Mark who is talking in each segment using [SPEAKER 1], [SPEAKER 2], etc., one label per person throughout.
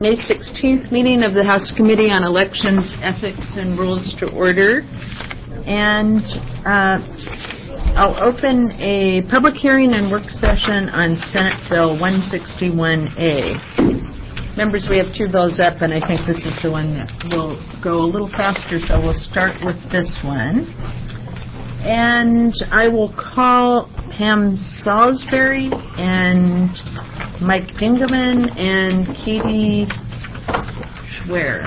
[SPEAKER 1] May 16th meeting of the House Committee on Elections, Ethics, and Rules to order. And I'll open a public hearing and work session on Senate Bill 161A. Members, we have two bills up, and I think this is the one that will go a little faster, so we'll start with this one. And I will call Pam Salisbury and Mike Dingaman and Katie Schwer.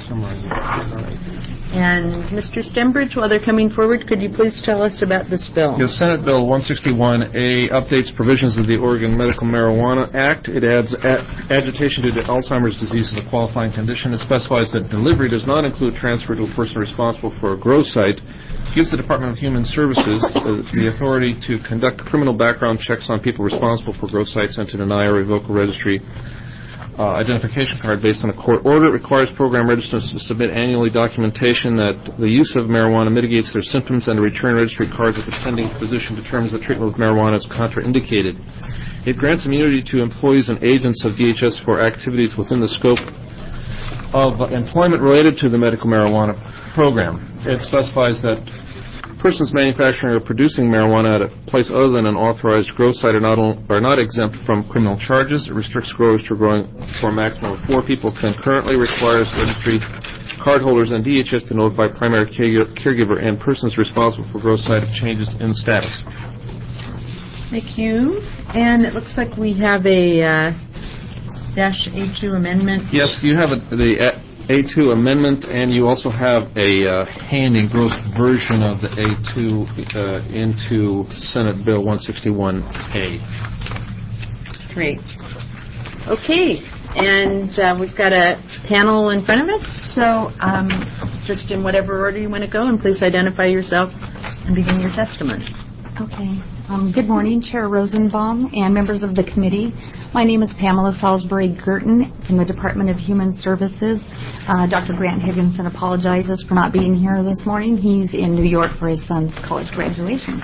[SPEAKER 1] And Mr. Stembridge, while they're coming forward, could you please tell us about this bill?
[SPEAKER 2] Yes, Senate Bill 161A updates provisions of the Oregon Medical Marijuana Act. It adds agitation due to Alzheimer's disease as a qualifying condition. It specifies that delivery does not include transfer to a person responsible for a grow site. It gives the Department of Human Services the authority to conduct criminal background checks on people responsible for grow sites and to deny or revoke a registry identification card based on a court order. It requires program registrants to submit annually documentation that the use of marijuana mitigates their symptoms and to return registry cards if the attending physician determines that treatment with marijuana is contraindicated. It grants immunity to employees and agents of DHS for activities within the scope of employment related to the medical marijuana program. It specifies that persons manufacturing or producing marijuana at a place other than an authorized grow site are not exempt from criminal charges. It restricts growers to growing for a maximum of 4 people concurrently, requires registry cardholders and DHS to notify primary caregiver and persons responsible for grow site of changes in status.
[SPEAKER 1] Thank you. And it looks like we have a dash A2 amendment.
[SPEAKER 2] Yes, you have the A2 amendment, and you also have a hand-engrossed version of the A2 into Senate Bill 161A.
[SPEAKER 1] Great. Okay, and we've got a panel in front of us, so just in whatever order you want to go, and please identify yourself and begin your testimony.
[SPEAKER 3] Okay. Good morning, Chair Rosenbaum and members of the committee. My name is Pamela Salisbury-Girton from the Department of Human Services. Dr. Grant Higginson apologizes for not being here this morning. He's in New York for his son's college graduation.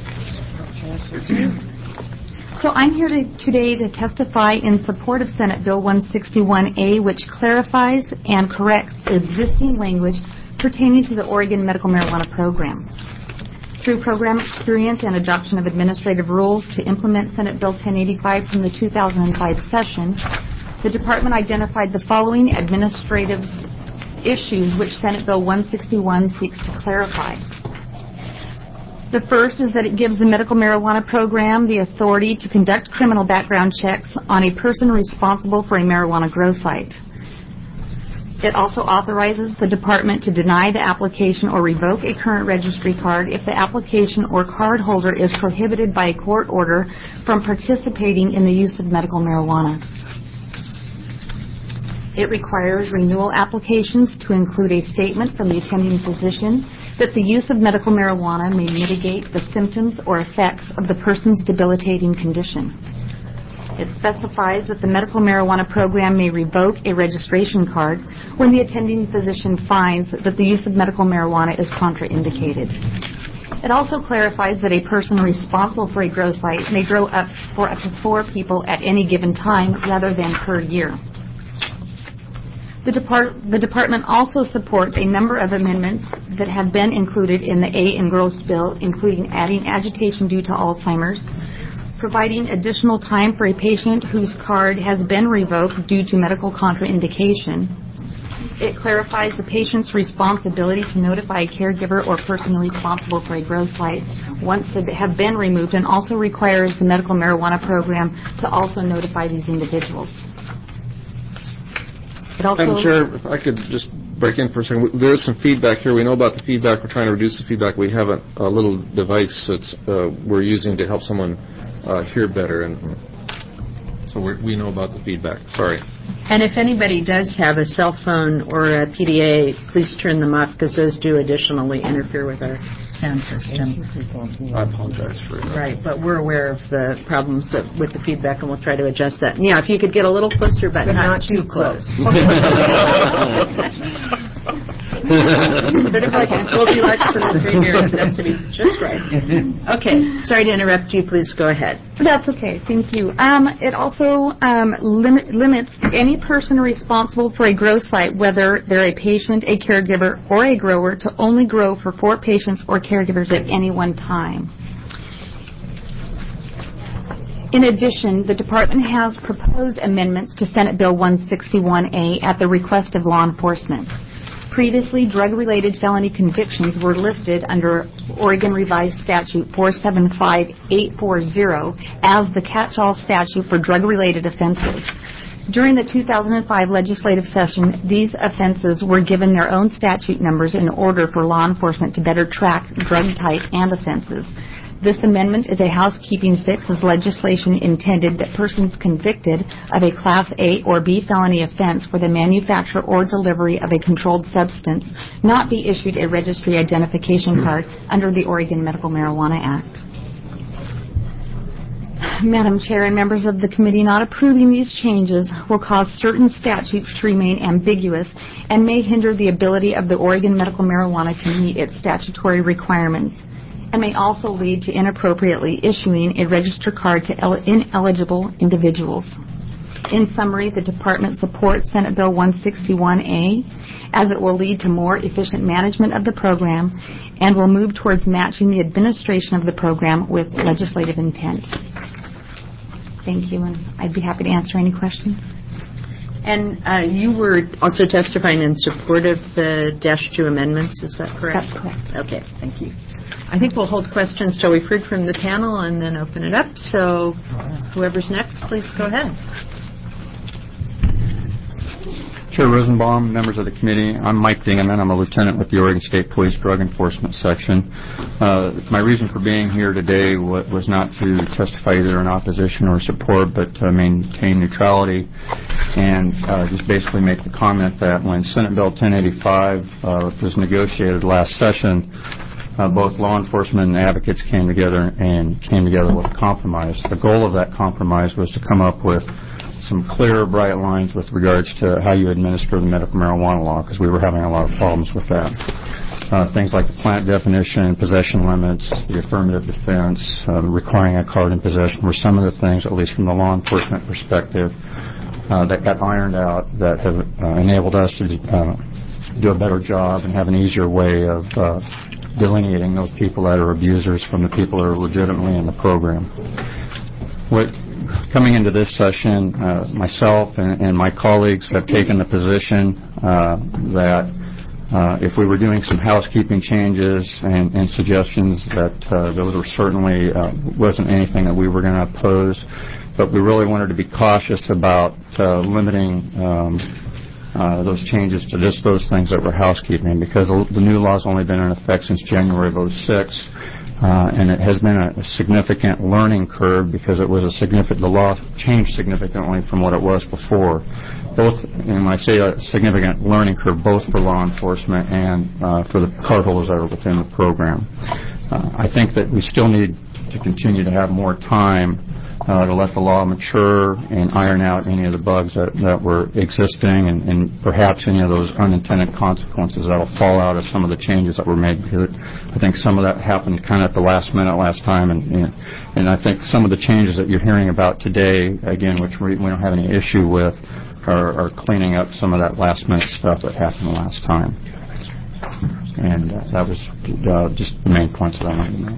[SPEAKER 3] So I'm here today to testify in support of Senate Bill 161A, which clarifies and corrects existing language pertaining to the Oregon Medical Marijuana Program. Through program experience and adoption of administrative rules to implement Senate Bill 1085 from the 2005 session, the Department identified the following administrative issues which Senate Bill 161 seeks to clarify. The first is that it gives the medical marijuana program the authority to conduct criminal background checks on a person responsible for a marijuana grow site. It also authorizes the department to deny the application or revoke a current registry card if the application or card holder is prohibited by a court order from participating in the use of medical marijuana. It requires renewal applications to include a statement from the attending physician that the use of medical marijuana may mitigate the symptoms or effects of the person's debilitating condition. It specifies that the medical marijuana program may revoke a registration card when the attending physician finds that the use of medical marijuana is contraindicated. It also clarifies that a person responsible for a grow site may grow up to 4 people at any given time rather than per year. The department also supports a number of amendments that have been included in the A engrossed bill, including adding agitation due to Alzheimer's, providing additional time for a patient whose card has been revoked due to medical contraindication. It clarifies the patient's responsibility to notify a caregiver or person responsible for a grow site once they have been removed, and also requires the medical marijuana program to also notify these individuals.
[SPEAKER 2] Madam Chair, if I could just break in for a second. There is some feedback here. We know about the feedback. We're trying to reduce the feedback. We have a little device that we're using to help someone hear better, and so we know about the feedback. Sorry.
[SPEAKER 1] And if anybody does have a cell phone or a PDA, please turn them off, because those do additionally interfere with our sound system.
[SPEAKER 2] I apologize for that.
[SPEAKER 1] Right, but we're aware of the problems with the feedback, and we'll try to adjust that. And yeah, if you could get a little closer, but not too close. Sort of like Goldilocks and the Three Bears. It has to be just right. Okay. Sorry to interrupt you. Please go ahead.
[SPEAKER 3] That's okay. Thank you. It also limits any person responsible for a grow site, whether they're a patient, a caregiver, or a grower, to only grow for 4 patients or caregivers at any one time. In addition, the Department has proposed amendments to Senate Bill 161A at the request of law enforcement. Previously, drug-related felony convictions were listed under Oregon Revised Statute 475840 as the catch-all statute for drug-related offenses. During the 2005 legislative session, these offenses were given their own statute numbers in order for law enforcement to better track drug type and offenses. This amendment is a housekeeping fix as legislation intended that persons convicted of a Class A or B felony offense for the manufacture or delivery of a controlled substance not be issued a registry identification card under the Oregon Medical Marijuana Act. Madam Chair and members of the committee, not approving these changes will cause certain statutes to remain ambiguous and may hinder the ability of the Oregon Medical Marijuana to meet its statutory requirements, and may also lead to inappropriately issuing a register card to ineligible individuals. In summary, the Department supports Senate Bill 161A as it will lead to more efficient management of the program and will move towards matching the administration of the program with legislative intent. Thank you, and I'd be happy to answer any questions.
[SPEAKER 1] And you were also testifying in support of the -2 amendments, is that correct?
[SPEAKER 3] That's correct.
[SPEAKER 1] Okay, thank you. I think we'll hold questions till we've heard from the panel and then open it up. So whoever's next, please go ahead.
[SPEAKER 4] Chair Rosenbaum, members of the committee, I'm Mike Dingeman. I'm a lieutenant with the Oregon State Police Drug Enforcement Section. My reason for being here today was not to testify either in opposition or support, but to maintain neutrality and just basically make the comment that when Senate Bill 1085 was negotiated last session, both law enforcement and advocates came together with a compromise. The goal of that compromise was to come up with some clear, bright lines with regards to how you administer the medical marijuana law, because we were having a lot of problems with that. Things like the plant definition, possession limits, the affirmative defense, requiring a card in possession were some of the things, at least from the law enforcement perspective, that got ironed out, that have enabled us to do a better job and have an easier way of delineating those people that are abusers from the people that are legitimately in the program. Coming into this session, myself and my colleagues have taken the position that if we were doing some housekeeping changes and suggestions, that those were certainly wasn't anything that we were going to oppose, but we really wanted to be cautious about limiting those changes to just those things that were housekeeping, because the new law has only been in effect since January of 2006. And it has been a significant learning curve because the law changed significantly from what it was before. Both, and when I say a significant learning curve, both for law enforcement and for the cardholders that are within the program. I think that we still need to continue to have more time to let the law mature and iron out any of the bugs that were existing and perhaps any of those unintended consequences that will fall out of some of the changes that were made. Because I think some of that happened kind of at the last minute last time, and I think some of the changes that you're hearing about today, again, which we don't have any issue with, are cleaning up some of that last minute stuff that happened the last time. And that was just the main points that I wanted to make.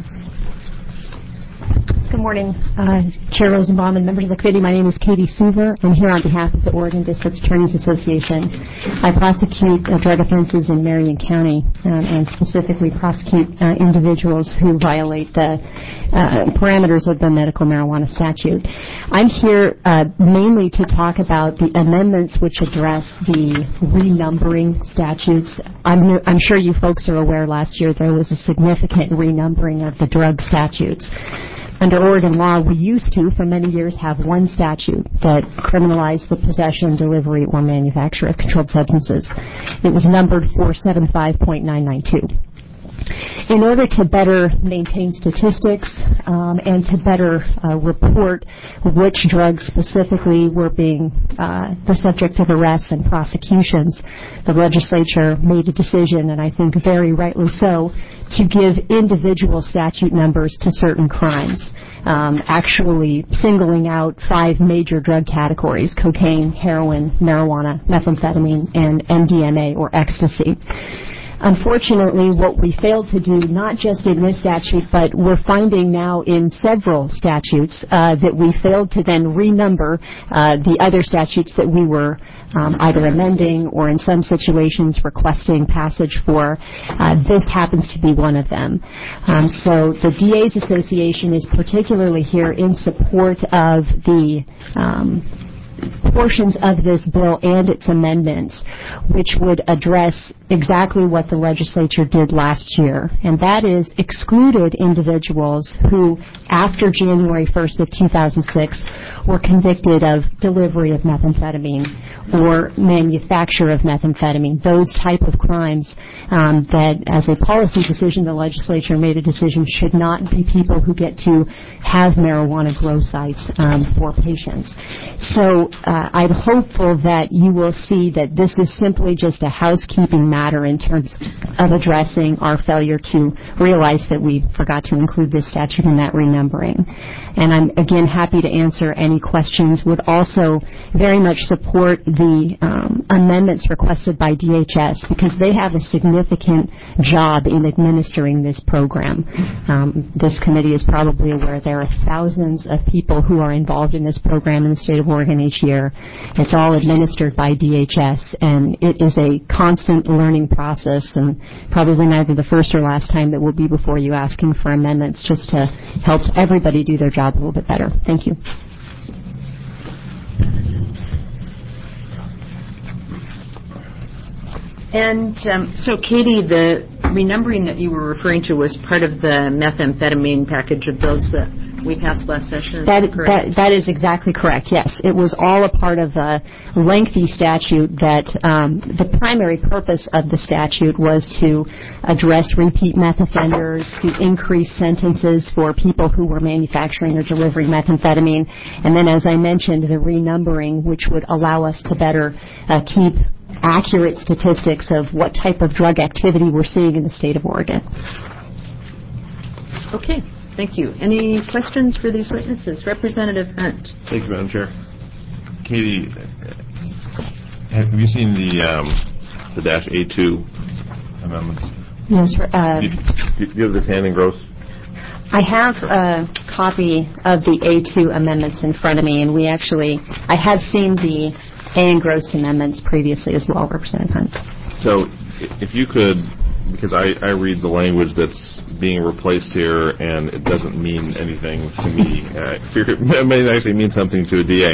[SPEAKER 5] Good morning, Chair Rosenbaum and members of the committee. My name is Katie Suver. I'm here on behalf of the Oregon District Attorneys Association. I prosecute drug offenses in Marion County and specifically prosecute individuals who violate the parameters of the medical marijuana statute. I'm here mainly to talk about the amendments which address the renumbering statutes. I'm sure you folks are aware last year there was a significant renumbering of the drug statutes. Under Oregon law, we used to, for many years, have one statute that criminalized the possession, delivery, or manufacture of controlled substances. It was numbered 475.992. In order to better maintain statistics and to better report which drugs specifically were being the subject of arrests and prosecutions, the legislature made a decision, and I think very rightly so, to give individual statute numbers to certain crimes, actually singling out 5 major drug categories: cocaine, heroin, marijuana, methamphetamine, and MDMA, or ecstasy. Unfortunately, what we failed to do, not just in this statute, but we're finding now in several statutes, that we failed to then renumber the other statutes that we were either amending or in some situations requesting passage for. This happens to be one of them. So the DA's Association is particularly here in support of the portions of this bill and its amendments, which would address exactly what the legislature did last year, and that is excluded individuals who, after January 1st of 2006, were convicted of delivery of methamphetamine or manufacture of methamphetamine, those type of crimes that, as a policy decision, the legislature made a decision should not be people who get to have marijuana grow sites for patients. So I'm hopeful that you will see that this is simply just a housekeeping matter in terms of addressing our failure to realize that we forgot to include this statute in that renumbering. And I'm, again, happy to answer any questions. Would also very much support the amendments requested by DHS, because they have a significant job in administering this program. This committee is probably aware there are thousands of people who are involved in this program in the state of Oregon each year. It's all administered by DHS, and it is a constant learning process, and probably neither the first or last time that we'll be before you asking for amendments, just to help everybody do their job a little bit better. Thank you.
[SPEAKER 1] And so, Katie, the renumbering that you were referring to was part of the methamphetamine package of bills that we passed last session.
[SPEAKER 5] That is exactly correct, yes. It was all a part of a lengthy statute that the primary purpose of the statute was to address repeat meth offenders, to increase sentences for people who were manufacturing or delivering methamphetamine, and then, as I mentioned, the renumbering, which would allow us to better keep accurate statistics of what type of drug activity we're seeing in the state of Oregon.
[SPEAKER 1] Okay. Thank you. Any questions for these witnesses? Representative Hunt.
[SPEAKER 6] Thank you, Madam Chair. Katie, have you seen the -A2 amendments?
[SPEAKER 5] Yes.
[SPEAKER 6] Do you have this hand engrossed?
[SPEAKER 5] I have a copy of the A2 amendments in front of me, and I have seen the A engrossed amendments previously as well, Representative Hunt.
[SPEAKER 6] So if you could, because I read the language that's being replaced here, and it doesn't mean anything to me. It may actually mean something to a DA.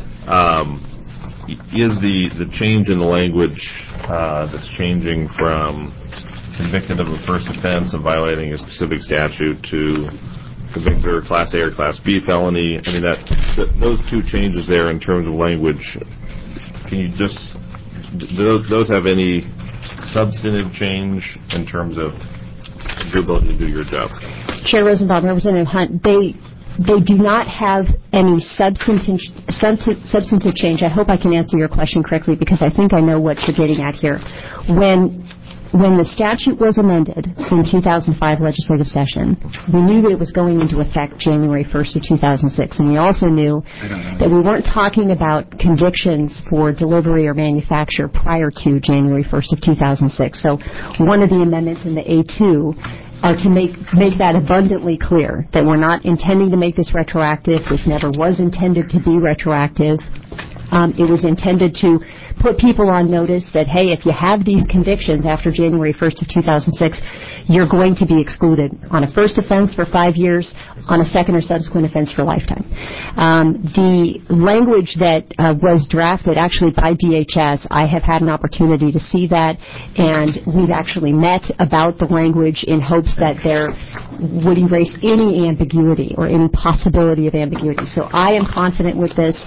[SPEAKER 6] Is the change in the language that's changing from convicted of a first offense of violating a specific statute to convicted of Class A or Class B felony, I mean, those two changes there in terms of language, can you just, do those have any substantive change in terms of your ability to do your job?
[SPEAKER 5] Chair Rosenbaum, Representative Hunt, they do not have any substantive change. I hope I can answer your question correctly, because I think I know what you're getting at here. When the statute was amended in 2005 legislative session, we knew that it was going into effect January 1st of 2006, and we also knew that we weren't talking about convictions for delivery or manufacture prior to January 1st of 2006. So one of the amendments in the A2 are to make that abundantly clear, that we're not intending to make this retroactive. This never was intended to be retroactive. It was intended to put people on notice that, hey, if you have these convictions after January 1st of 2006, you're going to be excluded on a first offense for 5 years, on a second or subsequent offense for lifetime. The language that was drafted actually by DHS, I have had an opportunity to see that, and we've actually met about the language in hopes that there would erase any ambiguity or any possibility of ambiguity. So I am confident with this.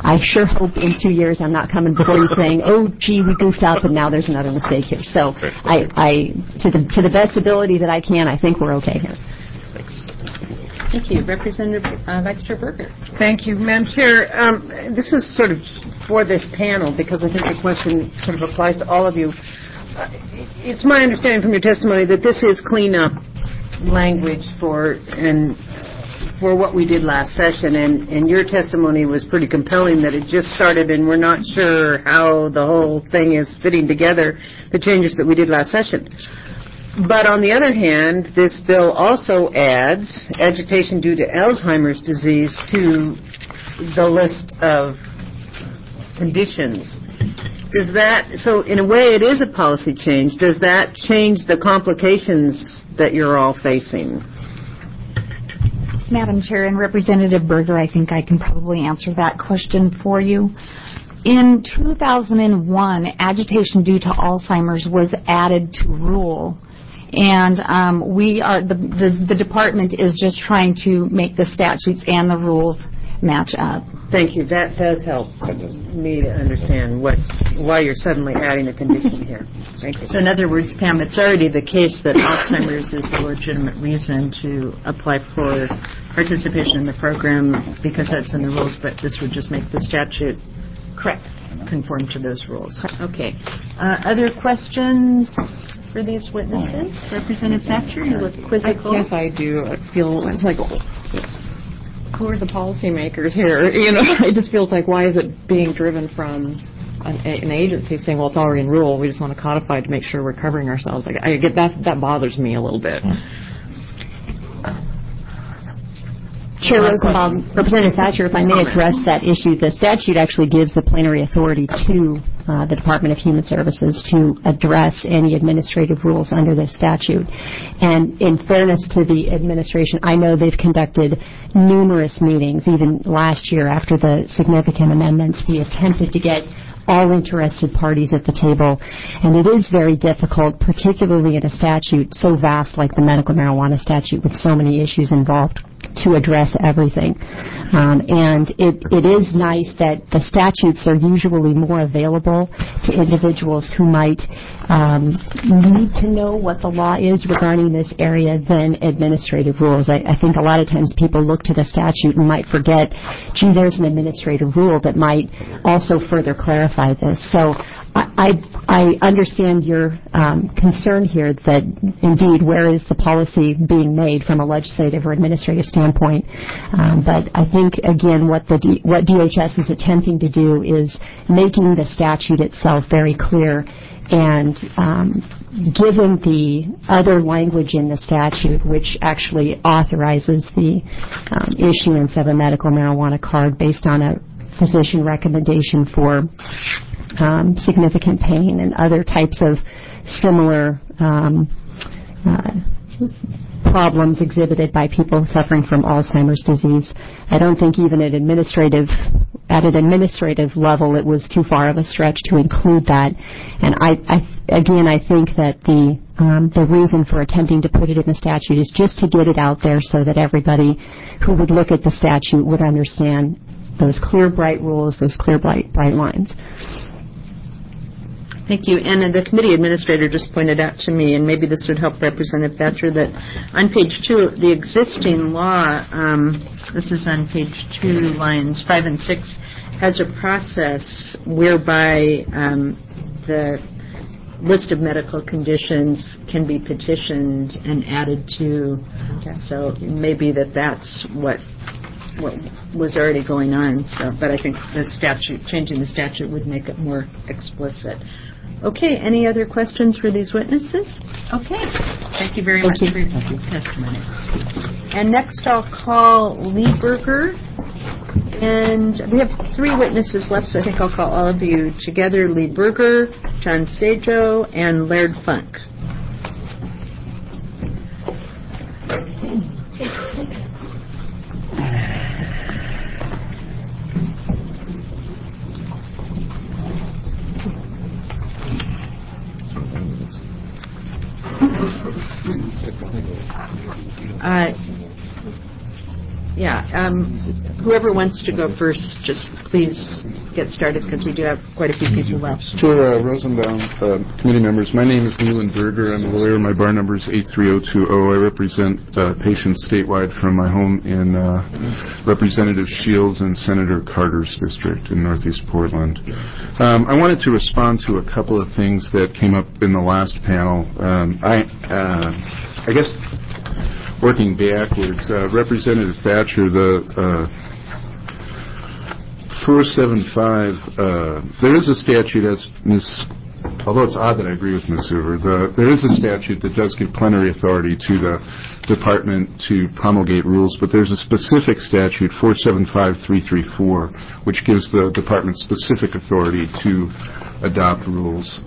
[SPEAKER 5] I sure hope in 2 years I'm not coming before you saying, oh, gee, we goofed up and now there's another mistake here. So to the best ability that I can, I think we're okay here.
[SPEAKER 1] Thank you. Representative Vice Chair Berger.
[SPEAKER 7] Thank you, Madam Chair. This is sort of for this panel because I think the question sort of applies to all of you. It's my understanding from your testimony that this is cleanup language for what we did last session, and your testimony was pretty compelling that it just started and we're not sure how the whole thing is fitting together, the changes that we did last session. But on the other hand, this bill also adds agitation due to Alzheimer's disease to the list of conditions. So in a way it is a policy change. Does that change the complications that you're all facing?
[SPEAKER 3] Madam Chair and Representative Berger, I think I can probably answer that question for you. In 2001, agitation due to Alzheimer's was added to rule. And the department is just trying to make the statutes and the rules match up.
[SPEAKER 7] Thank you. That does help me to understand why you're suddenly adding a condition here. Thank you.
[SPEAKER 1] So in other words, Pam, it's already the case that Alzheimer's is a legitimate reason to apply for participation in the program because that's in the rules, but this would just make the statute conform to those rules. Okay. Other questions for these witnesses? Representative Thatcher, you look quizzical.
[SPEAKER 8] Yes, I do. I feel it's like, who are the policymakers here? It just feels like, why is it being driven from an agency saying, well, it's already in rule, we just want to codify to make sure we're covering ourselves? I get that bothers me a little bit.
[SPEAKER 5] Chair Rosenbaum, Representative Thatcher, if I may address that issue, the statute actually gives the plenary authority to the Department of Human Services to address any administrative rules under this statute. And in fairness to the administration, I know they've conducted numerous meetings, even last year after the significant amendments. We attempted to get all interested parties at the table, and it is very difficult, particularly in a statute so vast like the medical marijuana statute with so many issues involved, to address everything. And it is nice that the statutes are usually more available to individuals who might need to know what the law is regarding this area than administrative rules. I think a lot of times people look to the statute and might forget, gee, there's an administrative rule that might also further clarify this. So I understand your concern here that, indeed, where is the policy being made from a legislative or administrative standpoint? But I think, again, what DHS is attempting to do is making the statute itself very clear and given the other language in the statute, which actually authorizes the issuance of a medical marijuana card based on a physician recommendation for significant pain and other types of similar problems exhibited by people suffering from Alzheimer's disease. I don't think even at an administrative level it was too far of a stretch to include that. And I think that the reason for attempting to put it in the statute is just to get it out there so that everybody who would look at the statute would understand those clear, bright rules, those clear, bright lines.
[SPEAKER 1] Thank you. And the committee administrator just pointed out to me, and maybe this would help Representative Thatcher, that on page 2, the existing law, this is on page 2, lines 5 and 6, has a process whereby the list of medical conditions can be petitioned and added to. So maybe that's what was already going on. So, but I think the statute, changing the statute, would make it more explicit. Okay, any other questions for these witnesses? Okay, thank you very much for your testimony. And next I'll call Lee Berger. And we have 3 witnesses left, so I think I'll call all of you together. Lee Berger, John Sajo, and Laird Funk. Whoever wants to go first, just please get started because we do have quite a few people left.
[SPEAKER 9] For Rosenbaum committee members, my name is Neelan Berger. I'm a lawyer. My bar number is 83020. I represent patients statewide from my home in Representative Shields and Senator Carter's district in Northeast Portland. I wanted to respond to a couple of things that came up in the last panel. I guess working backwards, Representative Thatcher, the 475, there is a statute, although it's odd that I agree with Ms. Suver, there is a statute that does give plenary authority to the department to promulgate rules, but there's a specific statute, 475334, which gives the department specific authority to adopt rules,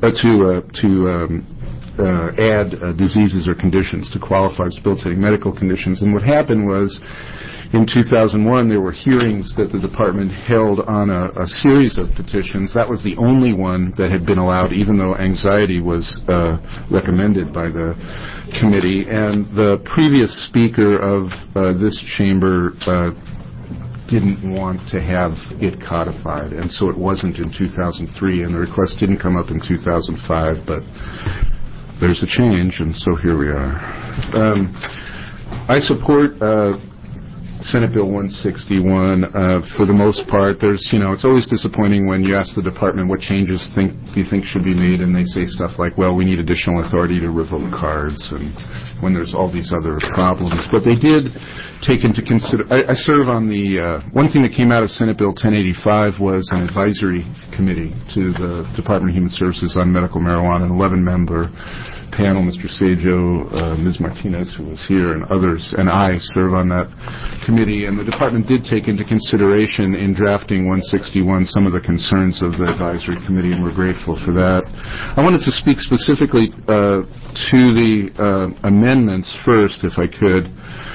[SPEAKER 9] add diseases or conditions to qualify as debilitating medical conditions. And what happened was, in 2001, there were hearings that the department held on a series of petitions. That was the only one that had been allowed, even though anxiety was recommended by the committee. And the previous speaker of this chamber didn't want to have it codified, and so it wasn't in 2003, and the request didn't come up in 2005, but there's a change, and so here we are. I support Senate Bill 161 for the most part. It's always disappointing when you ask the department what changes do you think should be made, and they say stuff like, well, we need additional authority to revoke cards, and when there's all these other problems. But they did take into I serve on the, one thing that came out of Senate Bill 1085 was an advisory committee to the Department of Human Services on medical marijuana, an 11-member panel, Mr. Sajo, Ms. Martinez, who was here, and others, and I serve on that committee. And the department did take into consideration in drafting 161 some of the concerns of the advisory committee, and we're grateful for that. I wanted to speak specifically to the amendments first, if I could.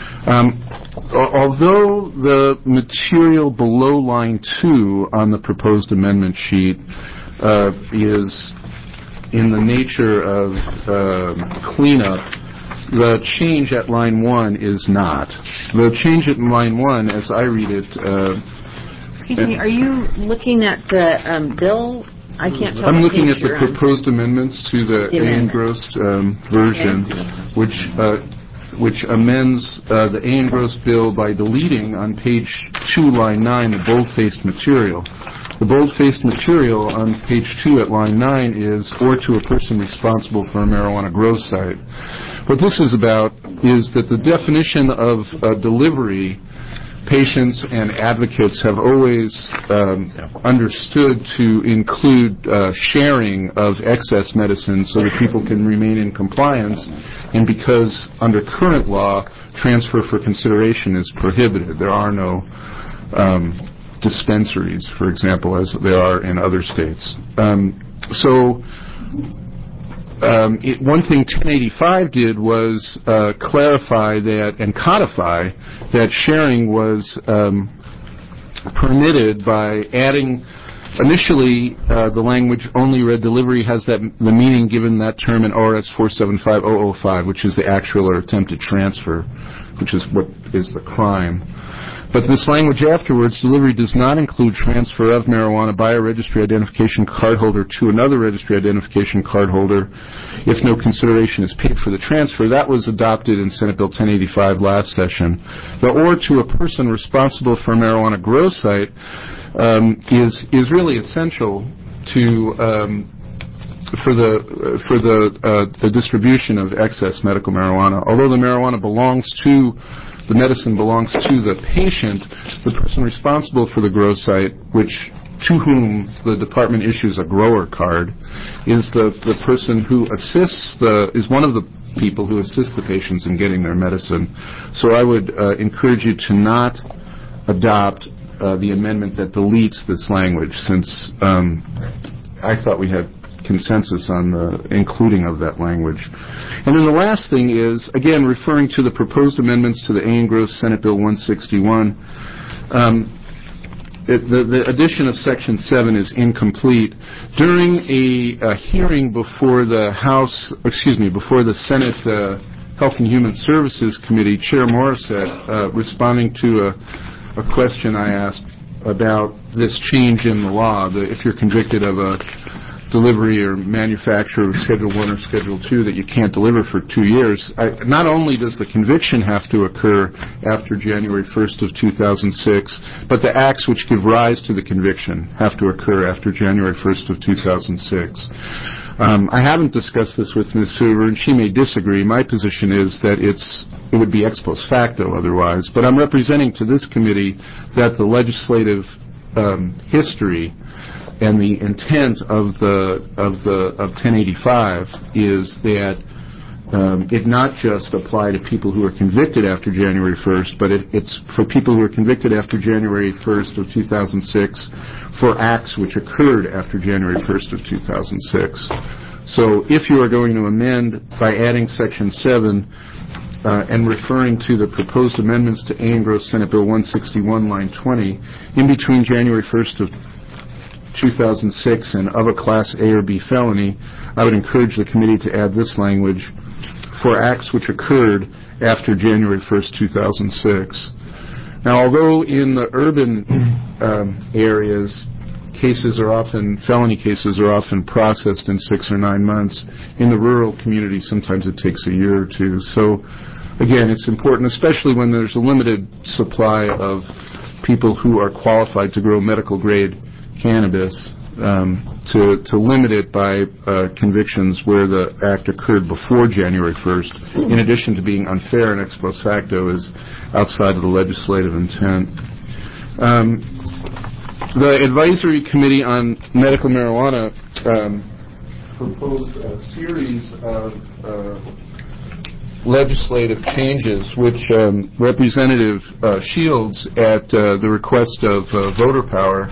[SPEAKER 9] Although the material below line 2 on the proposed amendment sheet is in the nature of cleanup, the change at line 1 is not. The change at line 1, as I read it...
[SPEAKER 1] Excuse me, are you looking at the bill? I can't tell.
[SPEAKER 9] I'm looking at the proposed amendments to the A-engrossed version, which amends the A-engrossed bill by deleting on page 2, line 9, the bold-faced material. The bold-faced material on page 2 at line 9 is, or to a person responsible for a marijuana grow site. What this is about is that the definition of delivery, patients and advocates have always understood to include sharing of excess medicine so that people can remain in compliance, and because under current law, transfer for consideration is prohibited. There are no dispensaries, for example, as there are in other states. One thing 1085 did was clarify that and codify that sharing was permitted by adding, initially the language only read delivery has the meaning given that term in ORS 475005, which is the actual or attempted transfer, which is what is the crime. But this language afterwards, delivery does not include transfer of marijuana by a registry identification card holder to another registry identification card holder if no consideration is paid for the transfer. That was adopted in Senate Bill 1085 last session. The or to a person responsible for a marijuana grow site is really essential to for the distribution of excess medical marijuana. Although the medicine belongs to the patient, the person responsible for the grow site, to whom the department issues a grower card, is the person who is one of the people who assist the patients in getting their medicine. So I would encourage you to not adopt the amendment that deletes this language, since I thought we had consensus on the including of that language. And then the last thing is, again, referring to the proposed amendments to the A-engrossed Senate Bill 161, the addition of Section 7 is incomplete. During a hearing before the Senate Health and Human Services Committee, Chair Morissette, responding to a question I asked about this change in the law, if you're convicted of a delivery or manufacture of Schedule 1 or Schedule 2 that you can't deliver for 2 years, not only does the conviction have to occur after January 1st of 2006, but the acts which give rise to the conviction have to occur after January 1st of 2006. I haven't discussed this with Ms. Hoover, and she may disagree. My position is that it would be ex post facto otherwise, but I'm representing to this committee that the legislative history and the intent of 1085 is that it not just apply to people who are convicted after January 1st, but it's for people who are convicted after January 1st of 2006 for acts which occurred after January 1st of 2006. So if you are going to amend by adding Section 7 and referring to the proposed amendments to Ann-Gross Senate Bill 161, line 20, in between January 1st of 2006 and of a Class A or B felony, I would encourage the committee to add this language: for acts which occurred after January 1st, 2006. Now, although in the urban areas, felony cases are often processed in 6 or 9 months, in the rural community, sometimes it takes a year or two. So, again, it's important, especially when there's a limited supply of people who are qualified to grow medical-grade cannabis, to limit it by convictions where the act occurred before January 1st, in addition to being unfair and ex post facto, is outside of the legislative intent. The Advisory Committee on Medical Marijuana proposed a series of legislative changes which Representative Shields, at the request of Voter Power,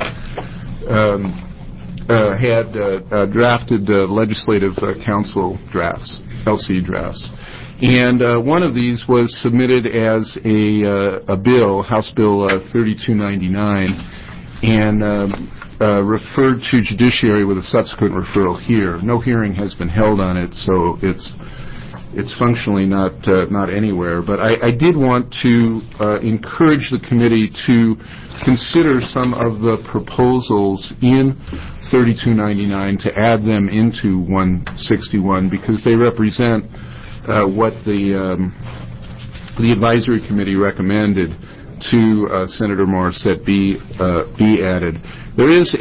[SPEAKER 9] had drafted legislative council drafts, LC drafts. And one of these was submitted as a bill, House Bill 3299, and referred to Judiciary with a subsequent referral here. No hearing has been held on it, so it's functionally not anywhere. But I did want to encourage the committee to consider some of the proposals in 3299 to add them into 161, because they represent what the Advisory Committee recommended to Senator Morissette be added. There is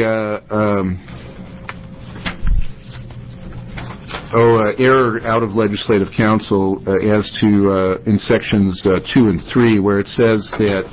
[SPEAKER 9] error out of Legislative Council as to in sections 2 and 3, where it says that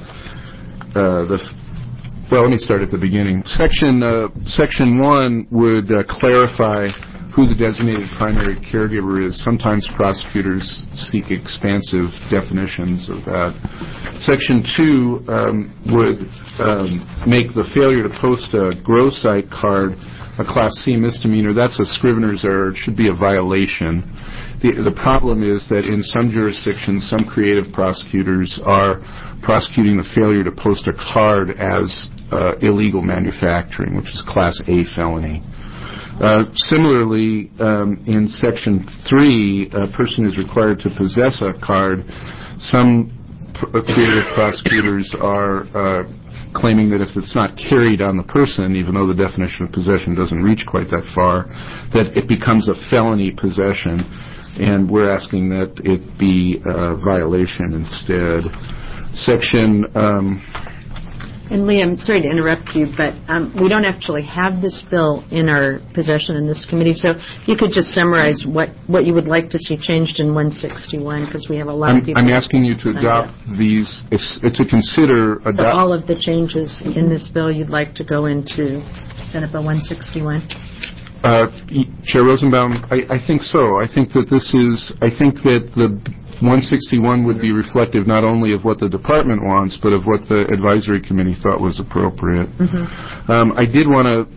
[SPEAKER 9] let me start at the beginning. Section 1 would clarify who the designated primary caregiver is. Sometimes prosecutors seek expansive definitions of that. Section 2 would make the failure to post a grow site card a Class C misdemeanor. That's a scrivener's error. It should be a violation. The problem is that in some jurisdictions, some creative prosecutors are prosecuting the failure to post a card as illegal manufacturing, which is Class A felony. Similarly, in Section 3, a person is required to possess a card. Some creative prosecutors are claiming that if it's not carried on the person, even though the definition of possession doesn't reach quite that far, that it becomes a felony possession, and we're asking that it be a violation instead. Section
[SPEAKER 1] And Liam, sorry to interrupt you, but we don't actually have this bill in our possession in this committee, so if you could just summarize what you would like to see changed in 161, because we have a lot of people.
[SPEAKER 9] I'm asking you to adopt these, to consider
[SPEAKER 1] all of the changes in this bill you'd like to go into Senate Bill 161.
[SPEAKER 9] Chair Rosenbaum, I think so. I think that the 161 would be reflective not only of what the department wants, but of what the advisory committee thought was appropriate. Mm-hmm. I did want to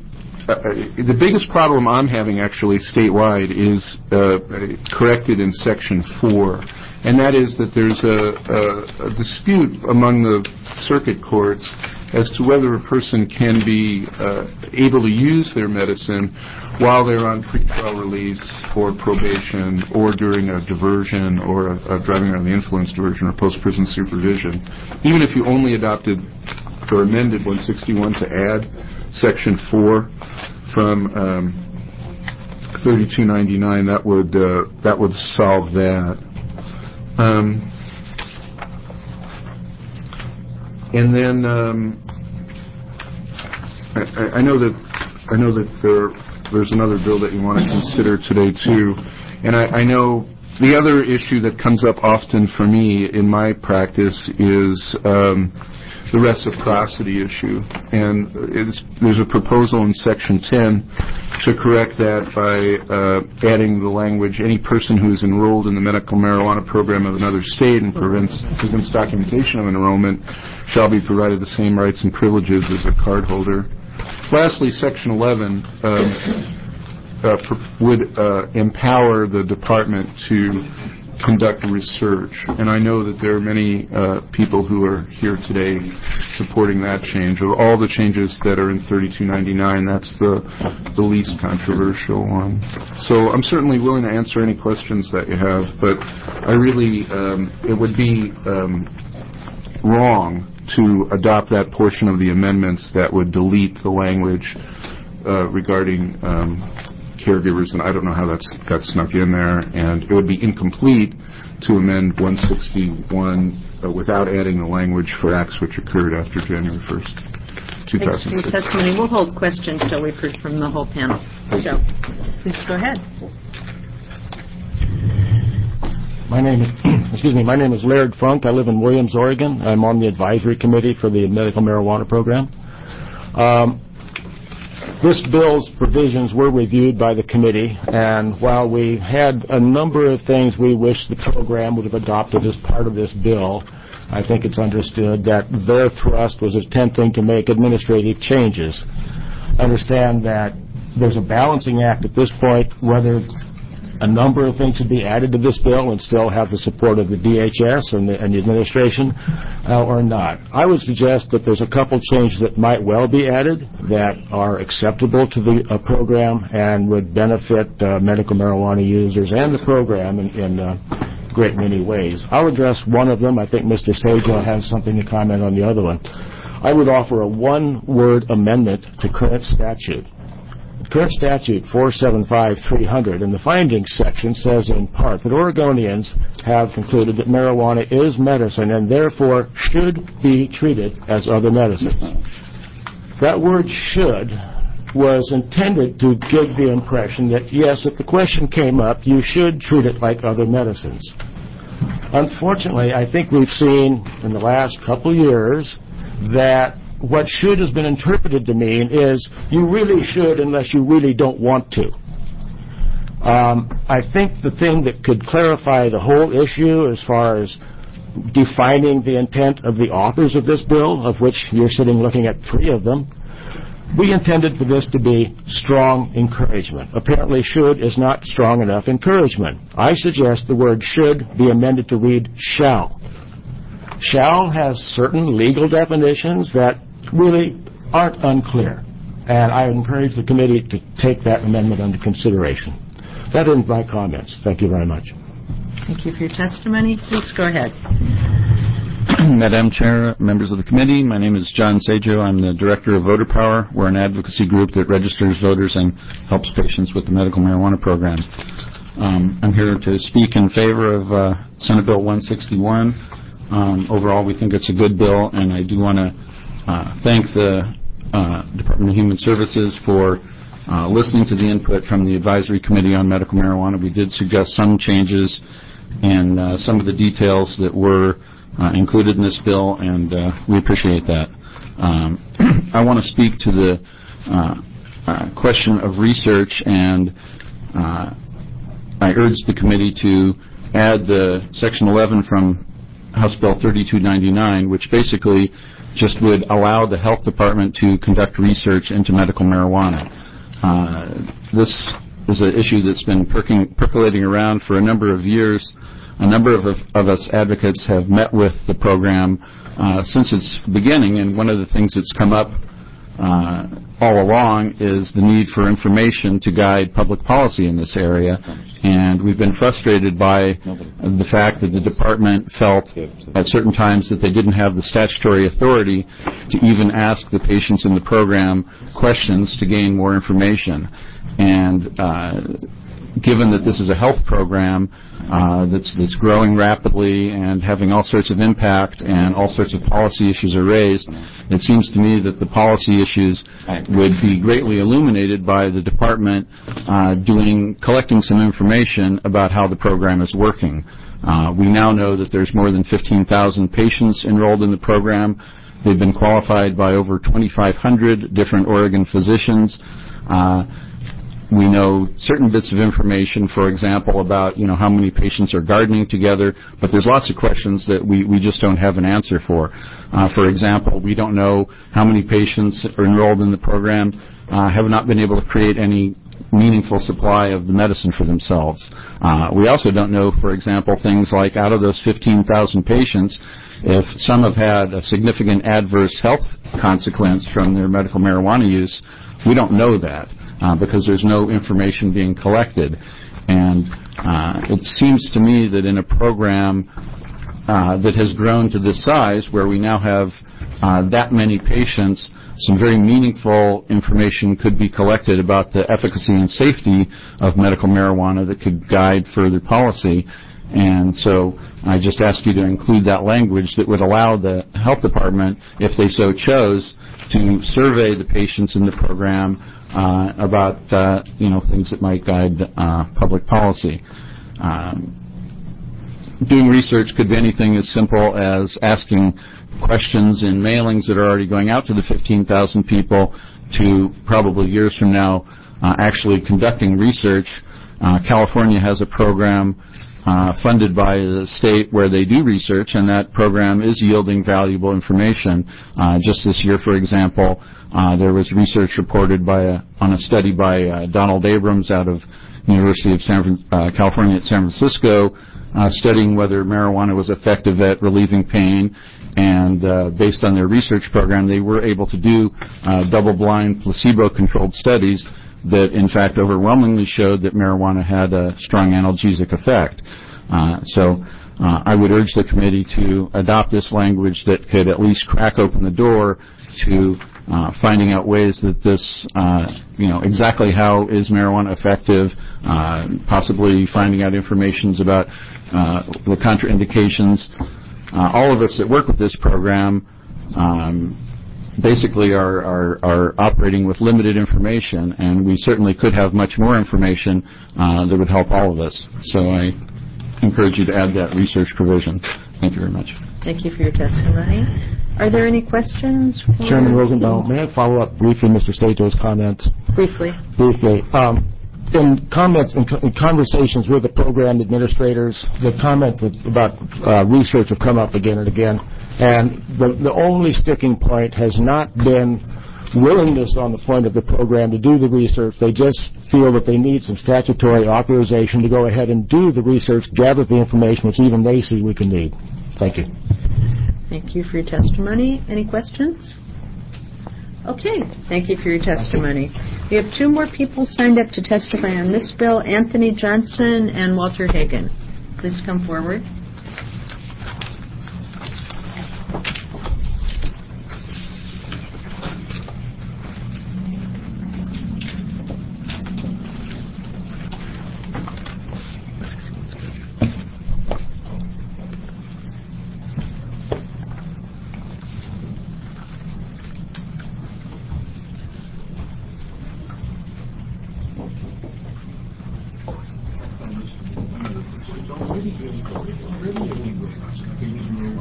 [SPEAKER 9] the biggest problem I'm having actually statewide is corrected in Section 4, and that is that there's a dispute among the circuit courts as to whether a person can be able to use their medicine while they're on pretrial release or probation or during a diversion or a driving under the influence diversion or post-prison supervision. Even if you only adopted or amended 161 to add Section 4 from 3299, that would solve that. And then I know that there's another bill that you want to consider today too, and I know the other issue that comes up often for me in my practice is the reciprocity issue, and there's a proposal in Section 10 to correct that by adding the language, any person who is enrolled in the medical marijuana program of another state and presents documentation of enrollment shall be provided the same rights and privileges as a cardholder. Lastly, Section 11 would empower the department to conduct research, and I know that there are many people who are here today supporting that change. Of all the changes that are in 3299, that's the least controversial one. So I'm certainly willing to answer any questions that you have, but I really, it would be wrong to adopt that portion of the amendments that would delete the language regarding caregivers, and I don't know how that got snuck in there, and it would be incomplete to amend 161 without adding the language for acts which occurred after January 1st, 2006.
[SPEAKER 1] Thanks for your testimony. We'll hold questions till we've heard from the whole panel. So, please go ahead.
[SPEAKER 10] My name is Laird Funk. I live in Williams, Oregon. I'm on the advisory committee for the medical marijuana program. This bill's provisions were reviewed by the committee, and while we had a number of things we wish the program would have adopted as part of this bill, I think it's understood that their thrust was attempting to make administrative changes. Understand that there's a balancing act at this point, whether a number of things should be added to this bill and still have the support of the DHS and the administration or not. I would suggest that there's a couple changes that might well be added that are acceptable to the program and would benefit medical marijuana users and the program in a great many ways. I'll address one of them. I think Mr. Sajo has something to comment on the other one. I would offer a one-word amendment to current statute. Current statute 475-300 in the findings section says in part that Oregonians have concluded that marijuana is medicine and therefore should be treated as other medicines. That word should was intended to give the impression that, yes, if the question came up, you should treat it like other medicines. Unfortunately, I think we've seen in the last couple of years that what should has been interpreted to mean is you really should unless you really don't want to. I think the thing that could clarify the whole issue as far as defining the intent of the authors of this bill, of which you're sitting looking at 3 of them, we intended for this to be strong encouragement. Apparently should is not strong enough encouragement. I suggest the word should be amended to read shall. Shall has certain legal definitions that really aren't unclear, and I encourage the committee to take that amendment under consideration. That ends my comments. Thank you very much.
[SPEAKER 1] Thank you for your testimony. Please go ahead.
[SPEAKER 4] Madam Chair, members of the committee, my name is John Sajo. I'm the director of Voter Power. We're an advocacy group that registers voters and helps patients with the medical marijuana program. I'm here to speak in favor of Senate Bill 161. Overall, we think it's a good bill, and I do want to thank the Department of Human Services for listening to the input from the Advisory Committee on Medical Marijuana. We did suggest some changes in some of the details that were included in this bill, and we appreciate that. I want to speak to the question of research, and I urge the committee to add the Section 11 from House Bill 3299, which basically just would allow the health department to conduct research into medical marijuana. This is an issue that's been percolating around for a number of years. A number of us advocates have met with the program since its beginning, and one of the things that's come up all along is the need for information to guide public policy in this area. And we've been frustrated by the fact that the department felt at certain times that they didn't have the statutory authority to even ask the patients in the program questions to gain more information. And given that this is a health program that's growing rapidly and having all sorts of impact and all sorts of policy issues are raised, it seems to me that the policy issues would be greatly illuminated by the department collecting some information about how the program is working. We now know that there's more than 15,000 patients enrolled in the program. They've been qualified by over 2,500 different Oregon physicians. We know certain bits of information, for example, about how many patients are gardening together, but there's lots of questions that we just don't have an answer for. For example, we don't know how many patients are enrolled in the program have not been able to create any meaningful supply of the medicine for themselves. We also don't know, for example, things like out of those 15,000 patients, if some have had a significant adverse health consequence from their medical marijuana use. We don't know that. Because there's no information being collected. And it seems to me that in a program that has grown to this size, where we now have that many patients, some very meaningful information could be collected about the efficacy and safety of medical marijuana that could guide further policy. And so I just ask you to include that language that would allow the health department, if they so chose, to survey the patients in the program about things that might guide public policy. Doing research could be anything as simple as asking questions in mailings that are already going out to the 15,000 people to probably years from now actually conducting research. California has a program funded by the state where they do research, and that program is yielding valuable information. Just this year, for example, there was research reported on a study by Donald Abrams out of University of California at San Francisco, studying whether marijuana was effective at relieving pain. And based on their research program, they were able to do double-blind, placebo-controlled studies that, in fact, overwhelmingly showed that marijuana had a strong analgesic effect. So I would urge the committee to adopt this language that could at least crack open the door to finding out ways that this, exactly how is marijuana effective, possibly finding out information about the contraindications. All of us that work with this program basically are operating with limited information, and we certainly could have much more information that would help all of us. So I encourage you to add that research provision. Thank you very much.
[SPEAKER 1] Thank you for your testimony. Are there any questions?
[SPEAKER 10] Chairman Rosenbaum, may I follow up briefly Mr. Stato's comments?
[SPEAKER 1] Briefly.
[SPEAKER 10] In comments, in conversations with the program administrators, the comment about research have come up again and again. And the only sticking point has not been willingness on the point of the program to do the research. They just feel that they need some statutory authorization to go ahead and do the research, gather the information which even they see we can need. Thank you.
[SPEAKER 1] Thank you for your testimony. Any questions? Okay. Thank you for your testimony. We have two more people signed up to testify on this bill, Anthony Johnson and Walter Hagen. Please come forward.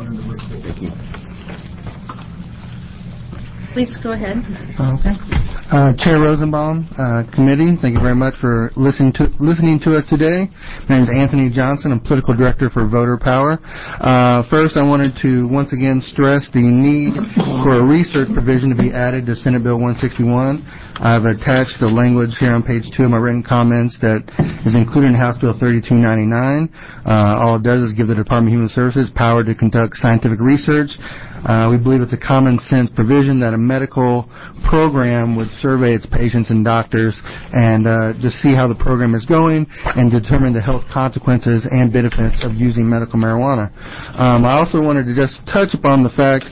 [SPEAKER 1] Please go ahead.
[SPEAKER 11] Okay. Chair Rosenbaum, committee, thank you very much for listening to us today. My name is Anthony Johnson. I'm political director for Voter Power. First, I wanted to once again stress the need for a research provision to be added to Senate Bill 161. I've attached the language here on page 2 of my written comments that is included in House Bill 3299. All it does is give the Department of Human Services power to conduct scientific research. We believe it's a common sense provision that a medical program would survey its patients and doctors and just see how the program is going and determine the health consequences and benefits of using medical marijuana. I also wanted to just touch upon the fact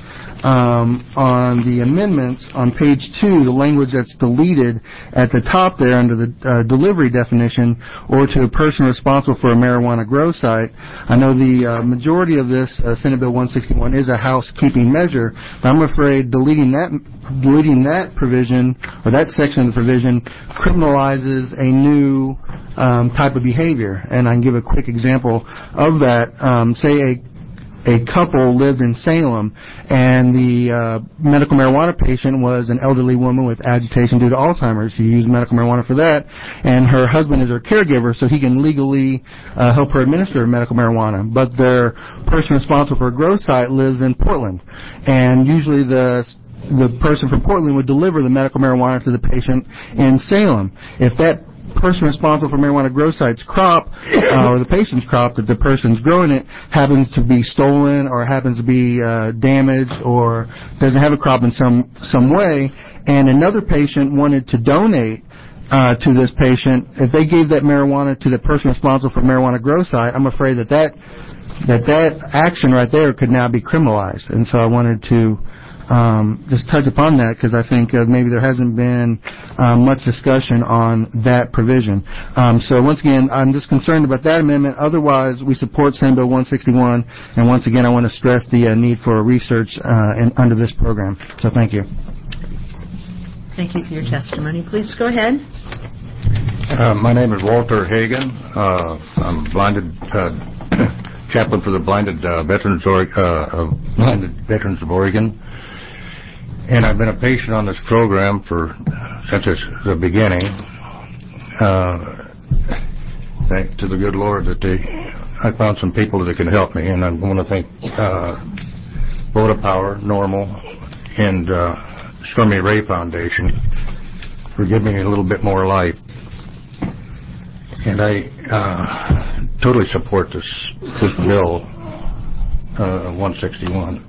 [SPEAKER 11] on the amendments on page 2, the language that's deleted at the top there under the delivery definition, or to a person responsible for a marijuana grow site. I know the majority of this Senate Bill 161 is a housekeeping measure, but I'm afraid deleting that provision, or that section of the provision, criminalizes a new type of behavior. And I can give a quick example of that. Say a couple lived in Salem, and the medical marijuana patient was an elderly woman with agitation due to Alzheimer's. She used medical marijuana for that, and her husband is her caregiver, so he can legally help her administer medical marijuana. But their person responsible for a grow site lives in Portland, and usually the person from Portland would deliver the medical marijuana to the patient in Salem. If that person responsible for marijuana grow site's crop, or the patient's crop that the person's growing it, happens to be stolen or happens to be damaged or doesn't have a crop in some way, and another patient wanted to donate to this patient, if they gave that marijuana to the person responsible for marijuana grow site, I'm afraid that action right there could now be criminalized. And so I wanted to just touch upon that, because I think maybe there hasn't been much discussion on that provision. So once again, I'm just concerned about that amendment. Otherwise, we support Senate Bill 161, and once again, I want to stress the need for research under this program. So thank you.
[SPEAKER 1] Thank you for your testimony. Please go ahead.
[SPEAKER 12] My name is Walter Hagan. I'm blinded chaplain for the Blinded Veterans of Oregon. And I've been a patient on this program since the beginning. Thanks to the good Lord that I found some people that can help me, and I want to thank Voter Power, Normal, and Stormy Ray Foundation for giving me a little bit more life. And I totally support this bill 161.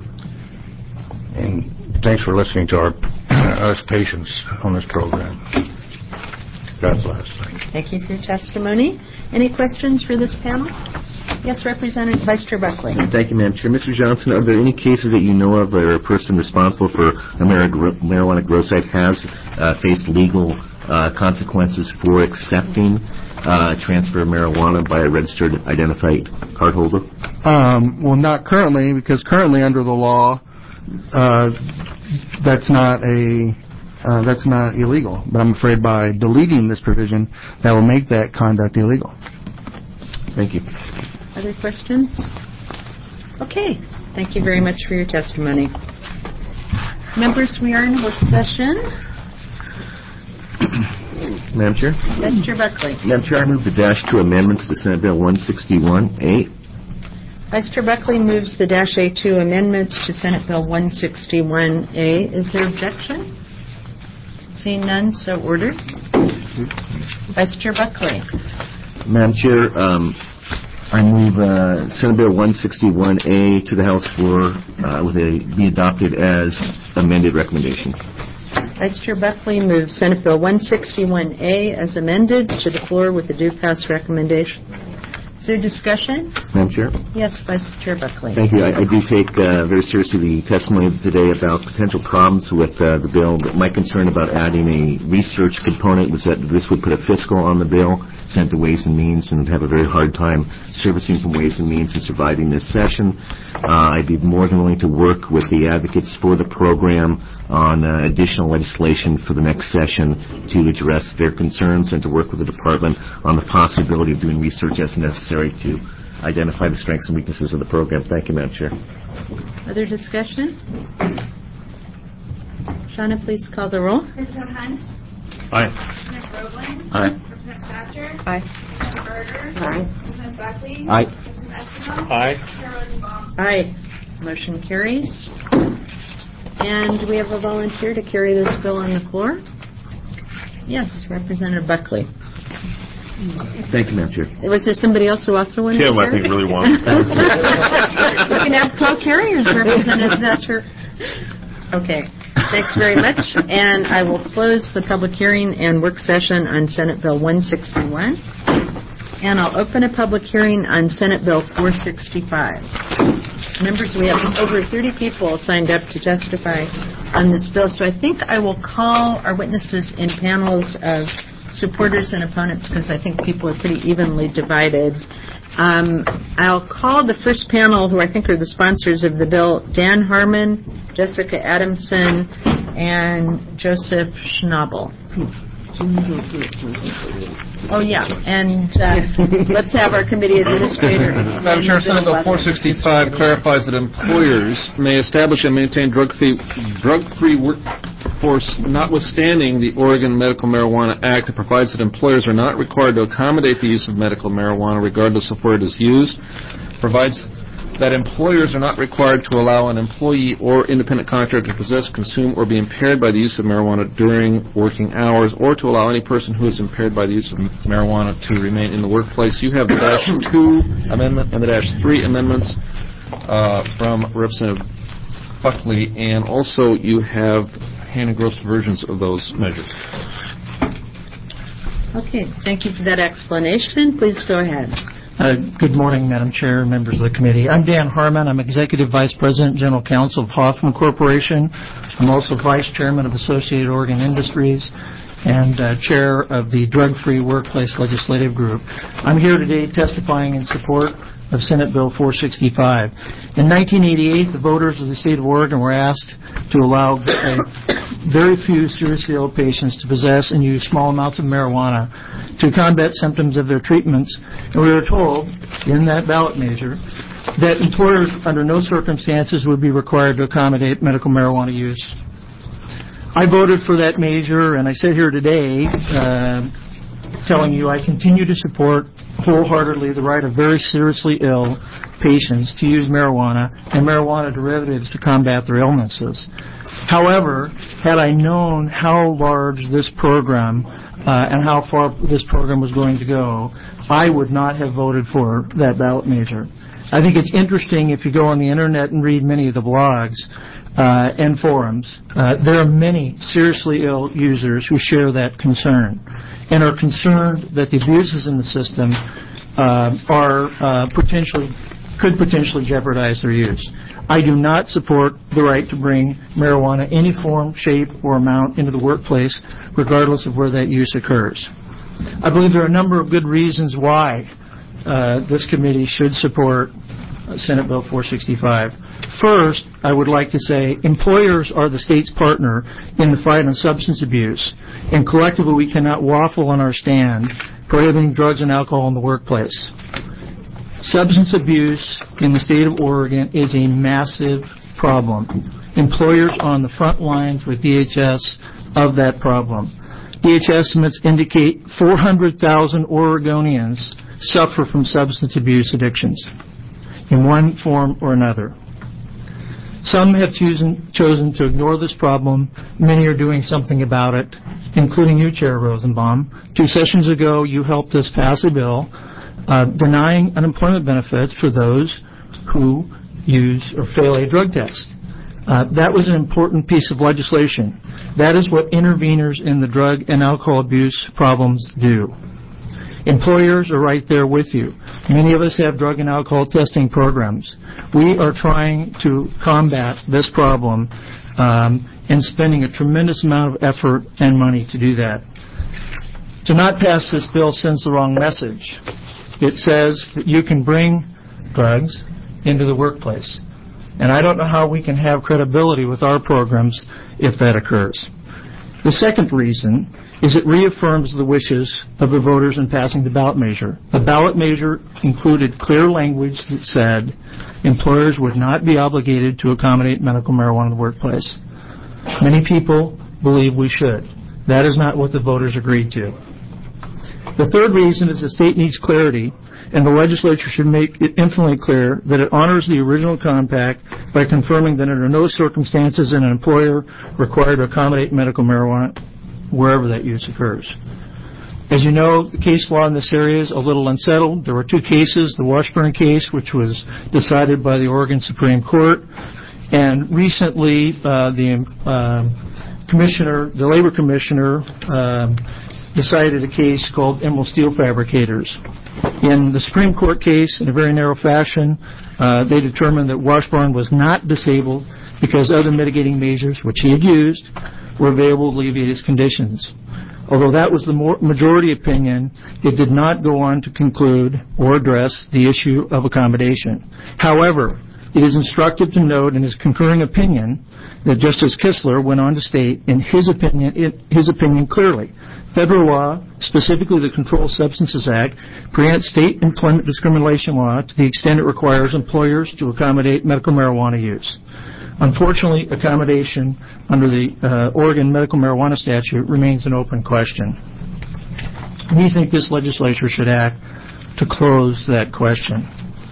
[SPEAKER 12] And thanks for listening to us patients on this program. God bless.
[SPEAKER 1] Thank you for your testimony. Any questions for this panel? Yes, Representative Vice Chair Buckley.
[SPEAKER 13] Thank you, Madam Chair. Mr. Johnson, are there any cases that you know of where a person responsible for a marijuana grow site has faced legal consequences for accepting transfer of marijuana by a registered identified cardholder?
[SPEAKER 11] Well, not currently, because currently under the law, that's not illegal. But I'm afraid by deleting this provision, that will make that conduct illegal.
[SPEAKER 13] Thank you.
[SPEAKER 1] Other questions? Okay. Thank you very much for your testimony. Members, we are in work session.
[SPEAKER 13] Madam Chair?
[SPEAKER 1] Vice Chair Buckley.
[SPEAKER 13] Madam Chair, I move the -2 amendments to Senate Bill 161A.
[SPEAKER 1] Vice Chair Buckley moves the -A2 amendments to Senate Bill 161A. Is there objection? Seeing none, so ordered. Vice Chair Buckley.
[SPEAKER 13] Madam Chair, I move Senate Bill 161A to the House floor be adopted as amended recommendation.
[SPEAKER 1] Vice Chair Buckley moves Senate Bill 161A as amended to the floor with a due pass recommendation. Is there discussion?
[SPEAKER 13] Madam Chair?
[SPEAKER 1] Yes, Vice Chair Buckley.
[SPEAKER 13] Thank you. I do take very seriously the testimony today about potential problems with the bill. But my concern about adding a research component was that this would put a fiscal on the bill, sent to Ways and Means, and have a very hard time servicing from Ways and Means and surviving this session. I'd be more than willing to work with the advocates for the program on additional legislation for the next session to address their concerns and to work with the department on the possibility of doing research as necessary to identify the strengths and weaknesses of the program. Thank you, Madam Chair.
[SPEAKER 1] Other discussion? Shauna, please call the roll.
[SPEAKER 14] Representative Hunt.
[SPEAKER 6] Aye.
[SPEAKER 14] Representative Groveland.
[SPEAKER 6] Aye.
[SPEAKER 14] Representative Thatcher.
[SPEAKER 8] Aye.
[SPEAKER 14] Representative Berger.
[SPEAKER 8] Aye.
[SPEAKER 14] Representative Buckley.
[SPEAKER 6] Aye.
[SPEAKER 14] Representative Espinola.
[SPEAKER 6] Aye.
[SPEAKER 14] Chair Rosenbaum.
[SPEAKER 1] Aye. Motion carries. And do we have a volunteer to carry this bill on the floor? Yes, Representative Buckley.
[SPEAKER 13] Thank you, Madam Chair.
[SPEAKER 1] Was there somebody else who also wanted
[SPEAKER 6] Tim,
[SPEAKER 1] to
[SPEAKER 6] I
[SPEAKER 1] carry?
[SPEAKER 6] think, really wants to.
[SPEAKER 1] We can have co-carriers, Representative Thatcher. Okay, thanks very much. And I will close the public hearing and work session on Senate Bill 161. And I'll open a public hearing on Senate Bill 465. Members, we have over 30 people signed up to testify on this bill, so I think I will call our witnesses in panels of supporters and opponents because I think people are pretty evenly divided. I'll call the first panel, who I think are the sponsors of the bill, Dan Harmon, Jessica Adamson, and Joseph Schnabel. Oh, yeah, and let's have our committee administrator.
[SPEAKER 2] Madam Chair, Senate Bill 465 clarifies that employers may establish and maintain drug-free workforce notwithstanding the Oregon Medical Marijuana Act. It provides that employers are not required to accommodate the use of medical marijuana regardless of where it is used. Provides that employers are not required to allow an employee or independent contractor to possess, consume, or be impaired by the use of marijuana during working hours, or to allow any person who is impaired by the use of marijuana to remain in the workplace. You have the -2 amendment and the -3 amendments from Representative Buckley, and also you have hand-engrossed versions of those measures.
[SPEAKER 1] Okay, thank you for that explanation. Please go ahead.
[SPEAKER 15] Good morning, Madam Chair, members of the committee. I'm Dan Harmon. I'm Executive Vice President, General Counsel of Hoffman Corporation. I'm also Vice Chairman of Associated Oregon Industries and Chair of the Drug-Free Workplace Legislative Group. I'm here today testifying in support of Senate Bill 465. In 1988, the voters of the state of Oregon were asked to allow very few seriously ill patients to possess and use small amounts of marijuana to combat symptoms of their treatments. And we were told in that ballot measure that employers under no circumstances would be required to accommodate medical marijuana use. I voted for that measure, and I sit here today telling you I continue to support wholeheartedly the right of very seriously ill patients to use marijuana and marijuana derivatives to combat their illnesses. However, had I known how large this program and how far this program was going to go, I would not have voted for that ballot measure. I think it's interesting if you go on the Internet and read many of the blogs and forums, there are many seriously ill users who share that concern and are concerned that the abuses in the system could potentially jeopardize their use. I do not support the right to bring marijuana, any form, shape, or amount, into the workplace, regardless of where that use occurs. I believe there are a number of good reasons why this committee should support Senate Bill 465. First, I would like to say employers are the state's partner in the fight on substance abuse, and collectively we cannot waffle on our stand prohibiting drugs and alcohol in the workplace. Substance abuse in the state of Oregon is a massive problem. Employers are on the front lines with DHS of that problem. DHS estimates indicate 400,000 Oregonians suffer from substance abuse addictions in one form or another. Some have chosen to ignore this problem. Many are doing something about it, including you, Chair Rosenbaum. 2 sessions ago, you helped us pass a bill denying unemployment benefits for those who use or fail a drug test. That was an important piece of legislation. That is what interveners in the drug and alcohol abuse problems do. Employers are right there with you. Many of us have drug and alcohol testing programs. We are trying to combat this problem and spending a tremendous amount of effort and money to do that. To not pass this bill sends the wrong message. It says that you can bring drugs into the workplace. And I don't know how we can have credibility with our programs if that occurs. The second reason is it reaffirms the wishes of the voters in passing the ballot measure. The ballot measure included clear language that said employers would not be obligated to accommodate medical marijuana in the workplace. Many people believe we should. That is not what the voters agreed to. The third reason is the state needs clarity, and the legislature should make it infinitely clear that it honors the original compact by confirming that under no circumstances an employer required to accommodate medical marijuana wherever that use occurs. As you know, the case law in this area is a little unsettled. There were two cases, the Washburn case, which was decided by the Oregon Supreme Court, and recently the labor commissioner decided a case called Emerald Steel Fabricators. In the Supreme Court case, in a very narrow fashion, they determined that Washburn was not disabled because other mitigating measures, which he had used, were available to alleviate his conditions. Although that was the majority opinion, it did not go on to conclude or address the issue of accommodation. However, it is instructive to note in his concurring opinion that Justice Kistler went on to state in his opinion clearly, federal law, specifically the Controlled Substances Act, preempts state employment discrimination law to the extent it requires employers to accommodate medical marijuana use. Unfortunately, accommodation under the Oregon medical marijuana statute remains an open question. We think this legislature should act to close that question.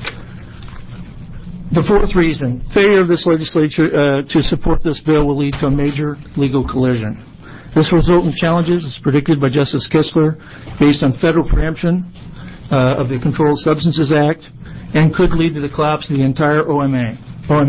[SPEAKER 15] The fourth reason, failure of this legislature to support this bill will lead to a major legal collision. This will result in challenges, as predicted by Justice Kistler, based on federal preemption of the Controlled Substances Act, and could lead to the collapse of the entire OMM,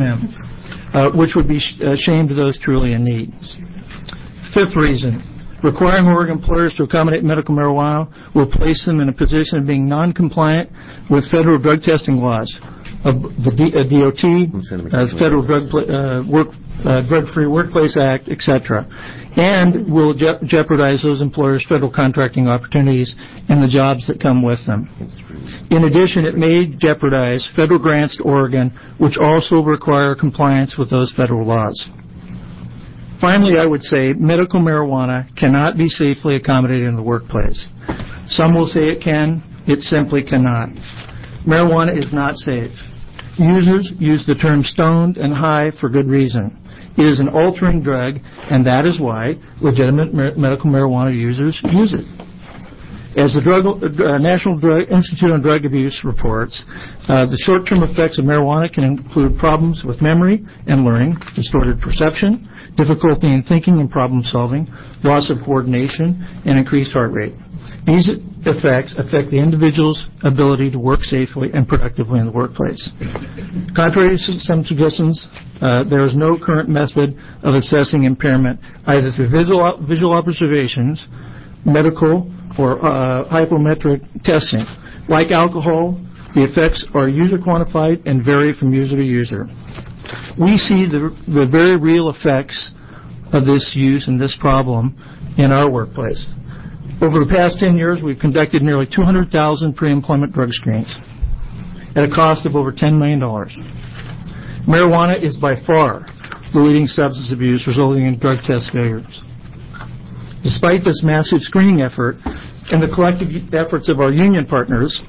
[SPEAKER 15] which would be a shame to those truly in need. Fifth reason, requiring Oregon employers to accommodate medical marijuana will place them in a position of being non-compliant with federal drug testing laws of the DOT, the Federal Drug-Free Workplace Act, etc., and will jeopardize those employers' federal contracting opportunities and the jobs that come with them. In addition, it may jeopardize federal grants to Oregon, which also require compliance with those federal laws. Finally, I would say medical marijuana cannot be safely accommodated in the workplace. Some will say it can. It simply cannot. Marijuana is not safe. Users use the term stoned and high for good reason. It is an altering drug, and that is why legitimate medical marijuana users use it. As the National Institute on Drug Abuse reports, the short-term effects of marijuana can include problems with memory and learning, distorted perception, difficulty in thinking and problem-solving, loss of coordination, and increased heart rate. These effects affect the individual's ability to work safely and productively in the workplace. Contrary to some suggestions, there is no current method of assessing impairment, either through visual observations, medical, or hypometric testing. Like alcohol, the effects are user-quantified and vary from user to user. We see the very real effects of this use and this problem in our workplace. Over the past 10 years, we've conducted nearly 200,000 pre-employment drug screens at a cost of over $10 million. Marijuana is by far the leading substance abuse resulting in drug test failures. Despite this massive screening effort and the collective efforts of our union partners,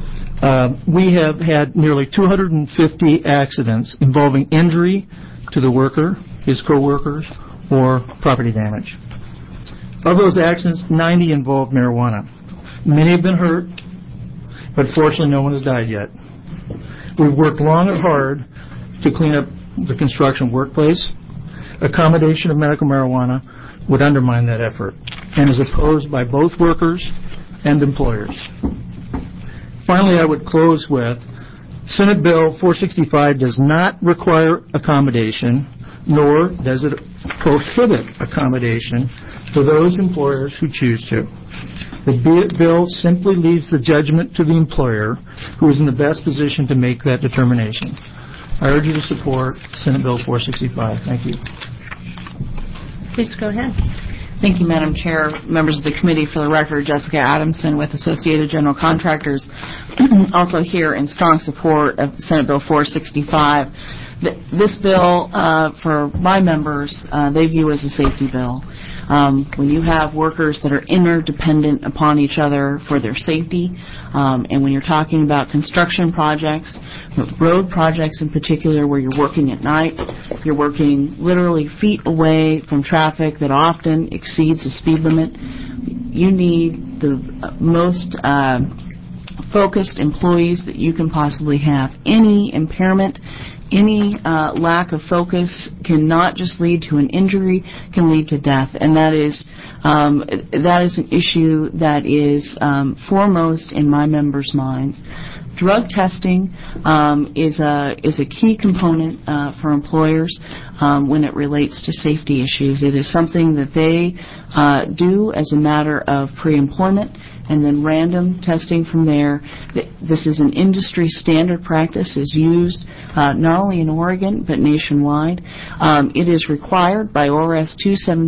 [SPEAKER 15] we have had nearly 250 accidents involving injury to the worker, his co-workers, or property damage. Of those accidents, 90 involved marijuana. Many have been hurt, but fortunately no one has died yet. We've worked long and hard to clean up the construction workplace. Accommodation of medical marijuana would undermine that effort and is opposed by both workers and employers. Finally, I would close with Senate Bill 465 does not require accommodation, nor does it prohibit accommodation for those employers who choose to. The bill simply leaves the judgment to the employer, who is in the best position to make that determination. I urge you to support Senate Bill 465. Thank you.
[SPEAKER 1] Please go ahead.
[SPEAKER 16] Thank you, Madam Chair. Members of the committee, for the record, Jessica Adamson with Associated General Contractors, also here in strong support of Senate Bill 465. This bill, for my members, they view as a safety bill. When you have workers that are interdependent upon each other for their safety, and when you're talking about construction projects, road projects in particular, where you're working at night, you're working literally feet away from traffic that often exceeds the speed limit, you need the most focused employees that you can possibly have. Any impairment, any lack of focus can not just lead to an injury, can lead to death, and that is an issue that is foremost in my members' minds. Drug testing is a key component for employers when it relates to safety issues. It is something that they do as a matter of pre-employment, and then random testing from there. This is an industry standard practice, is used not only in Oregon but nationwide. It is required by ORS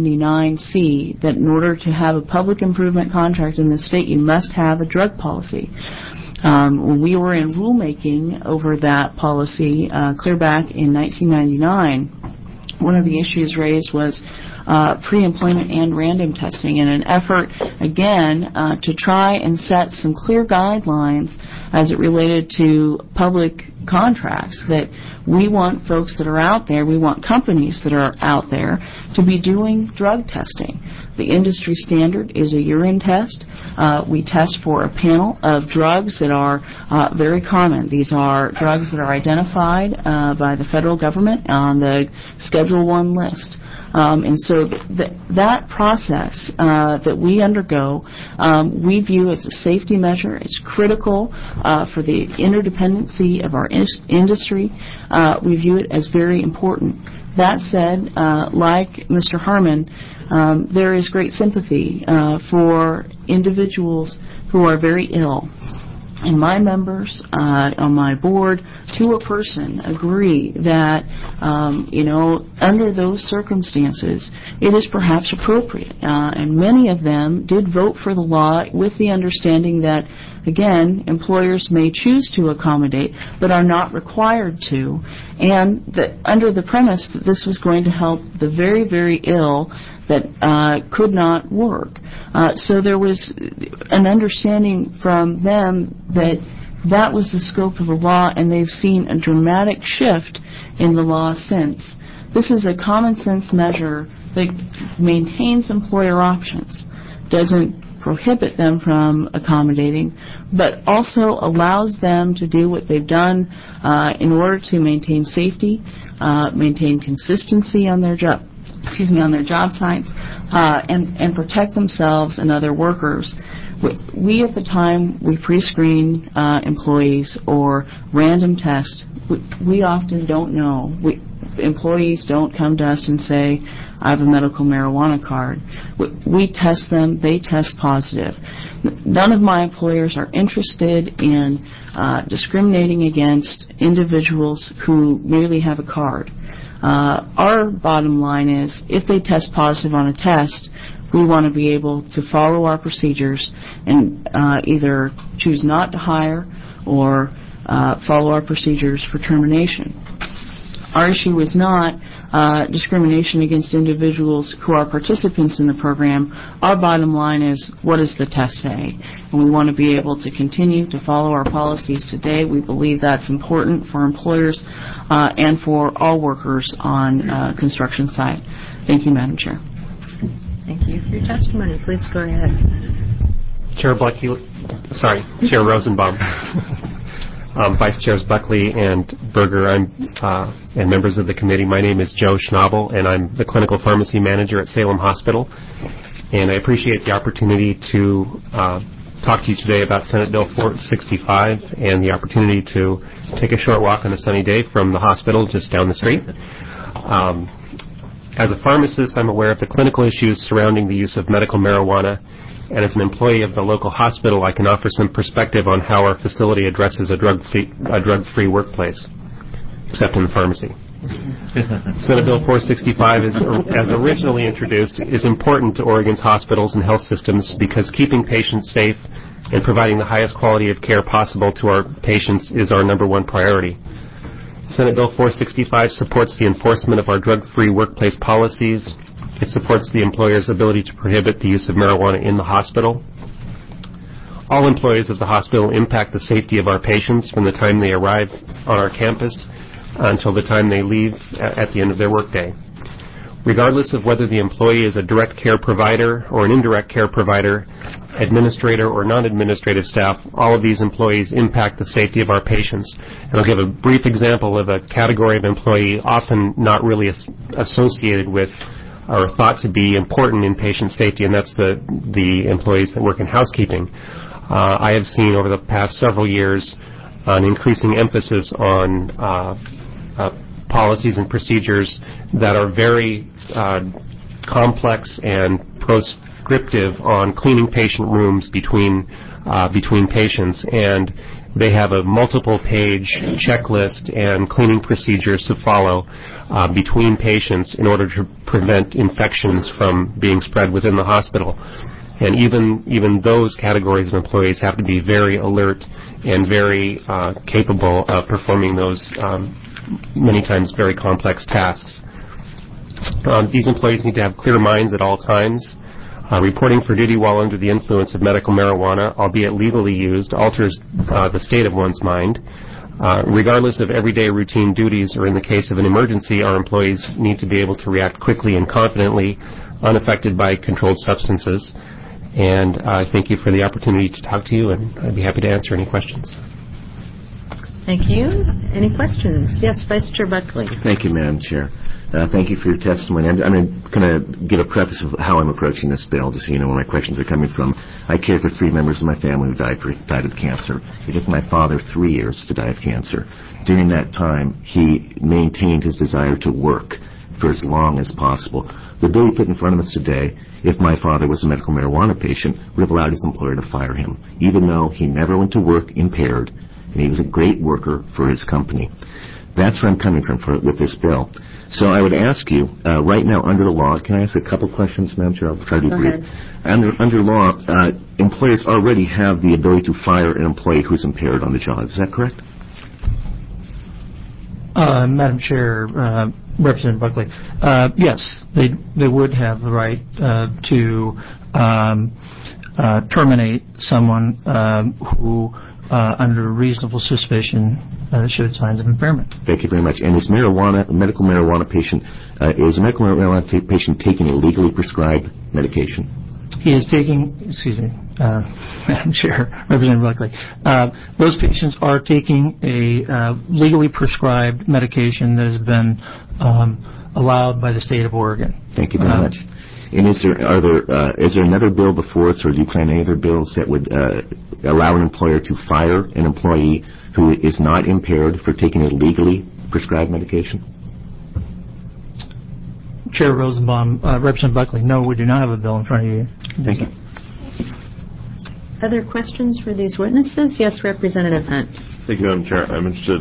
[SPEAKER 16] 279C that in order to have a public improvement contract in the state, you must have a drug policy. When we were in rulemaking over that policy clear back in 1999, one of the issues raised was pre-employment and random testing in an effort, again, to try and set some clear guidelines as it related to public contracts, that we want folks that are out there, we want companies that are out there to be doing drug testing. The industry standard is a urine test. We test for a panel of drugs that are very common. These are drugs that are identified by the federal government on the Schedule I list. And so that process that we undergo, we view as a safety measure. It's critical for the interdependency of our industry. We view it as very important. That said, like Mr. Harmon, there is great sympathy for individuals who are very ill. And my members on my board, to a person, agree that, under those circumstances, it is perhaps appropriate. And many of them did vote for the law with the understanding that, again, employers may choose to accommodate, but are not required to, and that under the premise that this was going to help the very, very ill that could not work. So there was an understanding from them that that was the scope of the law, and they've seen a dramatic shift in the law since. This is a common sense measure that maintains employer options, doesn't prohibit them from accommodating, but also allows them to do what they've done in order to maintain safety, maintain consistency on their job sites, and protect themselves and other workers. We at the time, we pre-screen employees or random test. We often don't know. Employees don't come to us and say, I have a medical marijuana card. We test them. They test positive. None of my employers are interested in discriminating against individuals who merely have a card. Our bottom line is, if they test positive on a test, we want to be able to follow our procedures and either choose not to hire or follow our procedures for termination. Our issue is not discrimination against individuals who are participants in the program. Our bottom line is, what does the test say? And we want to be able to continue to follow our policies today. We believe that's important for employers and for all workers on construction site. Thank you, Madam Chair.
[SPEAKER 1] Thank you for your testimony. Please go ahead.
[SPEAKER 17] Chair Rosenbaum. Vice Chairs Buckley and Berger, and members of the committee. My name is Joe Schnabel, and I'm the clinical pharmacy manager at Salem Hospital. And I appreciate the opportunity to talk to you today about Senate Bill 465 and the opportunity to take a short walk on a sunny day from the hospital just down the street. As a pharmacist, I'm aware of the clinical issues surrounding the use of medical marijuana. And as an employee of the local hospital, I can offer some perspective on how our facility addresses a drug-free workplace, except in the pharmacy. Senate Bill 465, as originally introduced, is important to Oregon's hospitals and health systems because keeping patients safe and providing the highest quality of care possible to our patients is our number one priority. Senate Bill 465 supports the enforcement of our drug-free workplace policies. It supports the employer's ability to prohibit the use of marijuana in the hospital. All employees of the hospital impact the safety of our patients from the time they arrive on our campus until the time they leave at the end of their workday. Regardless of whether the employee is a direct care provider or an indirect care provider, administrator or non-administrative staff, all of these employees impact the safety of our patients. And I'll give a brief example of a category of employee often not really associated with or thought to be important in patient safety, and that's the employees that work in housekeeping. I have seen over the past several years an increasing emphasis on policies and procedures that are very complex and prescriptive on cleaning patient rooms between patients, and they have a multiple-page checklist and cleaning procedures to follow between patients in order to prevent infections from being spread within the hospital. And even those categories of employees have to be very alert and very capable of performing those many times very complex tasks. These employees need to have clear minds at all times. Reporting for duty while under the influence of medical marijuana, albeit legally used, alters the state of one's mind. Regardless of everyday routine duties or in the case of an emergency, our employees need to be able to react quickly and confidently, unaffected by controlled substances. And I thank you for the opportunity to talk to you, and I'd be happy to answer any questions.
[SPEAKER 1] Thank you. Any questions? Yes, Vice Chair Buckley.
[SPEAKER 13] Thank you, Madam Chair. Thank you for your testimony. I'm going to give a preface of how I'm approaching this bill, just so you know where my questions are coming from. I care for 3 members of my family who died of cancer. It took my father 3 years to die of cancer. During that time, he maintained his desire to work for as long as possible. The bill you put in front of us today, if my father was a medical marijuana patient, would have allowed his employer to fire him, even though he never went to work impaired, and he was a great worker for his company. That's where I'm coming from with this bill. So I would ask you, right now under the law, can I ask a couple questions, Madam Chair? I'll try to be brief. Under law, employers already have the ability to fire an employee who's impaired on the job. Is that correct?
[SPEAKER 15] Madam Chair, Representative Buckley, yes, they would have the right to terminate someone who, under reasonable suspicion, showed signs of impairment.
[SPEAKER 13] Thank you very much. And is a medical marijuana patient taking a legally prescribed medication?
[SPEAKER 15] He is taking, Madam Chair, Representative Buckley, those patients are taking a legally prescribed medication that has been allowed by the state of Oregon.
[SPEAKER 13] Thank you very much. And is there another bill before us, or do you plan any other bills that would allow an employer to fire an employee who is not impaired for taking a legally prescribed medication?
[SPEAKER 15] Chair Rosenbaum, Representative Buckley, no, we do not have a bill in front of you.
[SPEAKER 13] Thank you.
[SPEAKER 1] Other questions for these witnesses? Yes, Representative Hunt.
[SPEAKER 6] Thank you, Madam Chair. I'm interested,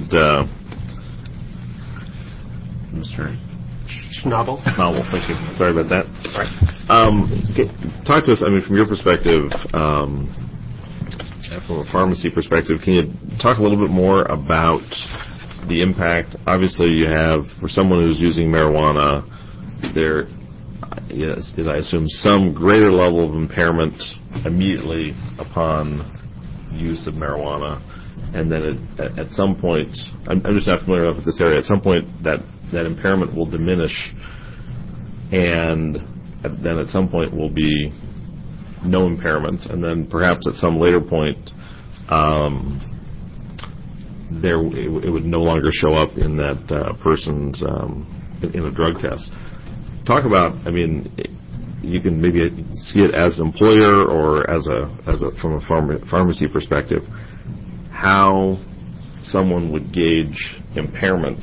[SPEAKER 6] Mr.
[SPEAKER 17] Schnabel.
[SPEAKER 6] Thank you. Sorry about that. Talk to us, from your perspective, from a pharmacy perspective, can you talk a little bit more about the impact? Obviously, you have, for someone who's using marijuana, there is, I assume, some greater level of impairment immediately upon use of marijuana, and then at some point, I'm just not familiar enough with this area, at some point that impairment will diminish, and then at some point will be no impairment, and then perhaps at some later point it would no longer show up in that person's in a drug test. Talk about, you can maybe see it as an employer or from a pharmacy perspective, how someone would gauge impairment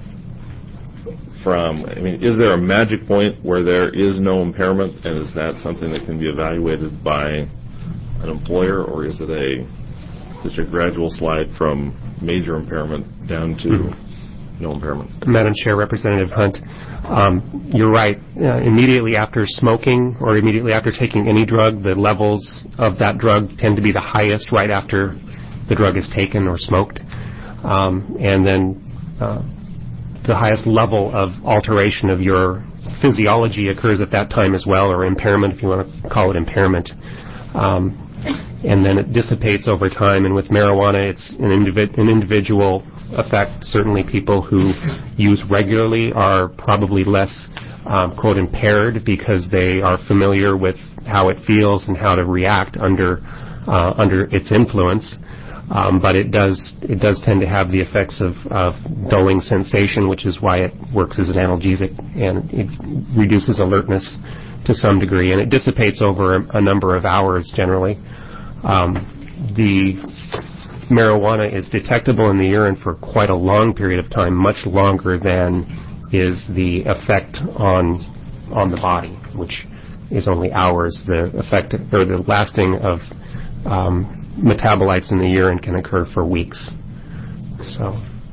[SPEAKER 6] from, is there a magic point where there is no impairment, and is that something that can be evaluated by an employer, or is it just a gradual slide from major impairment down to no impairment?
[SPEAKER 17] Madam Chair, Representative Hunt, you're right. Immediately after smoking or immediately after taking any drug, the levels of that drug tend to be the highest right after the drug is taken or smoked. And then level of alteration of your physiology occurs at that time as well, or impairment, if you want to call it impairment. And then it dissipates over time. And with marijuana, it's an individual effect. Certainly people who use regularly are probably less, quote, impaired because they are familiar with how it feels and how to react under its influence. But it does tend to have the effects of dulling sensation, which is why it works as an analgesic, and it reduces alertness to some degree, and it dissipates over a number of hours generally. The marijuana is detectable in the urine for quite a long period of time, much longer than is the effect on the body, which is only hours. The effect or the lasting of metabolites in the urine can occur for weeks. So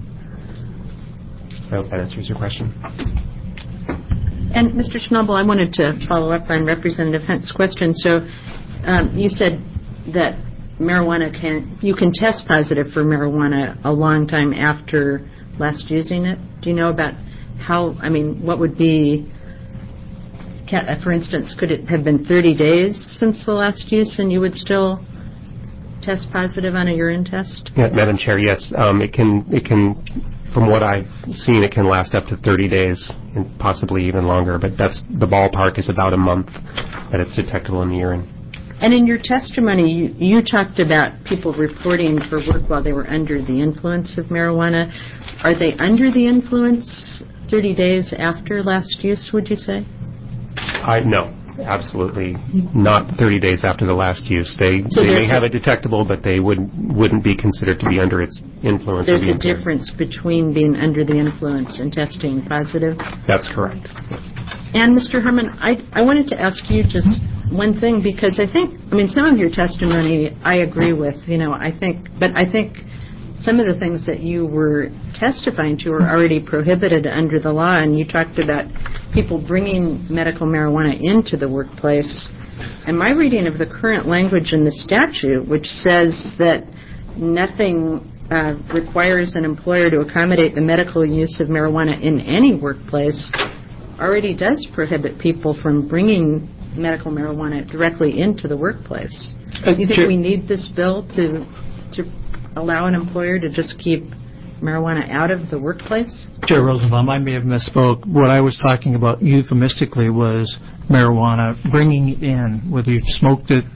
[SPEAKER 17] I hope that answers your question.
[SPEAKER 1] And Mr. Schnabel, I wanted to follow up on Representative Hunt's question. So you said that you can test positive for marijuana a long time after last using it. Do you know about what would be, for instance, could it have been 30 days since the last use and you would still test positive on a urine test?
[SPEAKER 17] Yeah, Madam Chair, yes. It can, from what I've seen, it can last up to 30 days and possibly even longer, but that's the ballpark is about a month that it's detectable in the urine.
[SPEAKER 1] And in your testimony, you talked about people reporting for work while they were under the influence of marijuana. Are they under the influence 30 days after last use, would you say?
[SPEAKER 17] No, absolutely not 30 days after the last use. They may have it detectable, but they wouldn't be considered to be under its influence.
[SPEAKER 1] There's a difference between being under the influence and testing positive?
[SPEAKER 17] That's correct.
[SPEAKER 1] And Mr. Herman, I wanted to ask you just one thing, because I think some of your testimony I agree with, I think some of the things that you were testifying to are already prohibited under the law, and you talked about people bringing medical marijuana into the workplace. And my reading of the current language in the statute, which says that nothing requires an employer to accommodate the medical use of marijuana in any workplace, already does prohibit people from bringing medical marijuana directly into the workplace. Do you think we need this bill to allow an employer to just keep marijuana out of the workplace?
[SPEAKER 15] Chair Rosenbaum, I may have misspoke. What I was talking about euphemistically was marijuana, bringing it in, whether you've smoked it,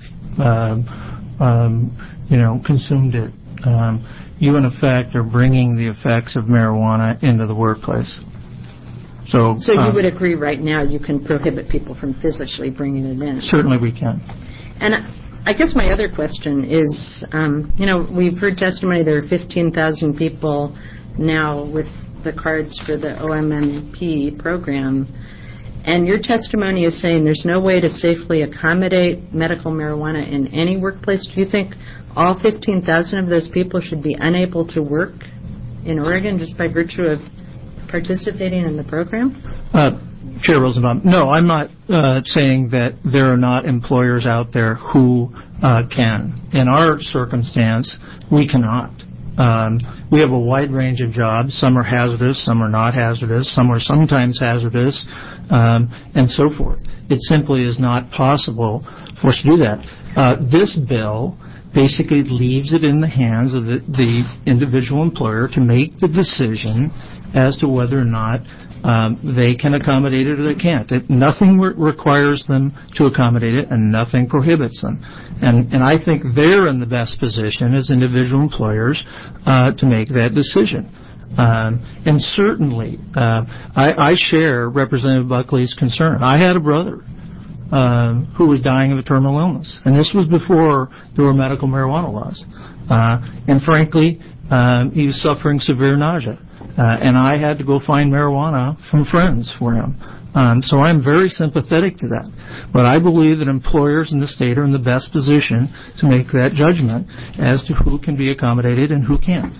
[SPEAKER 15] consumed it. You, in effect, are bringing the effects of marijuana into the workplace. So
[SPEAKER 1] you would agree right now you can prohibit people from physically bringing it in?
[SPEAKER 15] Certainly we can.
[SPEAKER 1] And I guess my other question is, we've heard testimony there are 15,000 people now with the cards for the OMMP program, and your testimony is saying there's no way to safely accommodate medical marijuana in any workplace. Do you think all 15,000 of those people should be unable to work in Oregon just by virtue of participating in the program?
[SPEAKER 15] Chair Rosenbaum, no, I'm not saying that there are not employers out there who can. In our circumstance, we cannot. We have a wide range of jobs. Some are hazardous, some are not hazardous, some are sometimes hazardous, and so forth. It simply is not possible for us to do that. This bill basically leaves it in the hands of the individual employer to make the decision as to whether or not they can accommodate it or they can't. Nothing requires them to accommodate it, and nothing prohibits them. And I think they're in the best position as individual employers to make that decision. And certainly, I share Representative Buckley's concern. I had a brother who was dying of a terminal illness, and this was before there were medical marijuana laws. And frankly, he was suffering severe nausea. And I had to go find marijuana from friends for him. So I'm very sympathetic to that. But I believe that employers in the state are in the best position to make that judgment as to who can be accommodated and who can't.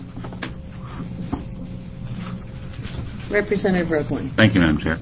[SPEAKER 1] Representative Roquelin.
[SPEAKER 18] Thank you, Madam Chair.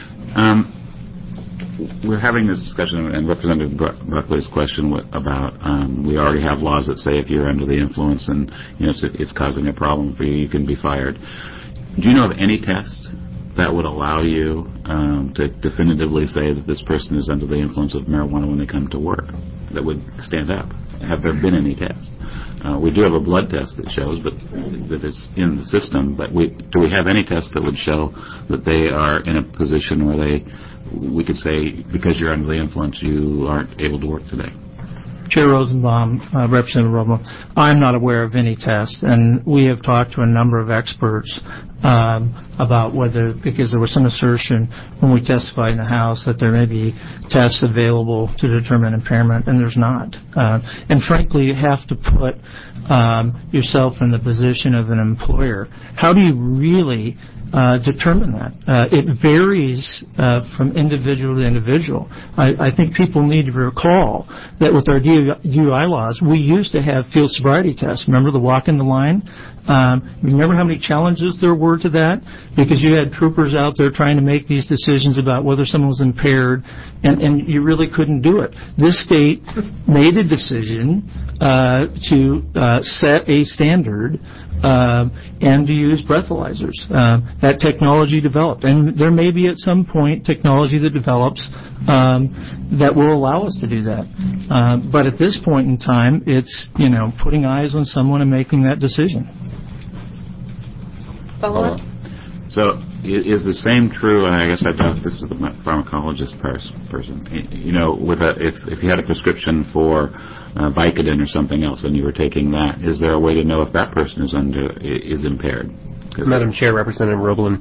[SPEAKER 18] We're having this discussion, and Representative Buckley's question about we already have laws that say if you're under the influence and it's causing a problem for you, you can be fired. Do you know of any test that would allow you to definitively say that this person is under the influence of marijuana when they come to work, that would stand up? Have there been any tests? We do have a blood test that shows that it's in the system, but do we have any tests that would show that they are in a position where we could say, because you're under the influence, you aren't able to work today?
[SPEAKER 15] Chair Rosenbaum, Representative Roblin, I'm not aware of any tests, and we have talked to a number of experts about whether, because there was some assertion when we testified in the House that there may be tests available to determine impairment, and there's not. And frankly, you have to put yourself in the position of an employer. How do you really determine that? It varies from individual to individual. I think people need to recall that with our DUI laws, we used to have field sobriety tests. Remember the walk in the line? Remember how many challenges there were to that? Because you had troopers out there trying to make these decisions about whether someone was impaired, and you really couldn't do it. This state made a decision to set a standard and to use breathalyzers. That technology developed, and there may be at some point technology that develops that will allow us to do that. But at this point in time, it's putting eyes on someone and making that decision.
[SPEAKER 1] Follow-up?
[SPEAKER 18] So is the same true, and I guess I doubt this is the pharmacologist person, if you had a prescription for Vicodin or something else and you were taking that, is there a way to know if that person is impaired?
[SPEAKER 17] Madam Chair, Representative Roblin,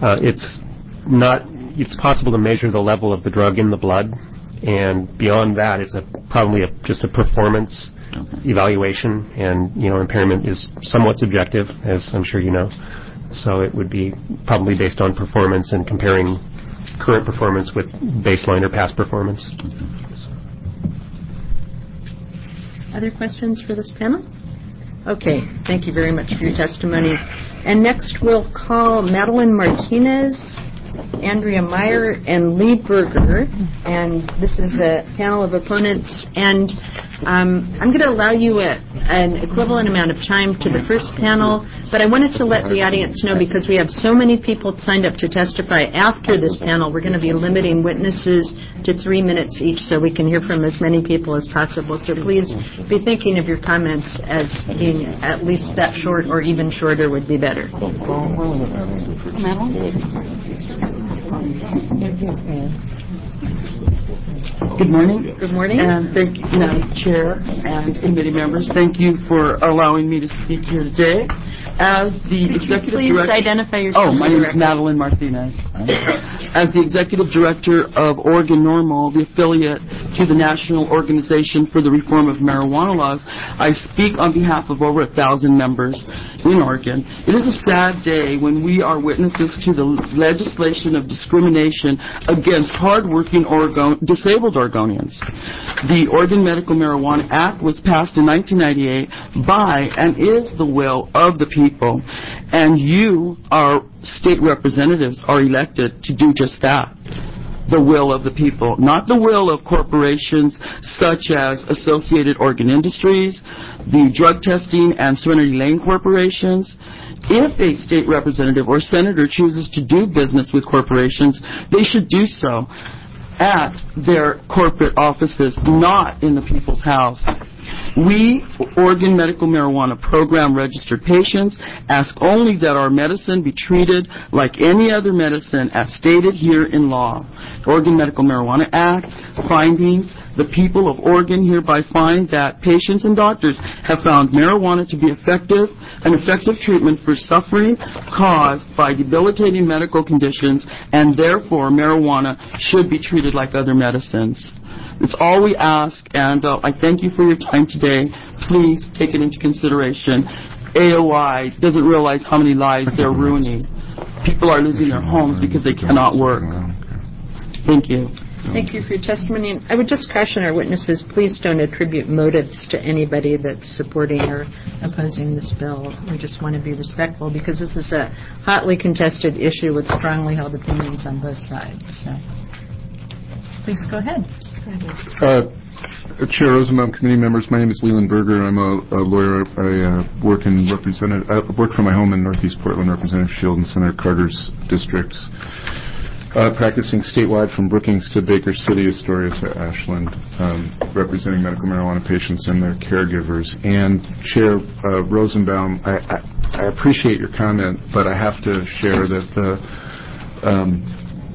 [SPEAKER 17] it's possible to measure the level of the drug in the blood, and beyond that, it's probably just a performance evaluation, and impairment is somewhat subjective, as I'm sure you know. So it would be probably based on performance and comparing current performance with baseline or past performance.
[SPEAKER 1] Other questions for this panel? Okay, thank you very much for your testimony. And next we'll call Madeline Martinez, Andrea Meyer, and Lee Berger. And this is a panel of opponents. And I'm going to allow you an equivalent amount of time to the first panel, but I wanted to let the audience know, because we have so many people signed up to testify after this panel, we're going to be limiting witnesses to 3 minutes each so we can hear from as many people as possible. So please be thinking of your comments as being at least that short, or even shorter would be better.
[SPEAKER 19] Good morning.
[SPEAKER 1] Good morning.
[SPEAKER 19] And thank you, Madam Chair and committee members. Thank you for allowing me to speak here today. As the executive
[SPEAKER 1] please
[SPEAKER 19] director,
[SPEAKER 1] identify yourself.
[SPEAKER 19] my name is Madeline Martinez. As the executive director of Oregon NORML, the affiliate to the National Organization for the Reform of Marijuana Laws, I speak on behalf of over 1,000 members in Oregon. It is a sad day when we are witnesses to the legislation of discrimination against hardworking disabled Oregonians. The Oregon Medical Marijuana Act was passed in 1998 by and is the will of the people. And you, our state representatives, are elected to do just that. The will of the people, not the will of corporations such as Associated Oregon Industries, the drug testing and Serenity Lane corporations. If a state representative or senator chooses to do business with corporations, they should do so at their corporate offices, not in the people's house. We, Oregon Medical Marijuana Program registered patients, ask only that our medicine be treated like any other medicine as stated here in law. Oregon Medical Marijuana Act findings. The people of Oregon hereby find that patients and doctors have found marijuana to be an effective treatment for suffering caused by debilitating medical conditions, and therefore marijuana should be treated like other medicines. It's all we ask, and I thank you for your time today. Please take it into consideration. AOI doesn't realize how many lives they're ruining. People are losing their homes because they cannot work. Thank you.
[SPEAKER 1] Thank you for your testimony. And I would just caution our witnesses, please don't attribute motives to anybody that's supporting or opposing this bill. We just want to be respectful, because this is a hotly contested issue with strongly held opinions on both sides. So please go ahead.
[SPEAKER 9] Chair Rosenbaum, committee members, my name is Leland Berger. I'm a lawyer. I work from my home in Northeast Portland, Representative Shield and Senator Carter's districts, practicing statewide from Brookings to Baker City, Astoria to Ashland, representing medical marijuana patients and their caregivers. And Chair Rosenbaum, I appreciate your comment, but I have to share that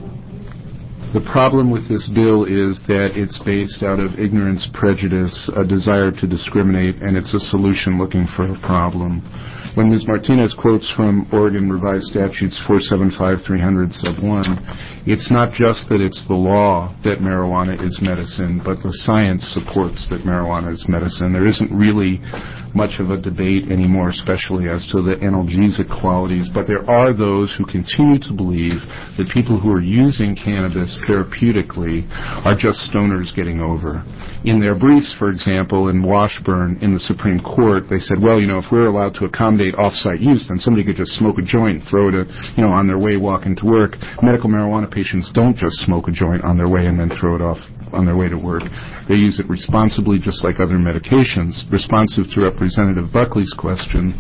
[SPEAKER 9] the problem with this bill is that it's based out of ignorance, prejudice, a desire to discriminate, and it's a solution looking for a problem. When Ms. Martinez quotes from Oregon Revised Statutes 475-300 sub 1, it's not just that it's the law that marijuana is medicine, but the science supports that marijuana is medicine. There isn't really much of a debate anymore, especially as to the analgesic qualities, but there are those who continue to believe that people who are using cannabis therapeutically are just stoners getting over. In their briefs, for example, in Washburn, in the Supreme Court, they said, well, if we're allowed to accommodate off-site use, then somebody could just smoke a joint, throw it, on their way walking to work. Medical marijuana patients don't just smoke a joint on their way and then throw it off on their way to work. They use it responsibly, just like other medications. Responsive to Representative Buckley's question,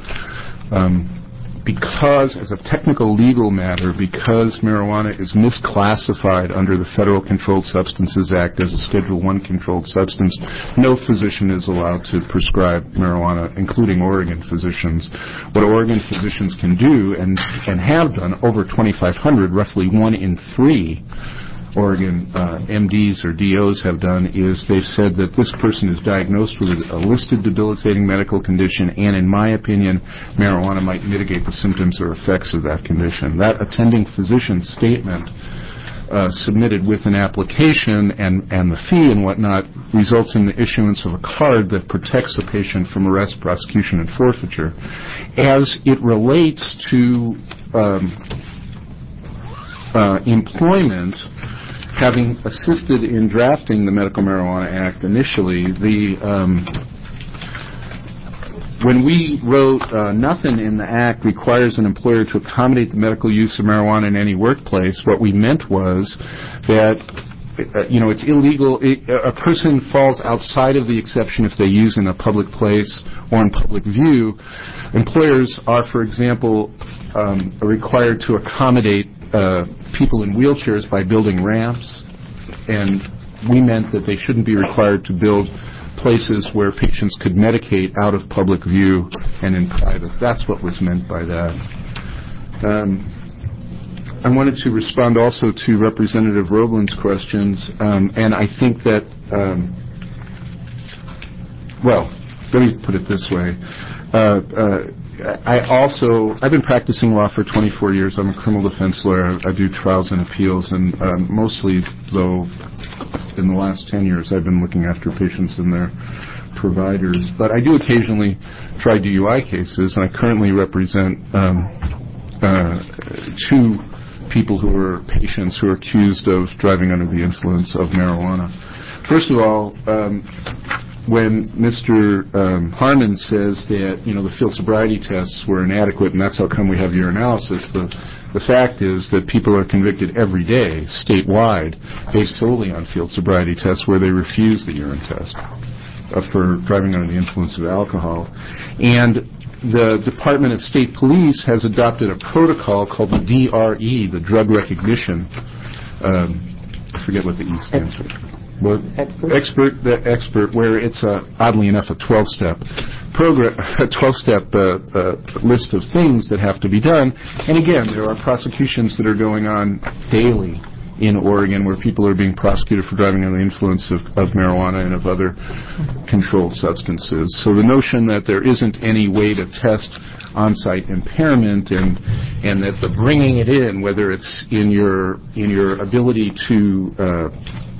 [SPEAKER 9] because, as a technical legal matter, because marijuana is misclassified under the Federal Controlled Substances Act as a Schedule I controlled substance, no physician is allowed to prescribe marijuana, including Oregon physicians. What Oregon physicians can do, and have done, over 2,500, roughly 1 in 3 Oregon MDs or DOs have done, is they've said that this person is diagnosed with a listed debilitating medical condition, and in my opinion, marijuana might mitigate the symptoms or effects of that condition. That attending physician statement submitted with an application and the fee and whatnot results in the issuance of a card that protects the patient from arrest, prosecution, and forfeiture. As it relates to employment, having assisted in drafting the Medical Marijuana Act initially, when we wrote nothing in the Act requires an employer to accommodate the medical use of marijuana in any workplace, what we meant was that it's illegal. A person falls outside of the exception if they use in a public place or in public view. Employers are, for example, required to accommodate people in wheelchairs by building ramps, and we meant that they shouldn't be required to build places where patients could medicate out of public view and in private. That's what was meant by that. I wanted to respond also to Representative Roblin's questions, and I think that, let me put it this way. I've been practicing law for 24 years. I'm a criminal defense lawyer. I do trials and appeals, and mostly, though, in the last 10 years, I've been looking after patients and their providers. But I do occasionally try DUI cases, and I currently represent 2 people who are patients who are accused of driving under the influence of marijuana. First of all, when Mr. Harmon says that, the field sobriety tests were inadequate and that's how come we have urinalysis, the fact is that people are convicted every day, statewide, based solely on field sobriety tests where they refuse the urine test for driving under the influence of alcohol. And the Department of State Police has adopted a protocol called the DRE, the Drug Recognition, I forget what the E stands for. Expert, where it's oddly enough a 12-step program, a 12-step list of things that have to be done. And again, there are prosecutions that are going on daily in Oregon where people are being prosecuted for driving under the influence of marijuana and of other controlled substances. So the notion that there isn't any way to test on-site impairment and that the bringing it in, whether it's in your ability to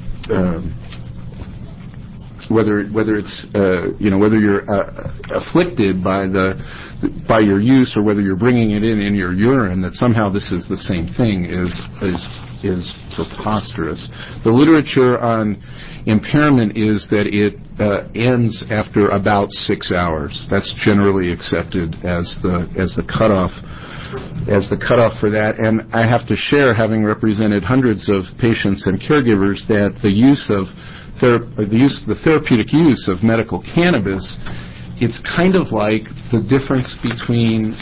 [SPEAKER 9] whether it's whether you're afflicted by your use or whether you're bringing it in your urine, that somehow this is the same thing is preposterous. The literature on impairment is that it ends after about 6 hours. That's generally accepted as the cutoff for that. And I have to share, having represented hundreds of patients and caregivers, that the use of the therapeutic use of medical cannabis, it's kind of like the difference between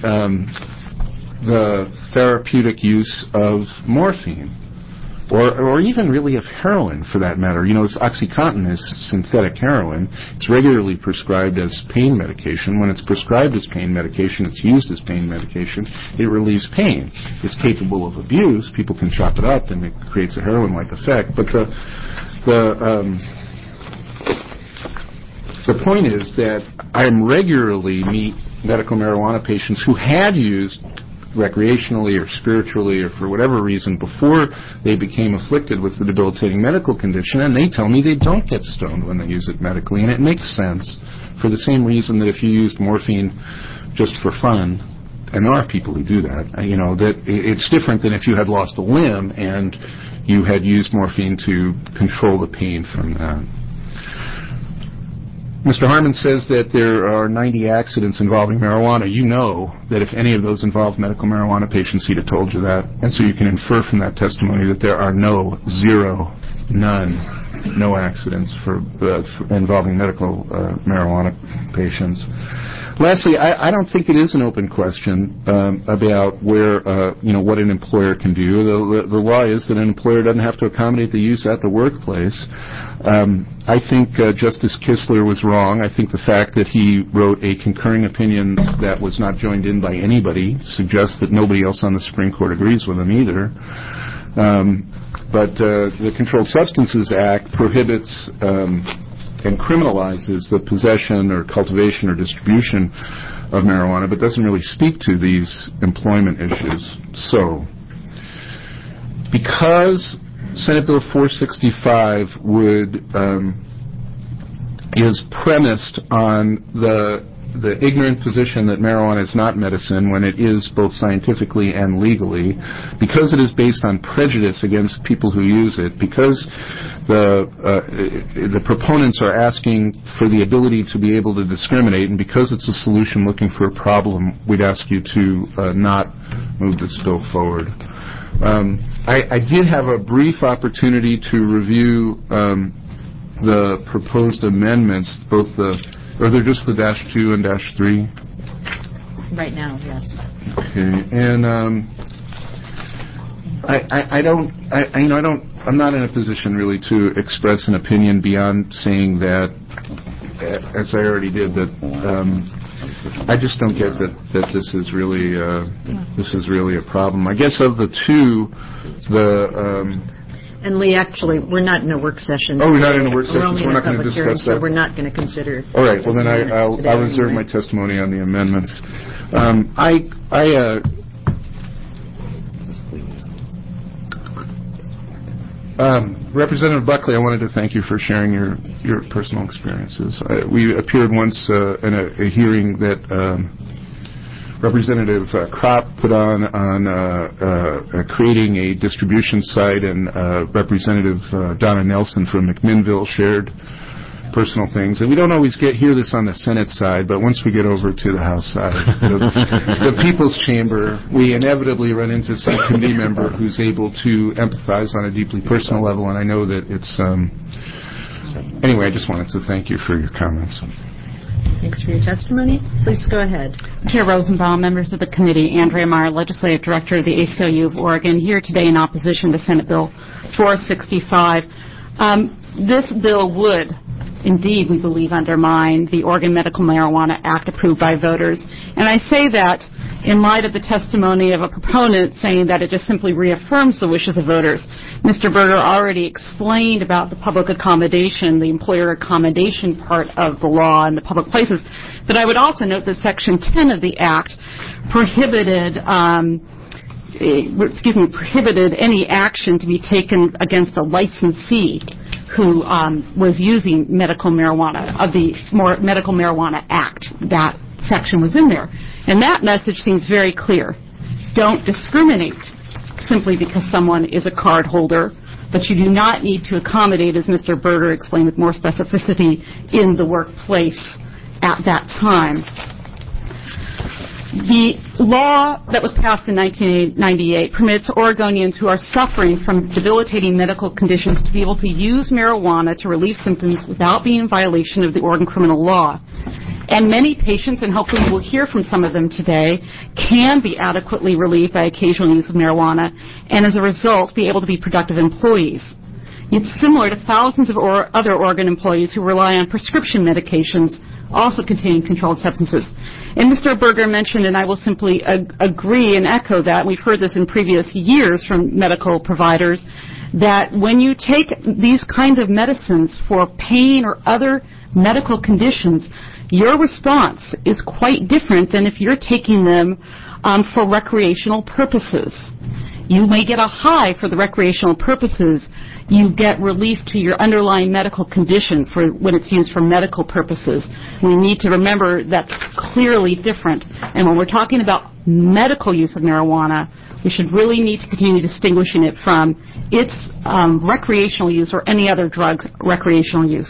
[SPEAKER 9] the therapeutic use of morphine, or even really of heroin, for that matter. OxyContin is synthetic heroin. It's regularly prescribed as pain medication. When it's prescribed as pain medication, it's used as pain medication. It relieves pain. It's capable of abuse. People can chop it up, and it creates a heroin-like effect. But the point is that I regularly meet medical marijuana patients who had used recreationally or spiritually or for whatever reason before they became afflicted with the debilitating medical condition, and they tell me they don't get stoned when they use it medically, and it makes sense for the same reason that if you used morphine just for fun, and there are people who do that, that it's different than if you had lost a limb and you had used morphine to control the pain from that. Mr. Harmon says that there are 90 accidents involving marijuana. You know that if any of those involve medical marijuana patients, he'd have told you that. And so you can infer from that testimony that there are no accidents for involving medical marijuana patients. Lastly, I don't think it is an open question about where, what an employer can do. The law is that an employer doesn't have to accommodate the use at the workplace. I think Justice Kistler was wrong. I think the fact that he wrote a concurring opinion that was not joined in by anybody suggests that nobody else on the Supreme Court agrees with him either. But the Controlled Substances Act prohibits and criminalizes the possession or cultivation or distribution of marijuana, but doesn't really speak to these employment issues. So, because Senate Bill 465 is premised on the ignorant position that marijuana is not medicine when it is both scientifically and legally, because it is based on prejudice against people who use it, because the proponents are asking for the ability to be able to discriminate, and because it's a solution looking for a problem, we'd ask you to not move this bill forward. I did have a brief opportunity to review the proposed amendments, are they just the -2 and -3?
[SPEAKER 1] Right now, yes.
[SPEAKER 9] Okay, and I'm not in a position really to express an opinion beyond saying that, as I already did, that I just don't get that this is really a problem. I guess of the two,
[SPEAKER 1] And Lee, actually, we're not in a work session.
[SPEAKER 9] Oh, we're not in a work session, so we're not
[SPEAKER 1] going to
[SPEAKER 9] discuss that?
[SPEAKER 1] So we're not going to consider it.
[SPEAKER 9] All right, well then I'll reserve my testimony on the amendments. Representative Buckley, I wanted to thank you for sharing your personal experiences. We appeared once in a hearing that Representative Kropp put on creating a distribution site, and Representative Donna Nelson from McMinnville shared personal things. And we don't always hear this on the Senate side, but once we get over to the House side, the People's Chamber, we inevitably run into some committee member who's able to empathize on a deeply personal level, and I know that it's... Anyway, I just wanted to thank you for your comments.
[SPEAKER 1] Thanks for your testimony. Please go ahead.
[SPEAKER 20] Chair Rosenbaum, members of the committee, Andrea Meyer, Legislative Director of the ACLU of Oregon, here today in opposition to Senate Bill 465. This bill would, indeed, we believe, undermine the Oregon Medical Marijuana Act approved by voters. And I say that in light of the testimony of a proponent saying that it just simply reaffirms the wishes of voters. Mr. Berger already explained about the public accommodation, the employer accommodation part of the law in the public places. But I would also note that Section 10 of the Act prohibited any action to be taken against a licensee who was using medical marijuana, of the Medical Marijuana Act. That section was in there. And that message seems very clear. Don't discriminate simply because someone is a card holder, but you do not need to accommodate, as Mr. Berger explained with more specificity, in the workplace at that time. The law that was passed in 1998 permits Oregonians who are suffering from debilitating medical conditions to be able to use marijuana to relieve symptoms without being in violation of the Oregon criminal law. And many patients, and hopefully we'll hear from some of them today, can be adequately relieved by occasional use of marijuana and as a result be able to be productive employees. It's similar to thousands of other Oregon employees who rely on prescription medications also containing controlled substances. And Mr. Berger mentioned, and I will simply agree and echo that, we've heard this in previous years from medical providers, that when you take these kinds of medicines for pain or other medical conditions, your response is quite different than if you're taking them for recreational purposes. You may get a high for the recreational purposes. You get relief to your underlying medical condition for when it's used for medical purposes. We need to remember that's clearly different. And when we're talking about medical use of marijuana, we should really need to continue distinguishing it from its recreational use or any other drug's recreational use.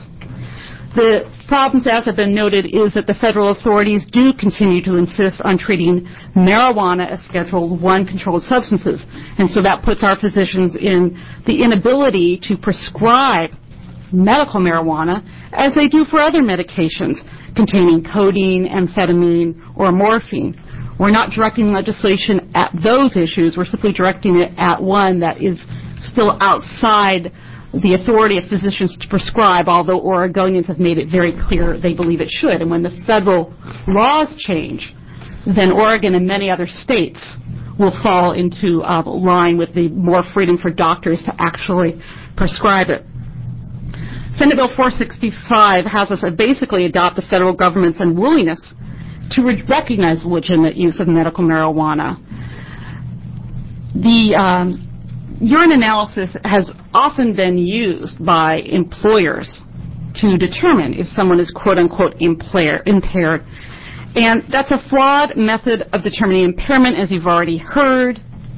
[SPEAKER 20] The problems, as have been noted, is that the federal authorities do continue to insist on treating marijuana as Schedule I controlled substances. And so that puts our physicians in the inability to prescribe medical marijuana as they do for other medications containing codeine, amphetamine, or morphine. We're not directing legislation at those issues. We're simply directing it at one that is still outside the authority of physicians to prescribe, although Oregonians have made it very clear they believe it should. And when the federal laws change, then Oregon and many other states will fall into line with the more freedom for doctors to actually prescribe it. Senate Bill 465 has us basically adopt the federal government's unwillingness to recognize the legitimate use of medical marijuana. The urine analysis has often been used by employers to determine if someone is quote-unquote impaired. And that's a flawed method of determining impairment, as you've already heard.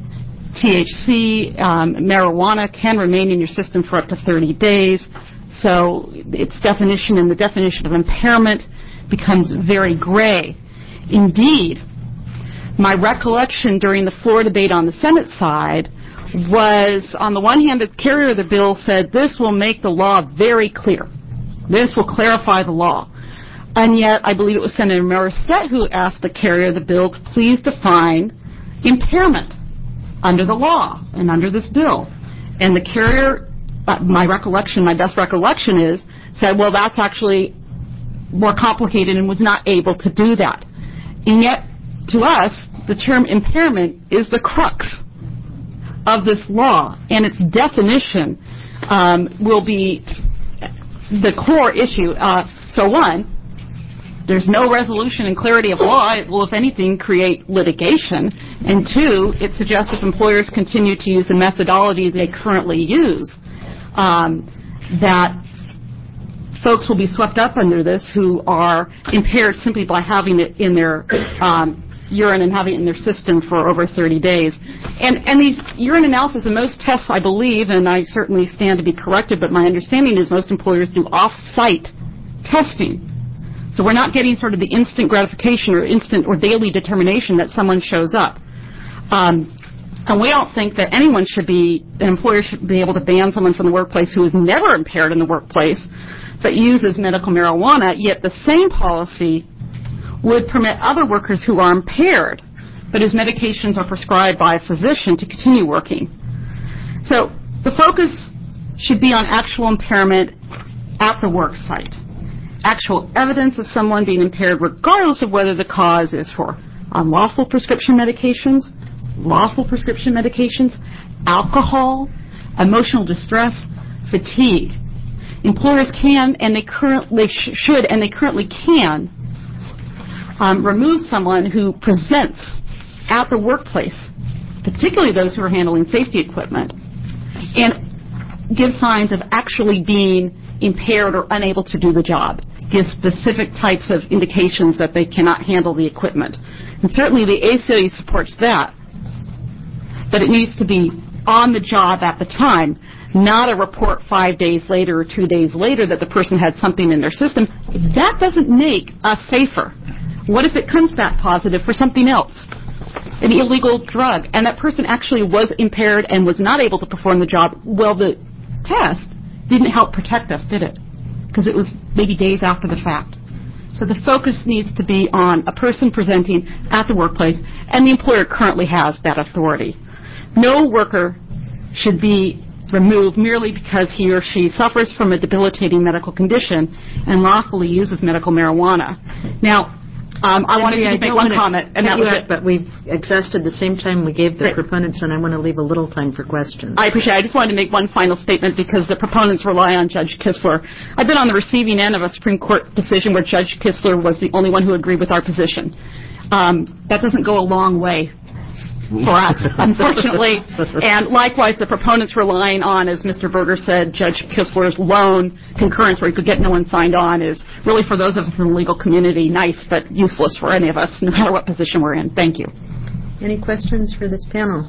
[SPEAKER 20] THC, marijuana can remain in your system for up to 30 days. So its definition and the definition of impairment becomes very gray. Indeed, my recollection during the floor debate on the Senate side was, on the one hand, the carrier of the bill said this will make the law very clear. This will clarify the law. And yet, I believe it was Senator Morissette who asked the carrier of the bill to please define impairment under the law and under this bill. And the carrier, my best recollection is, said, well, that's actually more complicated and was not able to do that. And yet, to us, the term impairment is the crux of this law, and its definition will be the core issue. So one, there's no resolution and clarity of law. It will, if anything, create litigation. And two, it suggests if employers continue to use the methodology they currently use, that folks will be swept up under this who are impaired simply by having it in their urine and having it in their system for over 30 days. And these urine analysis and most tests, I believe, and I certainly stand to be corrected, but my understanding is most employers do off-site testing. So we're not getting sort of the instant gratification or instant or daily determination that someone shows up. And we don't think that an employer should be able to ban someone from the workplace who is never impaired in the workplace, but uses medical marijuana, yet the same policy would permit other workers who are impaired, but whose medications are prescribed by a physician to continue working. So the focus should be on actual impairment at the work site. Actual evidence of someone being impaired regardless of whether the cause is for unlawful prescription medications, lawful prescription medications, alcohol, emotional distress, fatigue. Employers can, and they currently should, and they currently can, remove someone who presents at the workplace, particularly those who are handling safety equipment, and give signs of actually being impaired or unable to do the job. Give specific types of indications that they cannot handle the equipment. And certainly the ACLU supports that. But it needs to be on the job at the time, not a report 5 days later or 2 days later that the person had something in their system. That doesn't make us safer. What if it comes back positive for something else, an illegal drug, and that person actually was impaired and was not able to perform the job? Well, the test didn't help protect us, did it? Because it was maybe days after the fact. So the focus needs to be on a person presenting at the workplace, and the employer currently has that authority. No worker should be removed merely because he or she suffers from a debilitating medical condition and lawfully uses medical marijuana. Now, I wanted to make one comment, and that was it.
[SPEAKER 1] But we've exhausted the same time we gave the proponents, and I want to leave a little time for questions.
[SPEAKER 20] I appreciate it. I just wanted to make one final statement because the proponents rely on Judge Kistler. I've been on the receiving end of a Supreme Court decision where Judge Kistler was the only one who agreed with our position. That doesn't go a long way for us, unfortunately. And likewise, the proponents relying on, as Mr. Berger said, Judge Kistler's lone concurrence where he could get no one signed on is really, for those of us in the legal community, nice but useless for any of us, no matter what position we're in. Thank you.
[SPEAKER 1] Any questions for this panel?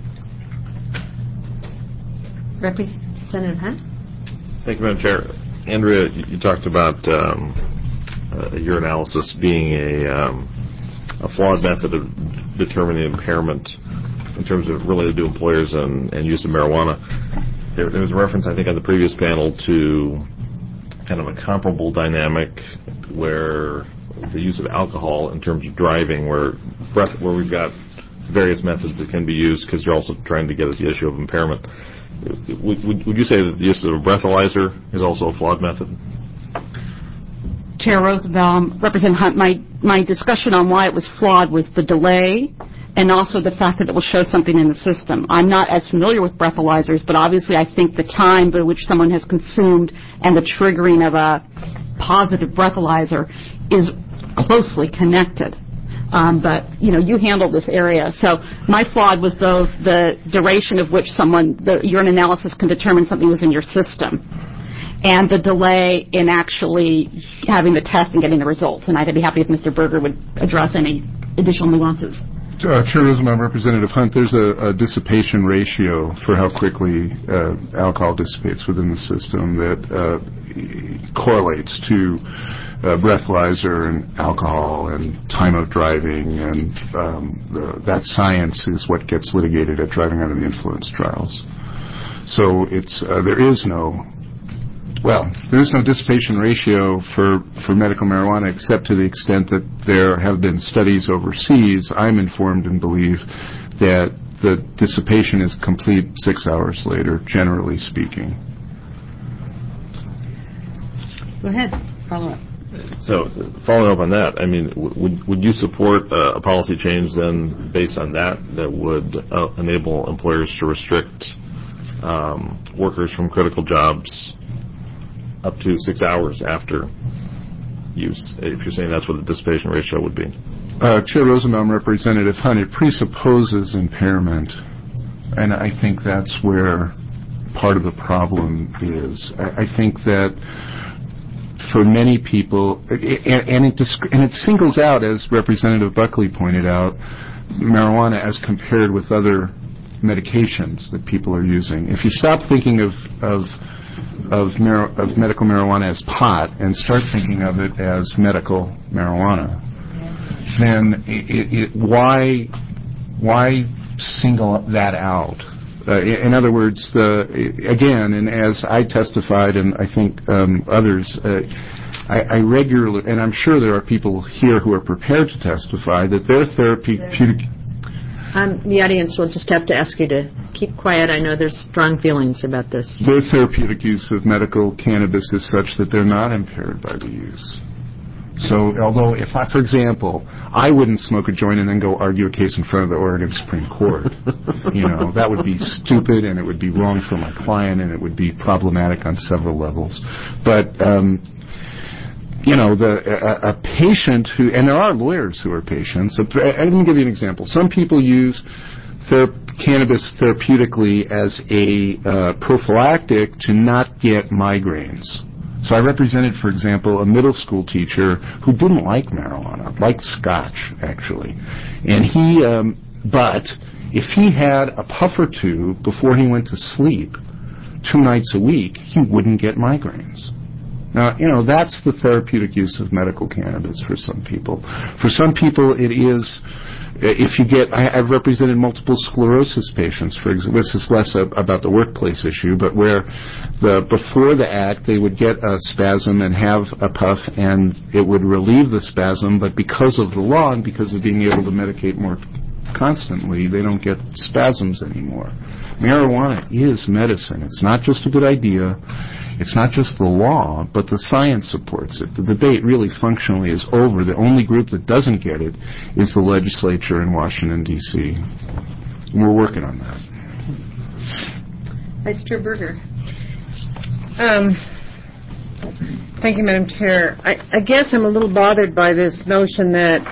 [SPEAKER 1] Representative Hunt?
[SPEAKER 6] Thank you, Madam Chair. Andrea, you talked about your analysis being a flawed method of determining impairment in terms of related to employers and use of marijuana. There was a reference, I think, on the previous panel to kind of a comparable dynamic where the use of alcohol in terms of driving, where we've got various methods that can be used because you're also trying to get at the issue of impairment. Would you say that the use of a breathalyzer is also a flawed method?
[SPEAKER 20] Chair Rosenbaum, Representative Hunt, my discussion on why it was flawed was the delay and also the fact that it will show something in the system. I'm not as familiar with breathalyzers, but obviously I think the time by which someone has consumed and the triggering of a positive breathalyzer is closely connected. But, you handled this area. So my flawed was both the duration of which urine analysis can determine something was in your system, and the delay in actually having the test and getting the results. And I'd be happy if Mr. Berger would address any additional nuances.
[SPEAKER 9] Chair Rosenbaum, Representative Hunt, there's a dissipation ratio for how quickly alcohol dissipates within the system that correlates to breathalyzer and alcohol and time of driving, and that science is what gets litigated at driving under the influence trials. So there is no dissipation ratio for medical marijuana except to the extent that there have been studies overseas. I'm informed and believe that the dissipation is complete 6 hours later, generally speaking.
[SPEAKER 1] Go ahead. Follow up.
[SPEAKER 6] So, following up on that, I mean, would you support a policy change then based on that would enable employers to restrict workers from critical jobs up to 6 hours after use, if you're saying that's what the dissipation ratio would be?
[SPEAKER 9] Chair Rosenbaum, Representative Hunt, it presupposes impairment, and I think that's where part of the problem is. I think that for many people, and it singles out, as Representative Buckley pointed out, marijuana as compared with other medications that people are using. If you stop thinking of medical marijuana as pot and start thinking of it as medical marijuana, then why single that out? In other words, again, and as I testified, and I think others, I regularly, and I'm sure there are people here who are prepared to testify, that their therapeutic...
[SPEAKER 1] The audience will just have to ask you to keep quiet. I know there's strong feelings about this.
[SPEAKER 9] Their therapeutic use of medical cannabis is such that they're not impaired by the use. So, although if I, for example, I wouldn't smoke a joint and then go argue a case in front of the Oregon Supreme Court, that would be stupid and it would be wrong for my client and it would be problematic on several levels. But, a patient who, and there are lawyers who are patients. Let me give you an example. Some people use cannabis therapeutically as a prophylactic to not get migraines. So I represented, for example, a middle school teacher who didn't like marijuana, liked scotch, actually. And but if he had a puff or two before he went to sleep 2 nights a week, he wouldn't get migraines. Now, that's the therapeutic use of medical cannabis for some people. For some people, it is, if you get, I've represented multiple sclerosis patients, for example. This is less about the workplace issue, but where before the act, they would get a spasm and have a puff, and it would relieve the spasm, but because of the law and because of being able to medicate more constantly, they don't get spasms anymore. Marijuana is medicine. It's not just a good idea. It's not just the law, but the science supports it. The debate really functionally is over. The only group that doesn't get it is the legislature in Washington, D.C. And we're working on that.
[SPEAKER 7] Vice Chair Berger. Thank you, Madam Chair. I guess I'm a little bothered by this notion that,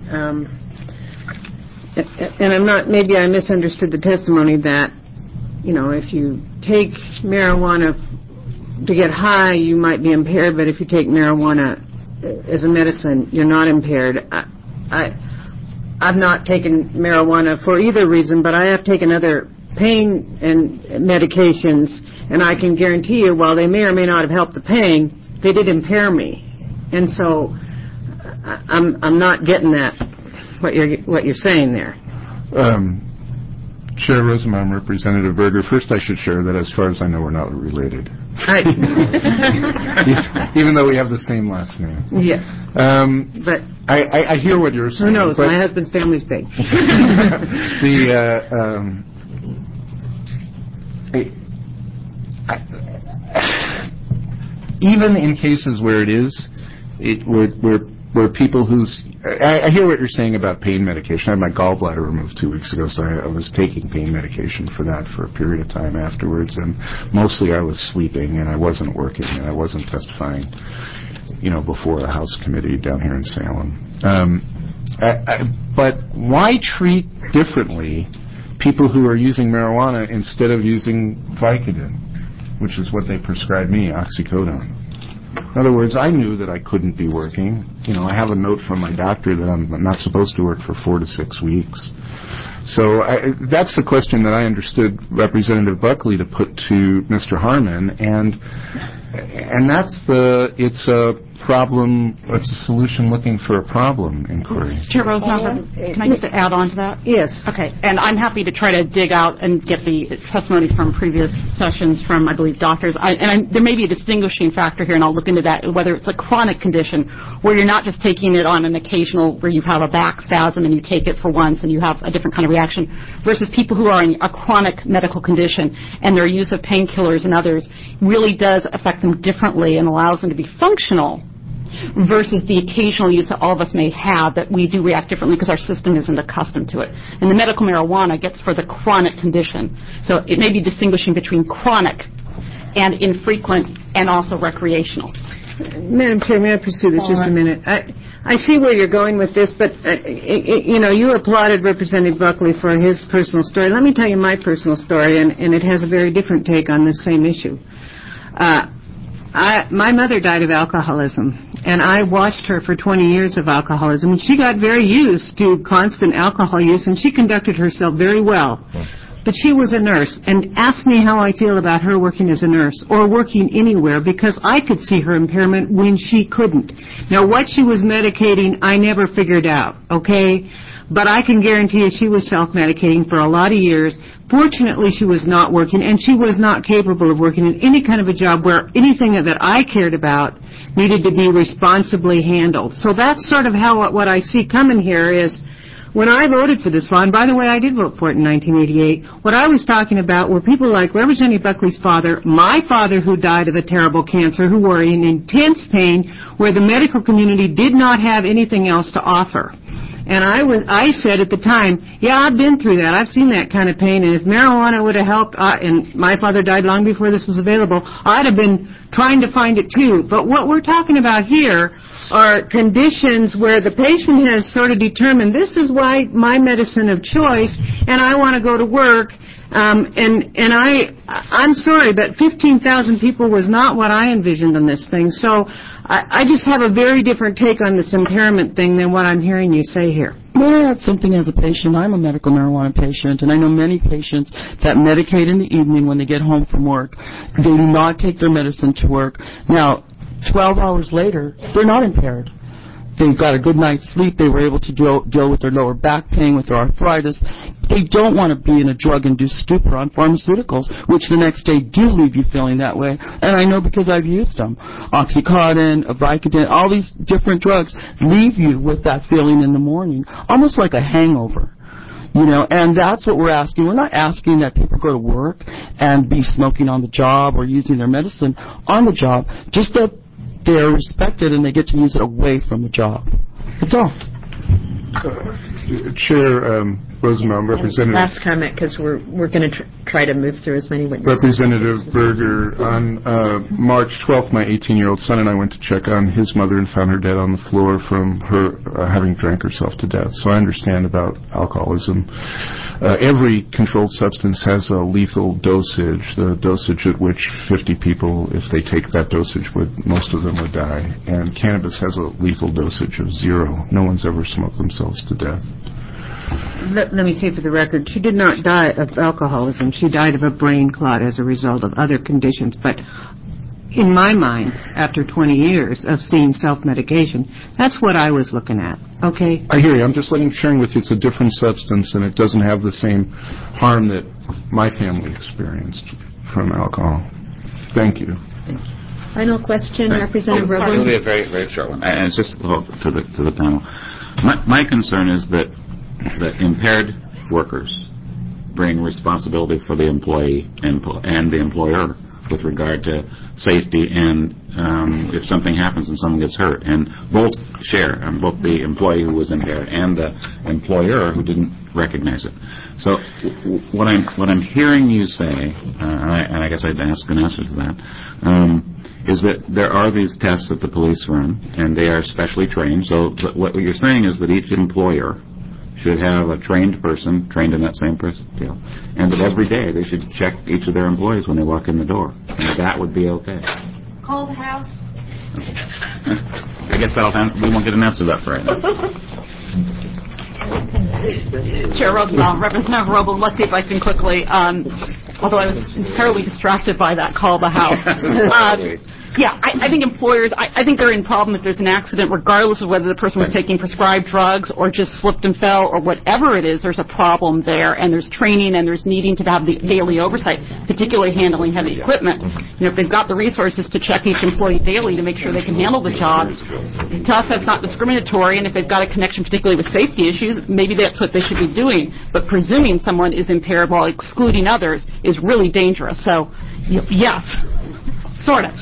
[SPEAKER 7] and maybe I misunderstood the testimony that, if you take marijuana to get high, you might be impaired, but if you take marijuana as a medicine, you're not impaired. I've not taken marijuana for either reason, but I have taken other pain and medications, and I can guarantee you, while they may or may not have helped the pain, they did impair me. And so I'm not getting that, what you're saying there.
[SPEAKER 9] Chair Rosenbaum, Representative Berger, first I should share that as far as I know, we're not related. Even though we have the same last name.
[SPEAKER 7] Yes.
[SPEAKER 9] But I hear what you're saying.
[SPEAKER 7] Who knows? My husband's family's big.
[SPEAKER 9] Even in cases where it is, where people who's... I hear what you're saying about pain medication. I had my gallbladder removed 2 weeks ago, so I was taking pain medication for that for a period of time afterwards, and mostly I was sleeping, and I wasn't working, and I wasn't testifying, before the House committee down here in Salem. But why treat differently people who are using marijuana instead of using Vicodin, which is what they prescribed me, oxycodone? In other words, I knew that I couldn't be working. I have a note from my doctor that I'm not supposed to work for 4 to 6 weeks. So that's the question that I understood Representative Buckley to put to Mr. Harmon, and it's a problem, it's a solution looking for a problem inquiry.
[SPEAKER 20] Chair Rosenbaum, can I just add on to that?
[SPEAKER 7] Yes.
[SPEAKER 20] Okay, and I'm happy to try to dig out and get the testimony from previous sessions from, I believe, doctors. There may be a distinguishing factor here, and I'll look into that, whether it's a chronic condition where you're not just taking it on an occasional, where you have a back spasm and you take it for once and you have a different kind of reaction, versus people who are in a chronic medical condition and their use of painkillers and others really does affect them differently and allows them to be functional versus the occasional use that all of us may have that we do react differently because our system isn't accustomed to it. And the medical marijuana gets for the chronic condition. So it may be distinguishing between chronic and infrequent and also recreational.
[SPEAKER 7] Madam Chair, may I pursue this just a minute? I see where you're going with this, but, you applauded Representative Buckley for his personal story. Let me tell you my personal story, and it has a very different take on this same issue. My mother died of alcoholism, and I watched her for 20 years of alcoholism, and she got very used to constant alcohol use, and she conducted herself very well. But she was a nurse, and ask me how I feel about her working as a nurse or working anywhere, because I could see her impairment when she couldn't. Now, what she was medicating, I never figured out, okay? But I can guarantee you she was self-medicating for a lot of years. Fortunately, she was not working, and she was not capable of working in any kind of a job where anything that I cared about needed to be responsibly handled. So that's sort of how what I see coming here is, when I voted for this law, and by the way, I did vote for it in 1988, what I was talking about were people like Representative Buckley's father, my father who died of a terrible cancer, who were in intense pain, where the medical community did not have anything else to offer. And I said at the time, yeah, I've been through that. I've seen that kind of pain, and if marijuana would have helped, and my father died long before this was available, I'd have been trying to find it too. But what we're talking about here are conditions where the patient has sort of determined, this is why my medicine of choice, and I want to go to work. I'm sorry, but 15,000 people was not what I envisioned on this thing. So I just have a very different take on this impairment thing than what I'm hearing you say here.
[SPEAKER 19] May I add something as a patient? I'm a medical marijuana patient, and I know many patients that medicate in the evening when they get home from work. They do not take their medicine to work. Now, 12 hours later, they're not impaired. They got a good night's sleep. They were able to deal with their lower back pain, with their arthritis. They don't want to be in a drug-induced stupor on pharmaceuticals, which the next day do leave you feeling that way. And I know because I've used them. Oxycontin, Vicodin, all these different drugs leave you with that feeling in the morning, almost like a hangover. And that's what we're asking. We're not asking that people go to work and be smoking on the job or using their medicine on the job, just that they're respected and they get to use it away from the job. That's all.
[SPEAKER 9] Chair Rosenbaum, Representative.
[SPEAKER 1] Last comment, because we're going to try to move through as many witnesses.
[SPEAKER 9] Representative Berger, on March 12th, my 18-year-old son and I went to check on his mother and found her dead on the floor from her having drank herself to death. So I understand about alcoholism. Every controlled substance has a lethal dosage, the dosage at which 50 people, if they take that dosage, most of them would die. And cannabis has a lethal dosage of 0. No one's ever smoked themselves to death.
[SPEAKER 7] Let me say for the record, she did not die of alcoholism. She died of a brain clot as a result of other conditions. But in my mind, after 20 years of seeing self-medication, that's what I was looking at, okay?
[SPEAKER 9] I hear you. I'm just sharing with you it's a different substance, and it doesn't have the same harm that my family experienced from alcohol. Thank you.
[SPEAKER 1] Final question, Representative Roblin.
[SPEAKER 18] It'll be a very, very short one. And it's just to the panel. My concern is that impaired workers bring responsibility for the employee and the employer with regard to safety and if something happens and someone gets hurt. And both share, both the employee who was impaired and the employer who didn't recognize it. So what I'm hearing you say, and I guess I'd ask an answer to that, is that there are these tests that the police run, and they are specially trained. So what you're saying is that each employer should have a trained person trained in that same deal, and that every day they should check each of their employees when they walk in the door, and that would be okay.
[SPEAKER 14] Call the house.
[SPEAKER 18] I guess we won't get an answer to that for right now.
[SPEAKER 20] Chair Rosenbaum, Representative Roblin, let's see if I can quickly, although I was entirely distracted by that call the house. Yeah, I think employers, I think they're in problem if there's an accident, regardless of whether the person was taking prescribed drugs or just slipped and fell or whatever it is, there's a problem there, and there's training and there's needing to have the daily oversight, particularly handling heavy equipment. If they've got the resources to check each employee daily to make sure they can handle the job, to us that's not discriminatory, and if they've got a connection particularly with safety issues, maybe that's what they should be doing. But presuming someone is impaired while excluding others is really dangerous. So, yes. Sort of.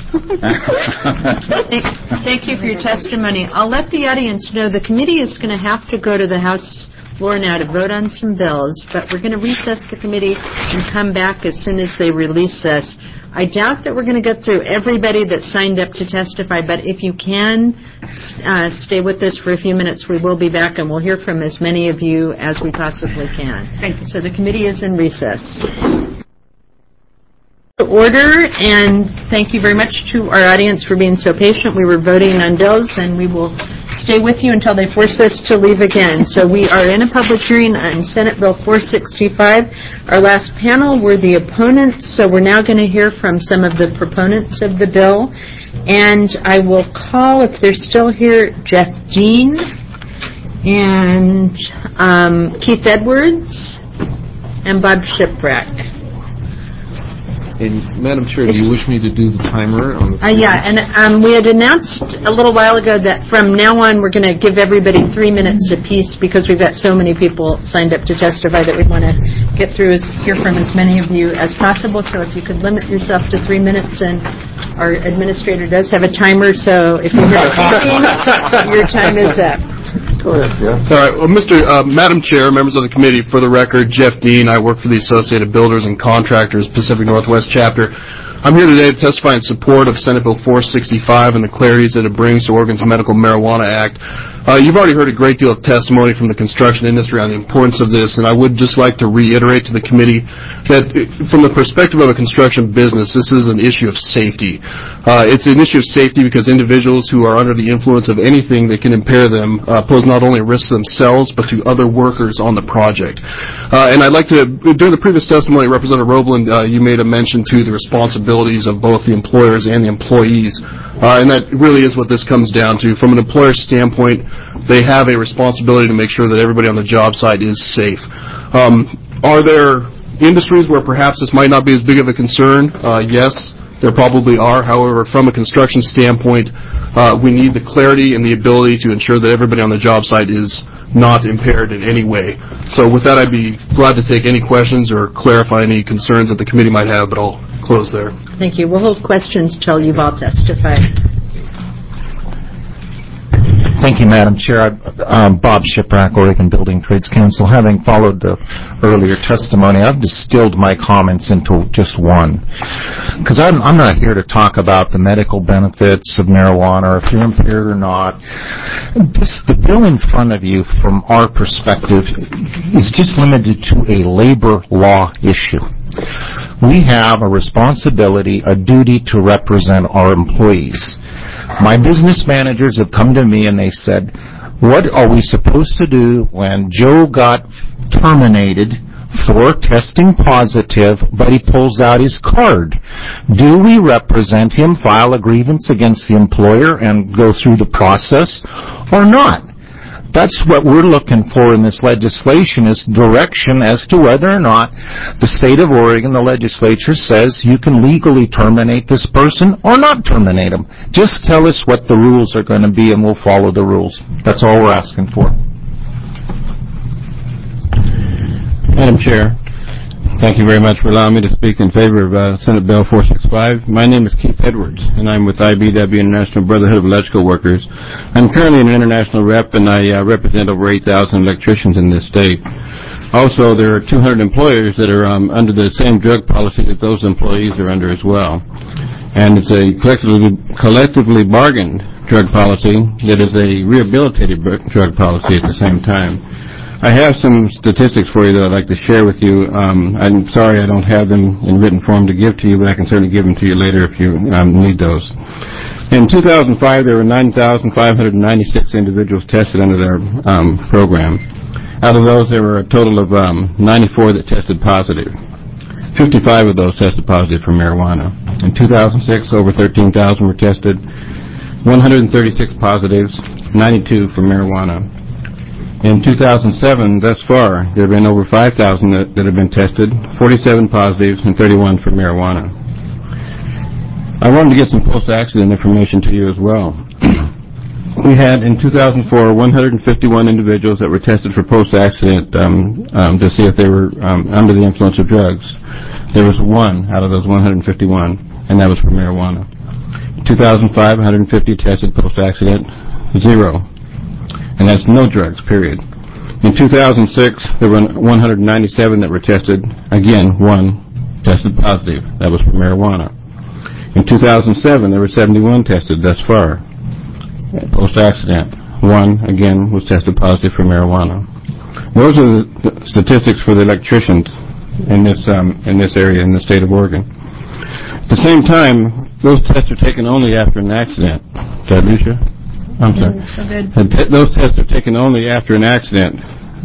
[SPEAKER 1] Thank you for your testimony. I'll let the audience know the committee is going to have to go to the House floor now to vote on some bills, but we're going to recess the committee and come back as soon as they release us. I doubt that we're going to get through everybody that signed up to testify, but if you can stay with us for a few minutes, we will be back and we'll hear from as many of you as we possibly can. Thank you. So the committee is in recess. Order, and thank you very much to our audience for being so patient. We were voting on bills, and we will stay with you until they force us to leave again. So we are in a public hearing on Senate Bill 465. Our last panel were the opponents, so we're now going to hear from some of the proponents of the bill. And I will call, if they're still here, Jeff Dean and Keith Edwards and Bob Shipwreck.
[SPEAKER 2] And Madam Chair, do you wish me to do the timer on the
[SPEAKER 1] yeah, and we had announced a little while ago that from now on we're going to give everybody 3 minutes apiece because we've got so many people signed up to testify that we want to hear from as many of you as possible. So if you could limit yourself to 3 minutes, and our administrator does have a timer, so if you're speaking, your time is up.
[SPEAKER 21] Go ahead, Jeff. All right. Well, Madam Chair, members of the committee, for the record, Jeff Dean. I work for the Associated Builders and Contractors Pacific Northwest Chapter. I'm here today to testify in support of Senate Bill 465 and the clarities that it brings to Oregon's Medical Marijuana Act. You've already heard a great deal of testimony from the construction industry on the importance of this, and I would just like to reiterate to the committee that from the perspective of a construction business, this is an issue of safety. It's an issue of safety because individuals who are under the influence of anything that can impair them pose not only risks to themselves but to other workers on the project. And I'd like to, during the previous testimony, Representative Roebland, you made a mention to the responsibilities of both the employers and the employees. And that really is what this comes down to. From an employer's standpoint, they have a responsibility to make sure that everybody on the job site is safe. Are there industries where perhaps this might not be as big of a concern? Yes, there probably are. However, from a construction standpoint, we need the clarity and the ability to ensure that everybody on the job site is not impaired in any way. So with that, I'd be glad to take any questions or clarify any concerns that the committee might have, but I'll close there.
[SPEAKER 1] Thank you. We'll hold questions till you've all testified.
[SPEAKER 3] Thank you, Madam Chair. I'm Bob Shiprack, Oregon Building Trades Council. Having followed the earlier testimony, I've distilled my comments into just one. Because I'm not here to talk about the medical benefits of marijuana or if you're impaired or not. The bill in front of you, from our perspective, is just limited to a labor law issue. We have a responsibility, a duty to represent our employees. My business managers have come to me and they said, what are we supposed to do when Joe got terminated for testing positive, but he pulls out his card? Do we represent him, file a grievance against the employer, and go through the process or not? That's what we're looking for in this legislation, is direction as to whether or not the state of Oregon, the legislature, says you can legally terminate this person or not terminate him. Just tell us what the rules are going to be and we'll follow the rules. That's all we're asking for.
[SPEAKER 22] Madam Chair, thank you very much for allowing me to speak in favor of Senate Bill 465. My name is Keith Edwards, and I'm with IBW, International Brotherhood of Electrical Workers. I'm currently an international rep, and I represent over 8,000 electricians in this state. Also, there are 200 employers that are under the same drug policy that those employees are under as well. And it's a collectively bargained drug policy that is a rehabilitated drug policy at the same time. I have some statistics for you that I'd like to share with you. I'm sorry I don't have them in written form to give to you, but I can certainly give them to you later if you need those. In 2005, there were 9,596 individuals tested under their program. Out of those, there were a total of 94 that tested positive. 55 of those tested positive for marijuana. In 2006, over 13,000 were tested. 136 positives, 92 for marijuana. In 2007, thus far, there have been over 5,000 that have been tested, 47 positives, and 31 for marijuana. I wanted to get some post-accident information to you as well. We had, in 2004, 151 individuals that were tested for post-accident to see if they were under the influence of drugs. There was one out of those 151, and that was for marijuana. In 2005, 150 tested post-accident, 0. And that's no drugs, period. In 2006, there were 197 that were tested. Again, one tested positive. That was for marijuana. In 2007, there were 71 tested thus far. Post-accident. One, again, was tested positive for marijuana. Those are the statistics for the electricians in this area, in the state of Oregon. At the same time, those tests are taken only after an accident. Did I lose you? I'm sorry.
[SPEAKER 1] So good.
[SPEAKER 22] Those tests are taken only after an accident,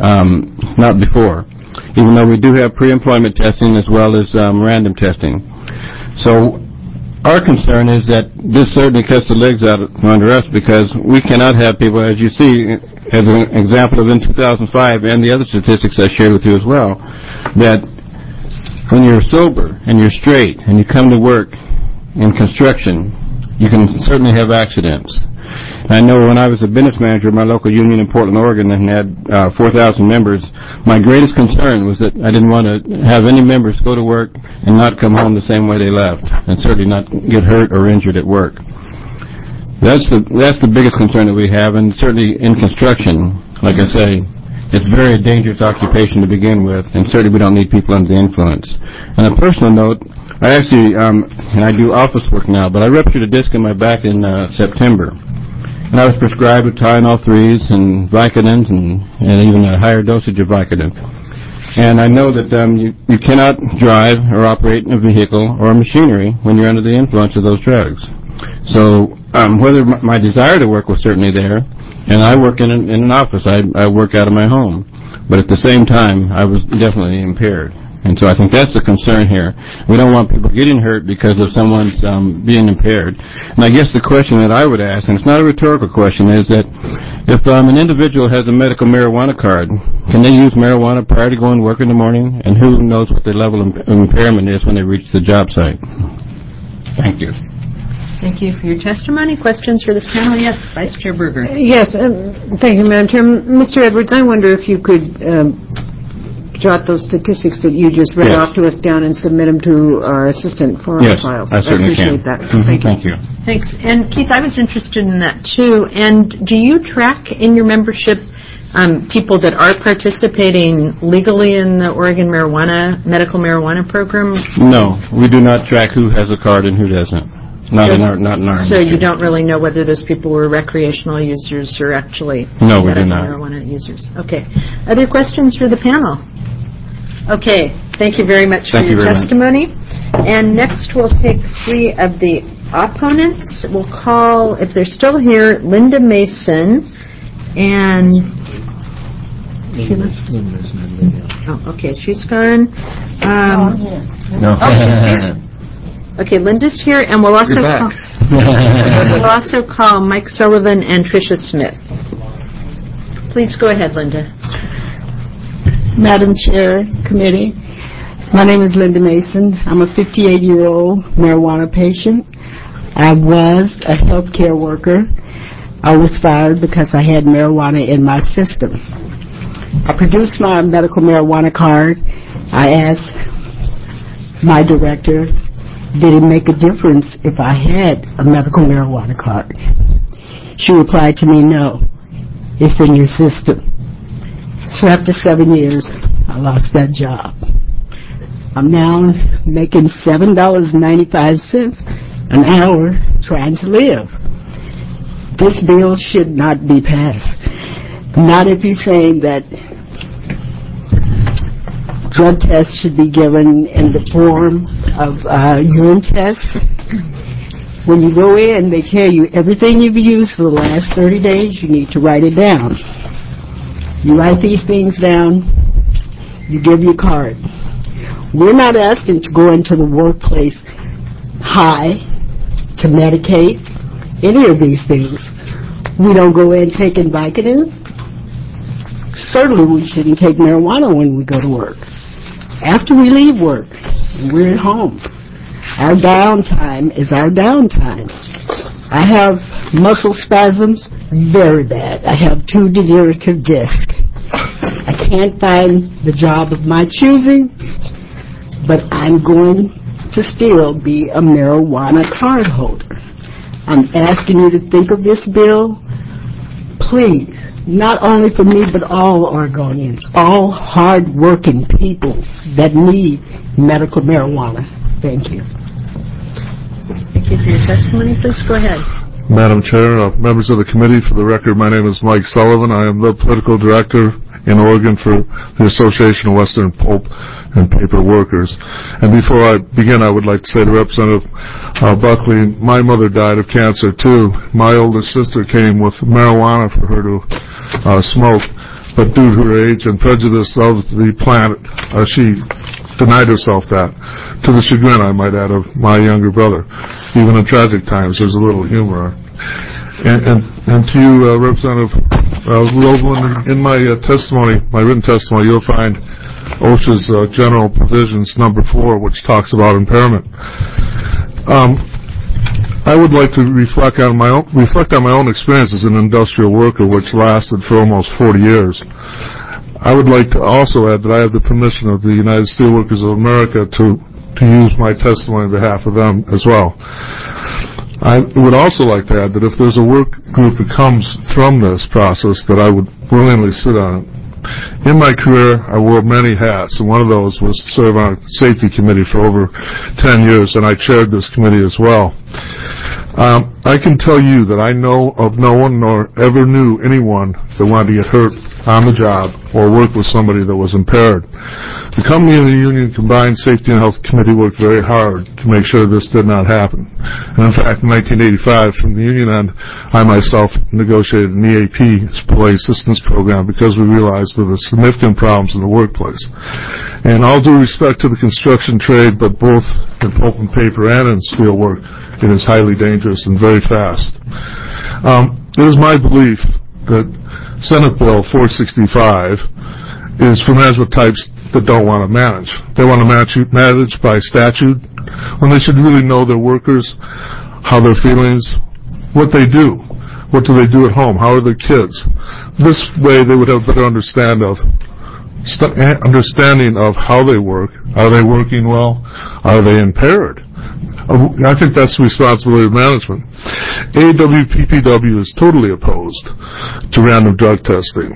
[SPEAKER 22] not before, even though we do have pre-employment testing as well as random testing. So our concern is that this certainly cuts the legs out under us, because we cannot have people, as you see, as an example of in 2005 and the other statistics I shared with you as well, that when you're sober and you're straight and you come to work in construction, you can certainly have accidents. I know when I was a business manager of my local union in Portland, Oregon, and had 4,000 members, my greatest concern was that I didn't want to have any members go to work and not come home the same way they left, and certainly not get hurt or injured at work. That's the biggest concern that we have, and certainly in construction, like I say, it's a very dangerous occupation to begin with, and certainly we don't need people under the influence. On a personal note, I actually, and I do office work now, but I ruptured a disc in my back in September. And I was prescribed Tylenol 3s and Vicodin and even a higher dosage of Vicodin. And I know that you cannot drive or operate a vehicle or machinery when you're under the influence of those drugs. So whether my desire to work was certainly there, and I work in an office. I work out of my home. but at the same time, I was definitely impaired. And so I think that's the concern here. We don't want people getting hurt because of someone's being impaired. And I guess the question that I would ask, and it's not a rhetorical question, is that if an individual has a medical marijuana card, can they use marijuana prior to going to work in the morning? And who knows what their level of impairment is when they reach the job site? Thank you.
[SPEAKER 1] Thank you for your testimony. Questions for this panel? Yes, Vice Chair Berger.
[SPEAKER 7] Yes, thank you, Madam Chair. Mr. Edwards, I wonder if you could jot those statistics that you just read off to us down and submit them to our assistant for our files.
[SPEAKER 22] I certainly
[SPEAKER 7] appreciate
[SPEAKER 22] can.
[SPEAKER 7] that.
[SPEAKER 22] Thank you.
[SPEAKER 1] Thanks. And Keith, I was interested in that too. And do you track in your membership people that are participating legally in the Oregon medical marijuana program?
[SPEAKER 22] No, we do not track who has a card and who doesn't. Not in our.
[SPEAKER 1] So you don't really know whether those people were recreational users or actually
[SPEAKER 22] medical
[SPEAKER 1] marijuana users. Okay. Other questions for the panel? Okay. Thank you very much for your testimony. And next we'll take 3 of the opponents. We'll call, if they're still here, Linda Mason and Oh, okay. She's gone.
[SPEAKER 22] No.
[SPEAKER 1] Oh, she's here. Okay, Linda's here, and we'll also call Mike Sullivan and Tricia Smith. Please go ahead, Linda.
[SPEAKER 4] Madam Chair, Committee, my name is Linda Mason. I'm a 58-year-old marijuana patient. I was a healthcare worker. I was fired because I had marijuana in my system. I produced my medical marijuana card. I asked my director, did it make a difference if I had a medical marijuana card? She replied to me, no, it's in your system. So after 7 years, I lost that job. I'm now making $7.95 an hour trying to live. This bill should not be passed. Not if you're saying that drug tests should be given in the form of urine tests. When you go in, they tell you everything you've used for the last 30 days, you need to write it down. You write these things down, you give your card. We're not asking to go into the workplace high, to medicate, any of these things. We don't go in taking Vicodin. Certainly we shouldn't take marijuana when we go to work. After we leave work, we're at home. Our downtime is our downtime. I have muscle spasms, very bad. I have 2 degenerative discs. I can't find the job of my choosing, but I'm going to still be a marijuana card holder. I'm asking you to think of this bill, please, not only for me, but all Oregonians, all hard-working people that need medical marijuana. Thank you.
[SPEAKER 1] Thank you for your testimony. Please go ahead.
[SPEAKER 5] Madam Chair, members of the committee, for the record, my name is Mike Sullivan. I am the political director in Oregon for the Association of Western Pulp and Paper Workers. And before I begin, I would like to say to Representative Buckley, my mother died of cancer too. My older sister came with marijuana for her to smoke, but due to her age and prejudice of the plant, she denied herself that, to the chagrin, I might add, of my younger brother. Even in tragic times, there's a little humor. And to you, Representative Roseland, in my testimony, my written testimony, you'll find OSHA's general provisions, number 4, which talks about impairment. I would like to reflect on my own experience as an industrial worker, which lasted for almost 40 years. I would like to also add that I have the permission of the United Steelworkers of America to use my testimony on behalf of them as well. I would also like to add that if there's a work group that comes from this process, that I would willingly sit on it. In my career, I wore many hats, and one of those was to serve on a safety committee for over 10 years, and I chaired this committee as well. I can tell you that I know of no one nor ever knew anyone that wanted to get hurt on the job or work with somebody that was impaired. The company and the union combined Safety and Health Committee worked very hard to make sure this did not happen. And in fact, in 1985, from the union end, I myself negotiated an EAP employee assistance program because we realized there were significant problems in the workplace. And all due respect to the construction trade, but both in pulp and paper and in steel work, it is highly dangerous and very fast. It is my belief that Senate Bill 465 is for management types that don't want to manage. They want to manage by statute when they should really know their workers, how their feelings, what they do. What do they do at home? How are their kids? This way they would have a better understanding of how they work. Are they working well? Are they impaired? I think that's the responsibility of management. AWPPW is totally opposed to random drug testing,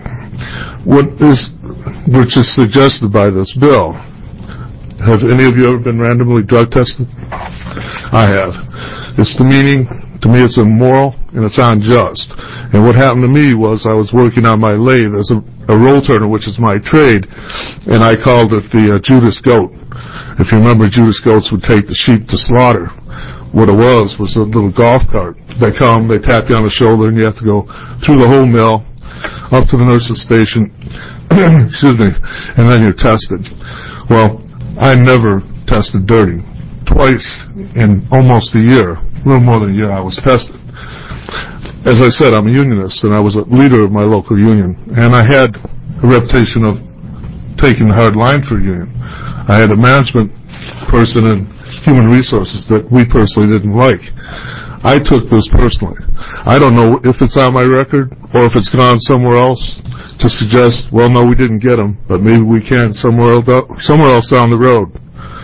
[SPEAKER 5] which is suggested by this bill. Have any of you ever been randomly drug tested? I have. To me, it's immoral and it's unjust. And what happened to me was I was working on my lathe as a roll turner, which is my trade, and I called it the Judas goat. If you remember, Judas goats would take the sheep to slaughter. What it was a little golf cart. They come, they tap you on the shoulder, and you have to go through the whole mill, up to the nurse's station, excuse me, and then you're tested. Well, I never tested dirty. Twice in almost a year, a little more than a year, I was tested. As I said, I'm a unionist, and I was a leader of my local union, and I had a reputation of taking the hard line for a union. I had a management person in human resources that we personally didn't like. I took this personally. I don't know if it's on my record or if it's gone somewhere else to suggest, well, no, we didn't get them, but maybe we can somewhere else down the road.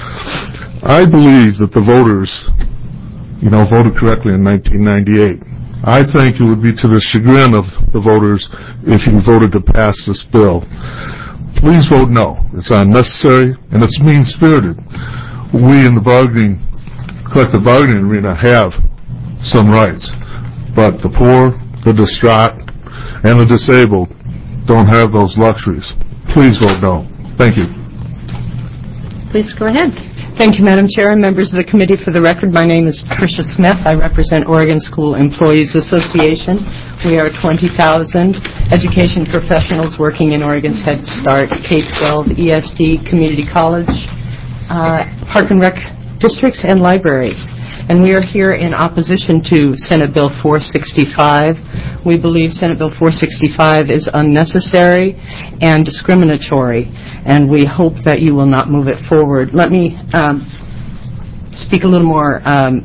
[SPEAKER 5] I believe that the voters, voted correctly in 1998. I think it would be to the chagrin of the voters if you voted to pass this bill. Please vote no. It's unnecessary, and it's mean-spirited. We in the collective bargaining arena have some rights, but the poor, the distraught, and the disabled don't have those luxuries. Please vote no. Thank you.
[SPEAKER 1] Please go ahead.
[SPEAKER 10] Thank you, Madam Chair and members of the committee. For the record, my name is Tricia Smith. I represent Oregon School Employees Association. We are 20,000 education professionals working in Oregon's Head Start, K-12, ESD, community college, park and rec districts, and libraries. And we are here in opposition to Senate Bill 465. We believe Senate Bill 465 is unnecessary and discriminatory, and we hope that you will not move it forward. Let me speak a little more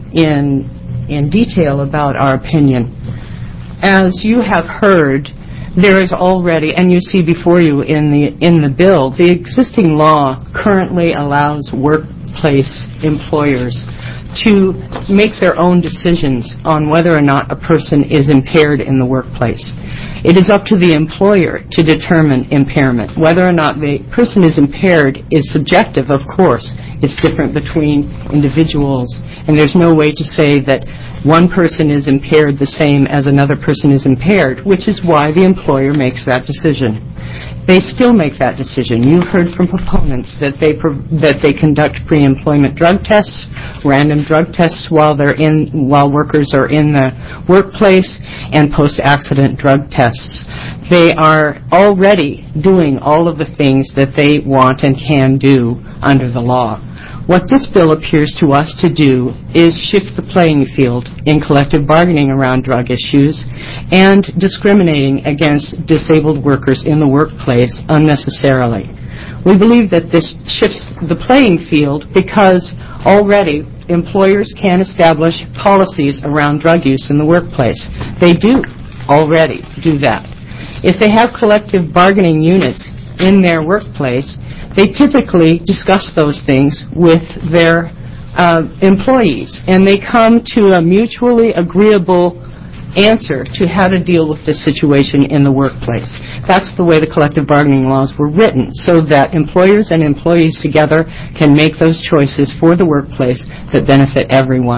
[SPEAKER 10] in detail about our opinion. As you have heard, there is already, and you see before you in the bill, the existing law currently allows workplace employers to make their own decisions on whether or not a person is impaired in the workplace. It is up to the employer to determine impairment. Whether or not the person is impaired is subjective, of course. It's different between individuals, and there's no way to say that one person is impaired the same as another person is impaired, which is why the employer makes that decision. They still make that decision. You heard from proponents that they conduct pre-employment drug tests, random drug tests while workers are in the workplace, and post-accident drug tests. They are already doing all of the things that they want and can do under the law. What this bill appears to us to do is shift the playing field in collective bargaining around drug issues and discriminating against disabled workers in the workplace unnecessarily. We believe that this shifts the playing field because already employers can establish policies around drug use in the workplace. They do already do that. If they have collective bargaining units in their workplace, they typically discuss those things with their employees, and they come to a mutually agreeable answer to how to deal with this situation in the workplace. That's the way the collective bargaining laws were written, so that employers and employees together can make those choices for the workplace that benefit everyone.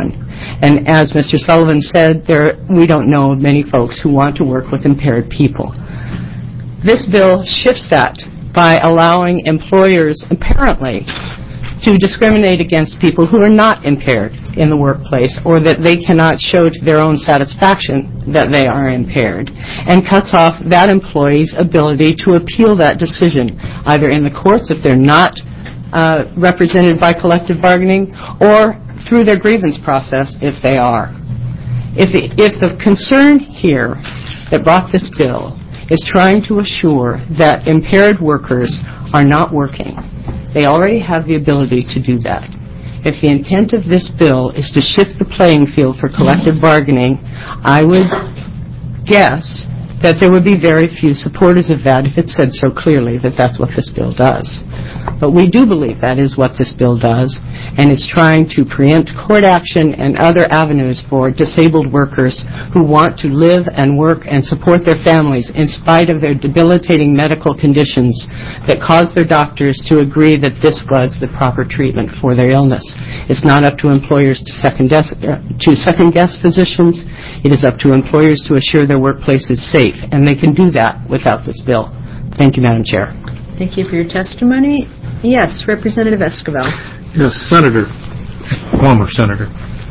[SPEAKER 10] And as Mr. Sullivan said, we don't know many folks who want to work with impaired people. This bill shifts that by allowing employers, apparently, to discriminate against people who are not impaired in the workplace or that they cannot show to their own satisfaction that they are impaired, and cuts off that employee's ability to appeal that decision, either in the courts if they're not represented by collective bargaining, or through their grievance process if they are. If the concern here that brought this bill is trying to assure that impaired workers are not working, they already have the ability to do that. If the intent of this bill is to shift the playing field for collective bargaining, I would guess that there would be very few supporters of that if it said so clearly that that's what this bill does. But we do believe that is what this bill does, and it's trying to preempt court action and other avenues for disabled workers who want to live and work and support their families in spite of their debilitating medical conditions that cause their doctors to agree that this was the proper treatment for their illness. It's not up to employers to second-guess physicians. It is up to employers to assure their workplace is safe, and they can do that without this bill. Thank you, Madam Chair.
[SPEAKER 1] Thank you for your testimony. Yes, Representative Esquivel.
[SPEAKER 11] Yes, Senator, former Senator.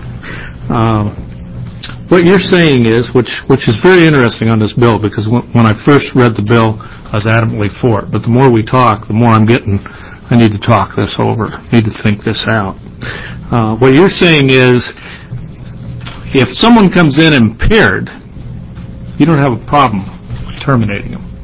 [SPEAKER 11] What you're saying is, which is very interesting on this bill, because when I first read the bill, I was adamantly for it. But the more we talk, the more I'm getting, I need to talk this over, need to think this out. What you're saying is, if someone comes in impaired, you don't have a problem terminating them.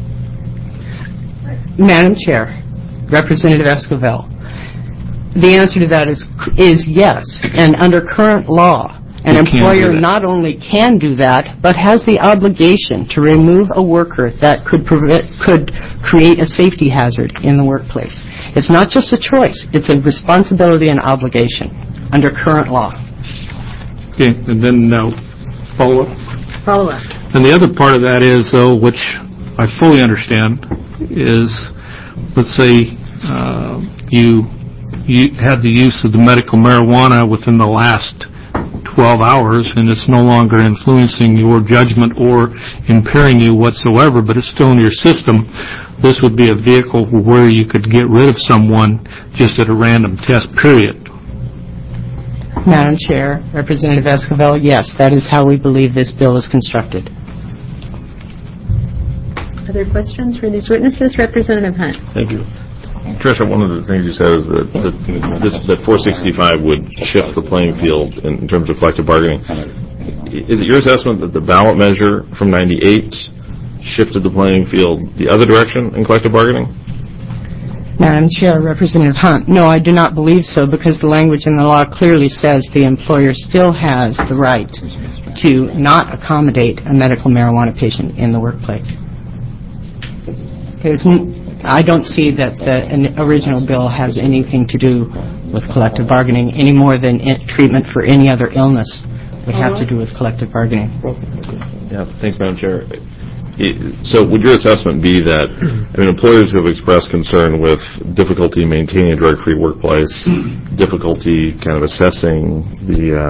[SPEAKER 10] Madam Chair, Representative Esquivel, the answer to that is yes. And under current law, an employer not only can do that, but has the obligation to remove a worker that could create a safety hazard in the workplace. It's not just a choice. It's a responsibility and obligation under current law.
[SPEAKER 11] Okay, and then follow-up?
[SPEAKER 1] Follow-up.
[SPEAKER 11] And the other part of that is, though, which I fully understand, is, let's say you had the use of the medical marijuana within the last 12 hours and it's no longer influencing your judgment or impairing you whatsoever, but it's still in your system. This would be a vehicle where you could get rid of someone just at a random test period.
[SPEAKER 10] Madam Chair, Representative Esquivel, yes, that is how we believe this bill is constructed.
[SPEAKER 1] Other questions for these witnesses? Representative Hunt.
[SPEAKER 6] Thank you. Tricia, one of the things you said is that 465 would shift the playing field in terms of collective bargaining. Is it your assessment that the ballot measure from 98 shifted the playing field the other direction in collective bargaining?
[SPEAKER 10] Madam Chair, Representative Hunt, no, I do not believe so, because the language in the law clearly says the employer still has the right to not accommodate a medical marijuana patient in the workplace. I don't see that the original bill has anything to do with collective bargaining any more than treatment for any other illness would have to do with collective bargaining.
[SPEAKER 6] Yeah, thanks, Madam Chair. So would your assessment be that, employers who have expressed concern with difficulty maintaining a drug-free workplace, difficulty kind of assessing the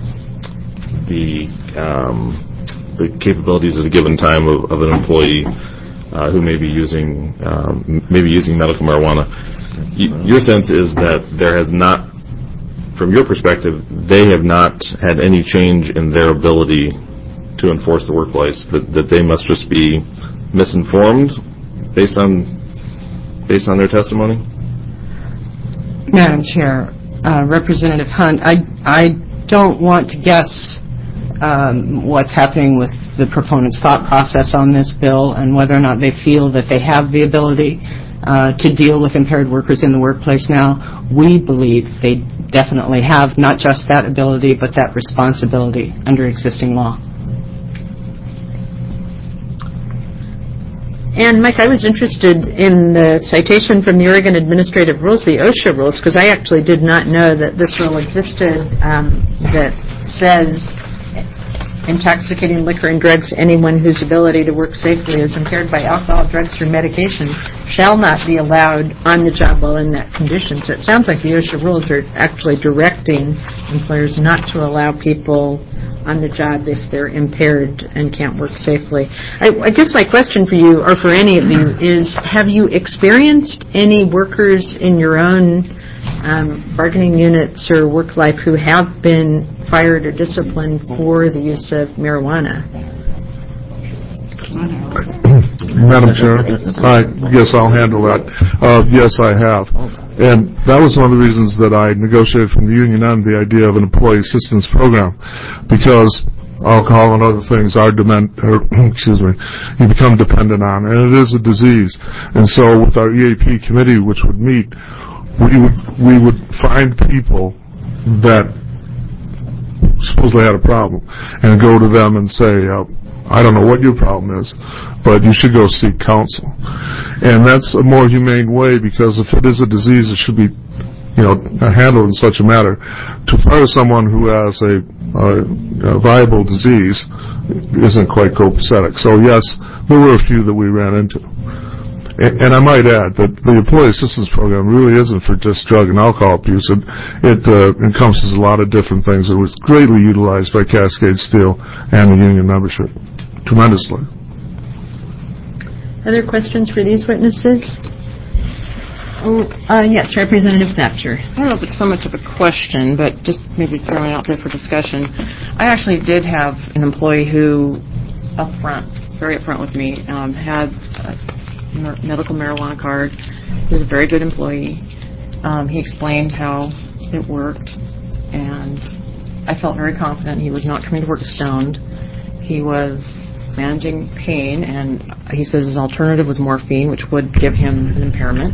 [SPEAKER 6] capabilities at a given time of an employee who may be using medical marijuana, your sense is that there has not, from your perspective, they have not had any change in their ability to enforce the workplace, that they must just be misinformed based on their testimony?
[SPEAKER 10] Madam Chair, Representative Hunt, I don't want to guess what's happening with the proponents' thought process on this bill and whether or not they feel that they have the ability to deal with impaired workers in the workplace now. We believe they definitely have not just that ability, but that responsibility under existing law.
[SPEAKER 1] And, Mike, I was interested in the citation from the Oregon Administrative Rules, the OSHA rules, because I actually did not know that this rule existed that says intoxicating liquor and drugs, anyone whose ability to work safely is impaired by alcohol, drugs, or medication shall not be allowed on the job while in that condition. So it sounds like the OSHA rules are actually directing employers not to allow people on the job if they're impaired and can't work safely. I guess my question for you, or for any of you, is have you experienced any workers in your own bargaining units or work life who have been fired or disciplined for the use of marijuana?
[SPEAKER 5] Madam Chair, I guess I'll handle that. Yes, I have. And that was one of the reasons that I negotiated from the union on the idea of an employee assistance program, because alcohol and other things are you become dependent on, and it is a disease. And so with our EAP committee, which would meet, we would find people that supposedly had a problem and go to them and say, I don't know what your problem is, but you should go seek counsel. And that's a more humane way, because if it is a disease, it should be handled in such a manner. To fire someone who has a viable disease isn't quite copacetic. So yes, there were a few that we ran into. And I might add that the employee assistance program really isn't for just drug and alcohol abuse. It encompasses a lot of different things. It was greatly utilized by Cascade Steel and the union membership, tremendously.
[SPEAKER 1] Other questions for these witnesses? Yes, Representative Thatcher.
[SPEAKER 8] I don't know if it's so much of a question, but just maybe throwing it out there for discussion. I actually did have an employee who, very upfront with me, had medical marijuana card. He was a very good employee. He explained how it worked, and I felt very confident he was not coming to work stoned. He was managing pain, and he says his alternative was morphine, which would give him an impairment.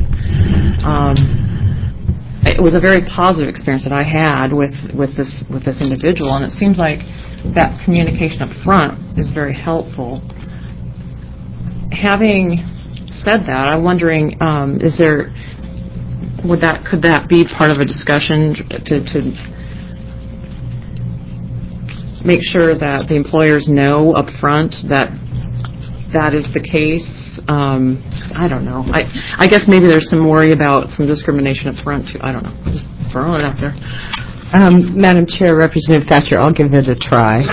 [SPEAKER 8] It was a very positive experience that I had with this individual, and it seems like that communication up front is very helpful. Having said that, I'm wondering, could that be part of a discussion to make sure that the employers know up front that is the case? I don't know. I guess maybe there's some worry about some discrimination up front too. I don't know. Just throwing it out there.
[SPEAKER 10] Madam Chair, Representative Thatcher, I'll give it a try.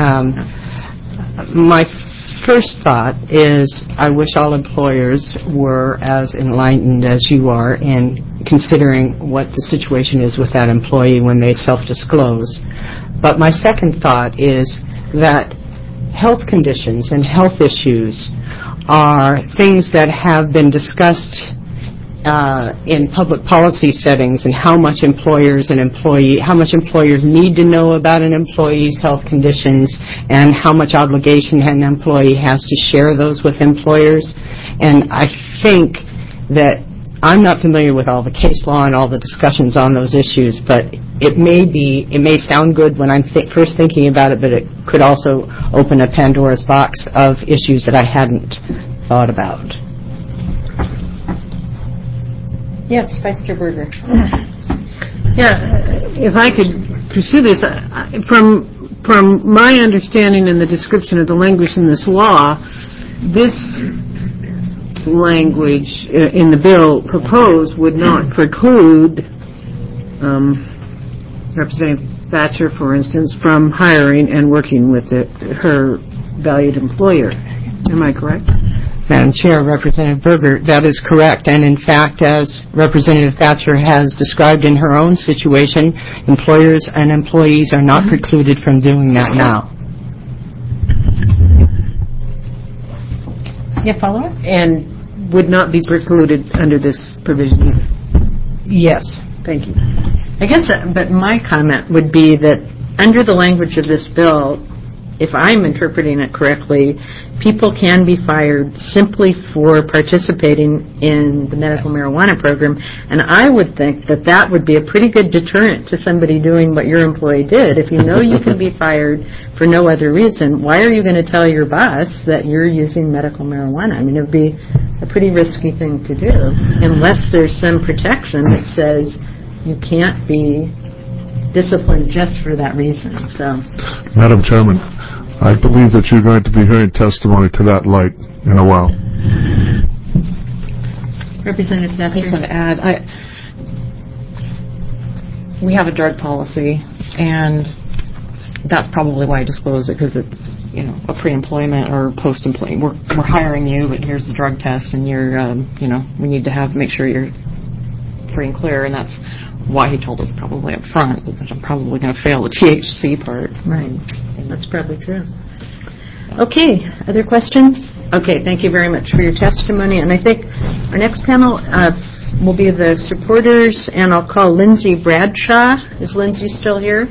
[SPEAKER 10] My first thought is I wish all employers were as enlightened as you are in considering what the situation is with that employee when they self-disclose. But my second thought is that health conditions and health issues are things that have been discussed in public policy settings, and how much employers need to know about an employee's health conditions, and how much obligation an employee has to share those with employers. And I think that I'm not familiar with all the case law and all the discussions on those issues, but it may sound good when I'm first thinking about it, but it could also open a Pandora's box of issues that I hadn't thought about.
[SPEAKER 1] Yes, Vice Chair Berger.
[SPEAKER 7] Yeah, if I could pursue this, from my understanding and the description of the language in this law, this language in the bill proposed would not preclude Representative Thatcher, for instance, from hiring and working with her valued employer. Am I correct?
[SPEAKER 10] Madam Chair, Representative Berger, that is correct. And in fact, as Representative Thatcher has described in her own situation, employers and employees are not precluded from doing that now.
[SPEAKER 1] Yeah, follow-up?
[SPEAKER 7] And would not be precluded under this provision either?
[SPEAKER 10] Yes.
[SPEAKER 7] Thank you.
[SPEAKER 1] I guess, but my comment would be that under the language of this bill, if I'm interpreting it correctly, people can be fired simply for participating in the medical marijuana program, and I would think that that would be a pretty good deterrent to somebody doing what your employee did. If you know you can be fired for no other reason, why are you going to tell your boss that you're using medical marijuana? I mean, it would be a pretty risky thing to do unless there's some protection that says you can't be disciplined just for that reason. So,
[SPEAKER 5] Madam Chairman, I believe that you're going to be hearing testimony to that light in a while.
[SPEAKER 1] Representative Thatcher.
[SPEAKER 8] I just want to add, we have a drug policy, and that's probably why I disclosed it, because it's, a pre-employment or post-employment. We're hiring you, but here's the drug test, and you're, we need to make sure you're free and clear, and that's why he told us probably up front that I'm probably going to fail the THC part.
[SPEAKER 1] Right. That's probably true. Okay. Other questions? Okay. Thank you very much for your testimony. And I think our next panel will be the supporters, and I'll call Lindsay Bradshaw. Is Lindsay still here?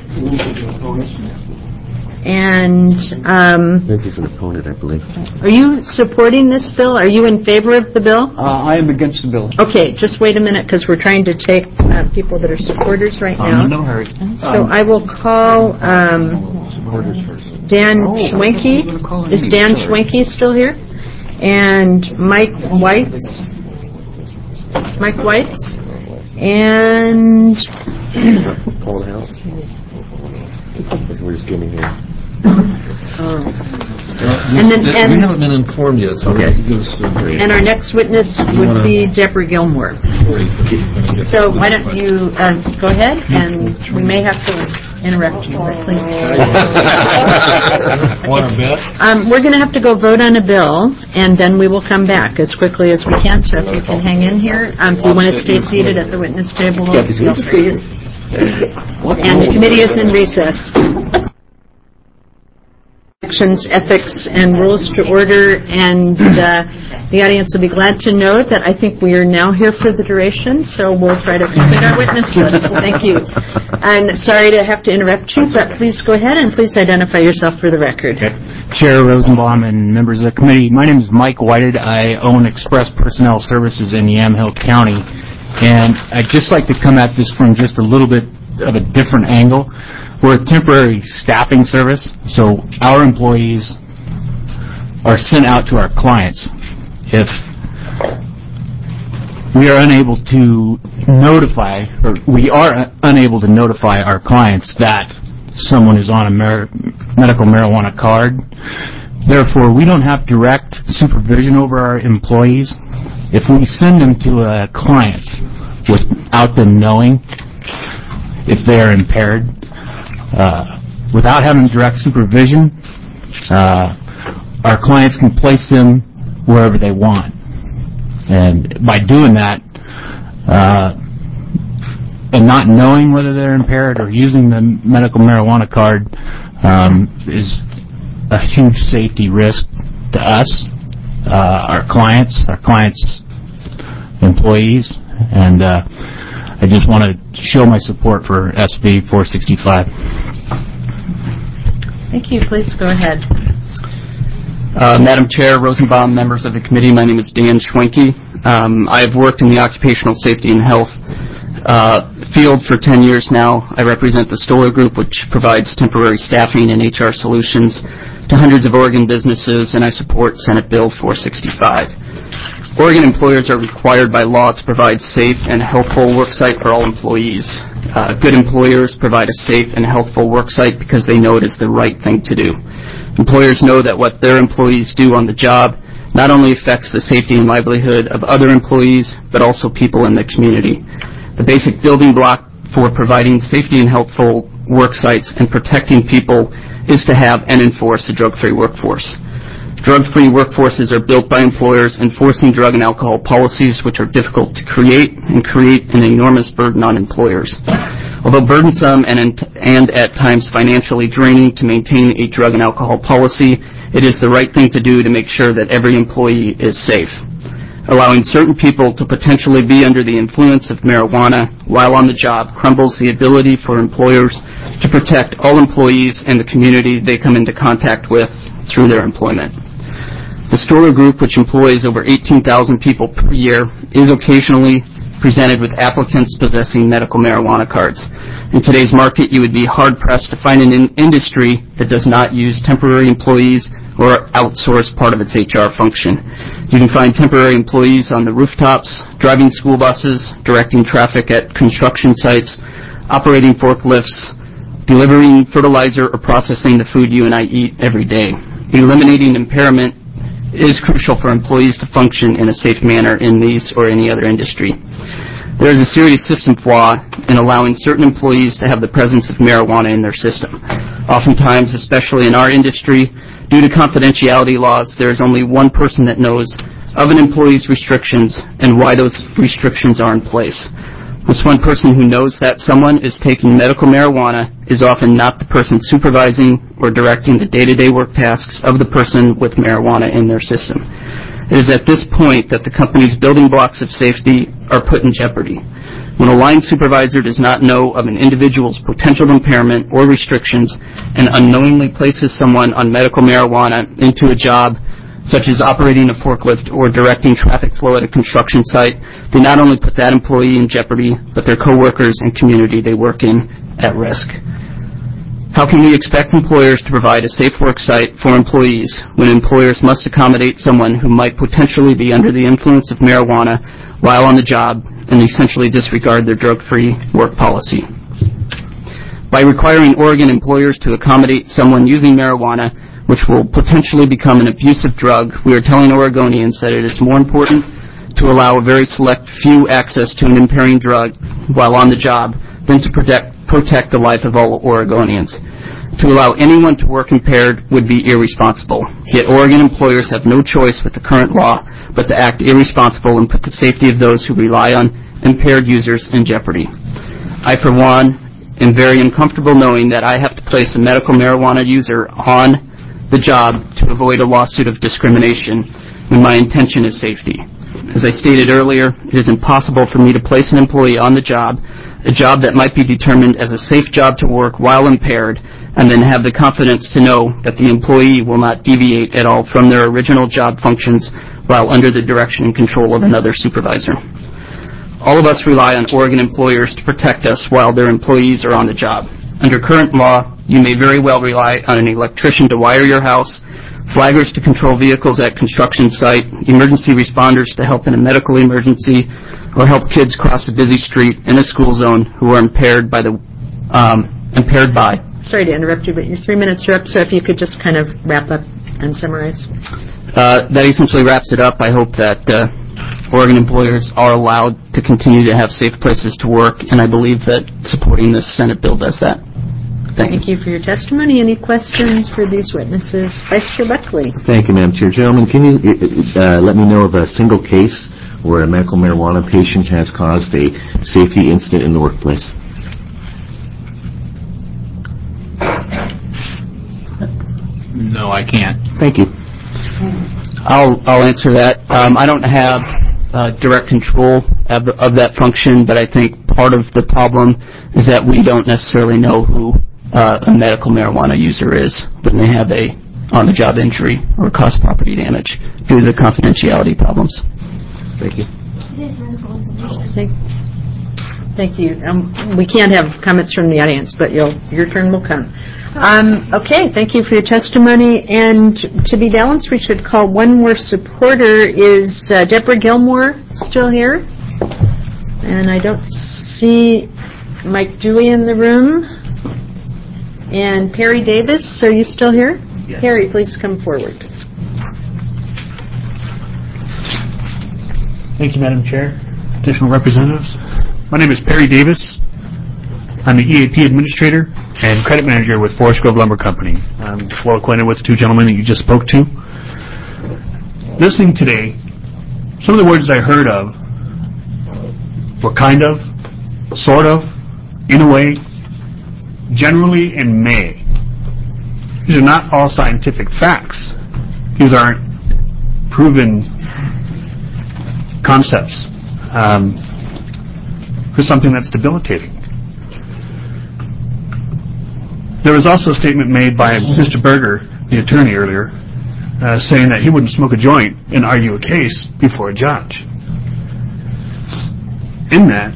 [SPEAKER 1] And
[SPEAKER 13] Lindsay's an opponent, I believe.
[SPEAKER 1] Are you supporting this bill? Are you in favor of the bill?
[SPEAKER 12] I am against the bill.
[SPEAKER 1] Okay, just wait a minute, because we're trying to take people that are supporters right now.
[SPEAKER 12] No hurry.
[SPEAKER 1] So I will call Dan Schwenke. Is Dan Schwenke still here? And Mike Weitz. And
[SPEAKER 13] Cold House. We're just getting here.
[SPEAKER 1] And then,
[SPEAKER 2] we haven't been informed yet. So
[SPEAKER 13] okay.
[SPEAKER 1] And our next witness would be Deborah Gilmore. So why don't you go ahead, and we may have to interrupt you, but please.
[SPEAKER 2] Want a bet?
[SPEAKER 1] We're going to have to go vote on a bill, and then we will come back as quickly as we can. So if you can hang in here, if you want to stay seated at the witness table, feel free. And the committee is in recess. Ethics and rules to order, and the audience will be glad to know that I think we are now here for the duration, so we'll try to complete our witness list. Thank you. And sorry to have to interrupt you, but please go ahead and please identify yourself for the record.
[SPEAKER 12] Okay. Chair Rosenbaum and members of the committee, my name is Mike Whited. I own Express Personnel Services in Yamhill County, and I'd just like to come at this from just a little bit of a different angle. We're a temporary staffing service, so our employees are sent out to our clients. If we are unable to notify our clients that someone is on a medical marijuana card, therefore we don't have direct supervision over our employees. If we send them to a client without them knowing if they are impaired, without having direct supervision, our clients can place them wherever they want. And by doing that, and not knowing whether they're impaired or using the medical marijuana card, is a huge safety risk to us, our clients' employees, and I just want to show my support for SB 465.
[SPEAKER 1] Thank you. Please go ahead.
[SPEAKER 12] Madam Chair, Rosenbaum, members of the committee, my name is Dan Schwenke. I have worked in the occupational safety and health field for 10 years now. I represent the Stoller Group, which provides temporary staffing and HR solutions to hundreds of Oregon businesses, and I support Senate Bill 465. Oregon employers are required by law to provide safe and healthful worksite for all employees. Good employers provide a safe and healthful worksite because they know it is the right thing to do. Employers know that what their employees do on the job not only affects the safety and livelihood of other employees, but also people in the community. The basic building block for providing safety and healthful worksites and protecting people is to have and enforce a drug-free workforce. Drug-free workforces are built by employers enforcing drug and alcohol policies, which are difficult to create and create an enormous burden on employers. Although burdensome and at times financially draining to maintain a drug and alcohol policy, it is the right thing to do to make sure that every employee is safe. Allowing certain people to potentially be under the influence of marijuana while on the job crumbles the ability for employers to protect all employees and the community they come into contact with through their employment. The Stoller Group, which employs over 18,000 people per year, is occasionally presented with applicants possessing medical marijuana cards. In today's market, you would be hard-pressed to find an industry that does not use temporary employees or outsource part of its HR function. You can find temporary employees on the rooftops, driving school buses, directing traffic at construction sites, operating forklifts, delivering fertilizer, or processing the food you and I eat every day. Eliminating impairment is crucial for employees to function in a safe manner in these or any other industry. There is a serious system flaw in allowing certain employees to have the presence of marijuana in their system. Oftentimes, especially in our industry, due to confidentiality laws, there is only one person that knows of an employee's restrictions and why those restrictions are in place. This one person who knows that someone is taking medical marijuana is often not the person supervising or directing the day-to-day work tasks of the person with marijuana in their system. It is at this point that the company's building blocks of safety are put in jeopardy. When a line supervisor does not know of an individual's potential impairment or restrictions and unknowingly places someone on medical marijuana into a job such as operating a forklift or directing traffic flow at a construction site, they not only put that employee in jeopardy, but their coworkers and community they work in at risk. How can we expect employers to provide a safe work site for employees when employers must accommodate someone who might potentially be under the influence of marijuana while on the job and essentially disregard their drug-free work policy? By requiring Oregon employers to accommodate someone using marijuana, which will potentially become an abusive drug, we are telling Oregonians that it is more important to allow a very select few access to an impairing drug while on the job than to protect the life of all Oregonians. To allow anyone to work impaired would be irresponsible. Yet Oregon employers have no choice with the current law but to act irresponsible and put the safety of those who rely on impaired users in jeopardy. I, for one, am very uncomfortable knowing that I have to place a medical marijuana user on the job to avoid a lawsuit of discrimination when my intention is safety. As I stated earlier, it is impossible for me to place an employee on the job, a job that might be determined as a safe job to work while impaired, and then have the confidence to know that the employee will not deviate at all from their original job functions while under the direction and control of another supervisor. All of us rely on Oregon employers to protect us while their employees are on the job. Under current law, you may very well rely on an electrician to wire your house, flaggers to control vehicles at construction site, emergency responders to help in a medical emergency, or help kids cross a busy street in a school zone who are impaired by.
[SPEAKER 1] Sorry to interrupt you, but your 3 minutes are up, so if you could just kind of wrap up and summarize.
[SPEAKER 12] That essentially wraps it up. I hope that Oregon employers are allowed to continue to have safe places to work, and I believe that supporting this Senate bill does that.
[SPEAKER 1] Thank you for your testimony. Any questions for these witnesses? Vice Chair Buckley.
[SPEAKER 13] Thank you, Madam Chair. Gentlemen, can you let me know of a single case where a medical marijuana patient has caused a safety incident in the workplace?
[SPEAKER 15] No, I can't.
[SPEAKER 13] Thank you.
[SPEAKER 12] I'll answer that. I don't have direct control of that function, but I think part of the problem is that we don't necessarily know who a medical marijuana user is when they have a on-the-job injury or cause property damage due to the confidentiality problems.
[SPEAKER 13] Thank you.
[SPEAKER 1] Thank you. We can't have comments from the audience, but your turn will come. Okay, thank you for your testimony. And to be balanced, we should call one more supporter. Is Deborah Gilmore still here? And I don't see Mike Dewey in the room. And Perry Davis, are you still here? Yes. Perry, please come forward.
[SPEAKER 16] Thank you, Madam Chair. Additional representatives. My name is Perry Davis. I'm the EAP Administrator and Credit Manager with Forest Grove Lumber Company. I'm well acquainted with the two gentlemen that you just spoke to. Listening today, some of the words I heard of were kind of, sort of, in a way, generally, and may. These are not all scientific facts. These aren't proven concepts for something that's debilitating. There was also a statement made by Mr. Berger, the attorney earlier, saying that he wouldn't smoke a joint and argue a case before a judge. In that,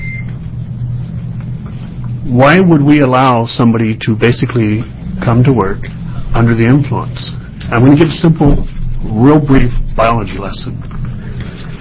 [SPEAKER 16] why would we allow somebody to basically come to work under the influence? I'm going to give a simple, real brief biology lesson.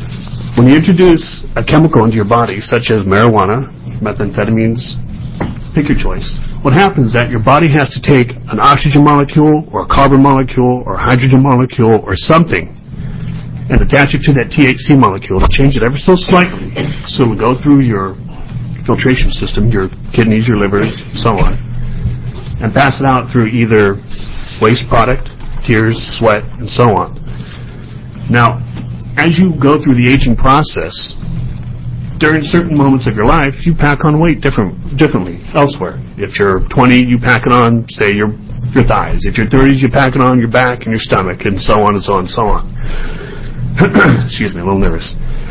[SPEAKER 16] When you introduce a chemical into your body, such as marijuana, methamphetamines, pick your choice. What happens is that your body has to take an oxygen molecule or a carbon molecule or a hydrogen molecule or something and attach it to that THC molecule to change it ever so slightly so it'll go through your filtration system, your kidneys, your livers, and so on, and pass it out through either waste product, tears, sweat, and so on. Now, as you go through the aging process, during certain moments of your life, you pack on weight differently elsewhere. If you're 20, you pack it on, say, your thighs. If you're 30s, you pack it on your back and your stomach, and so on and so on and so on. Excuse me, a little nervous.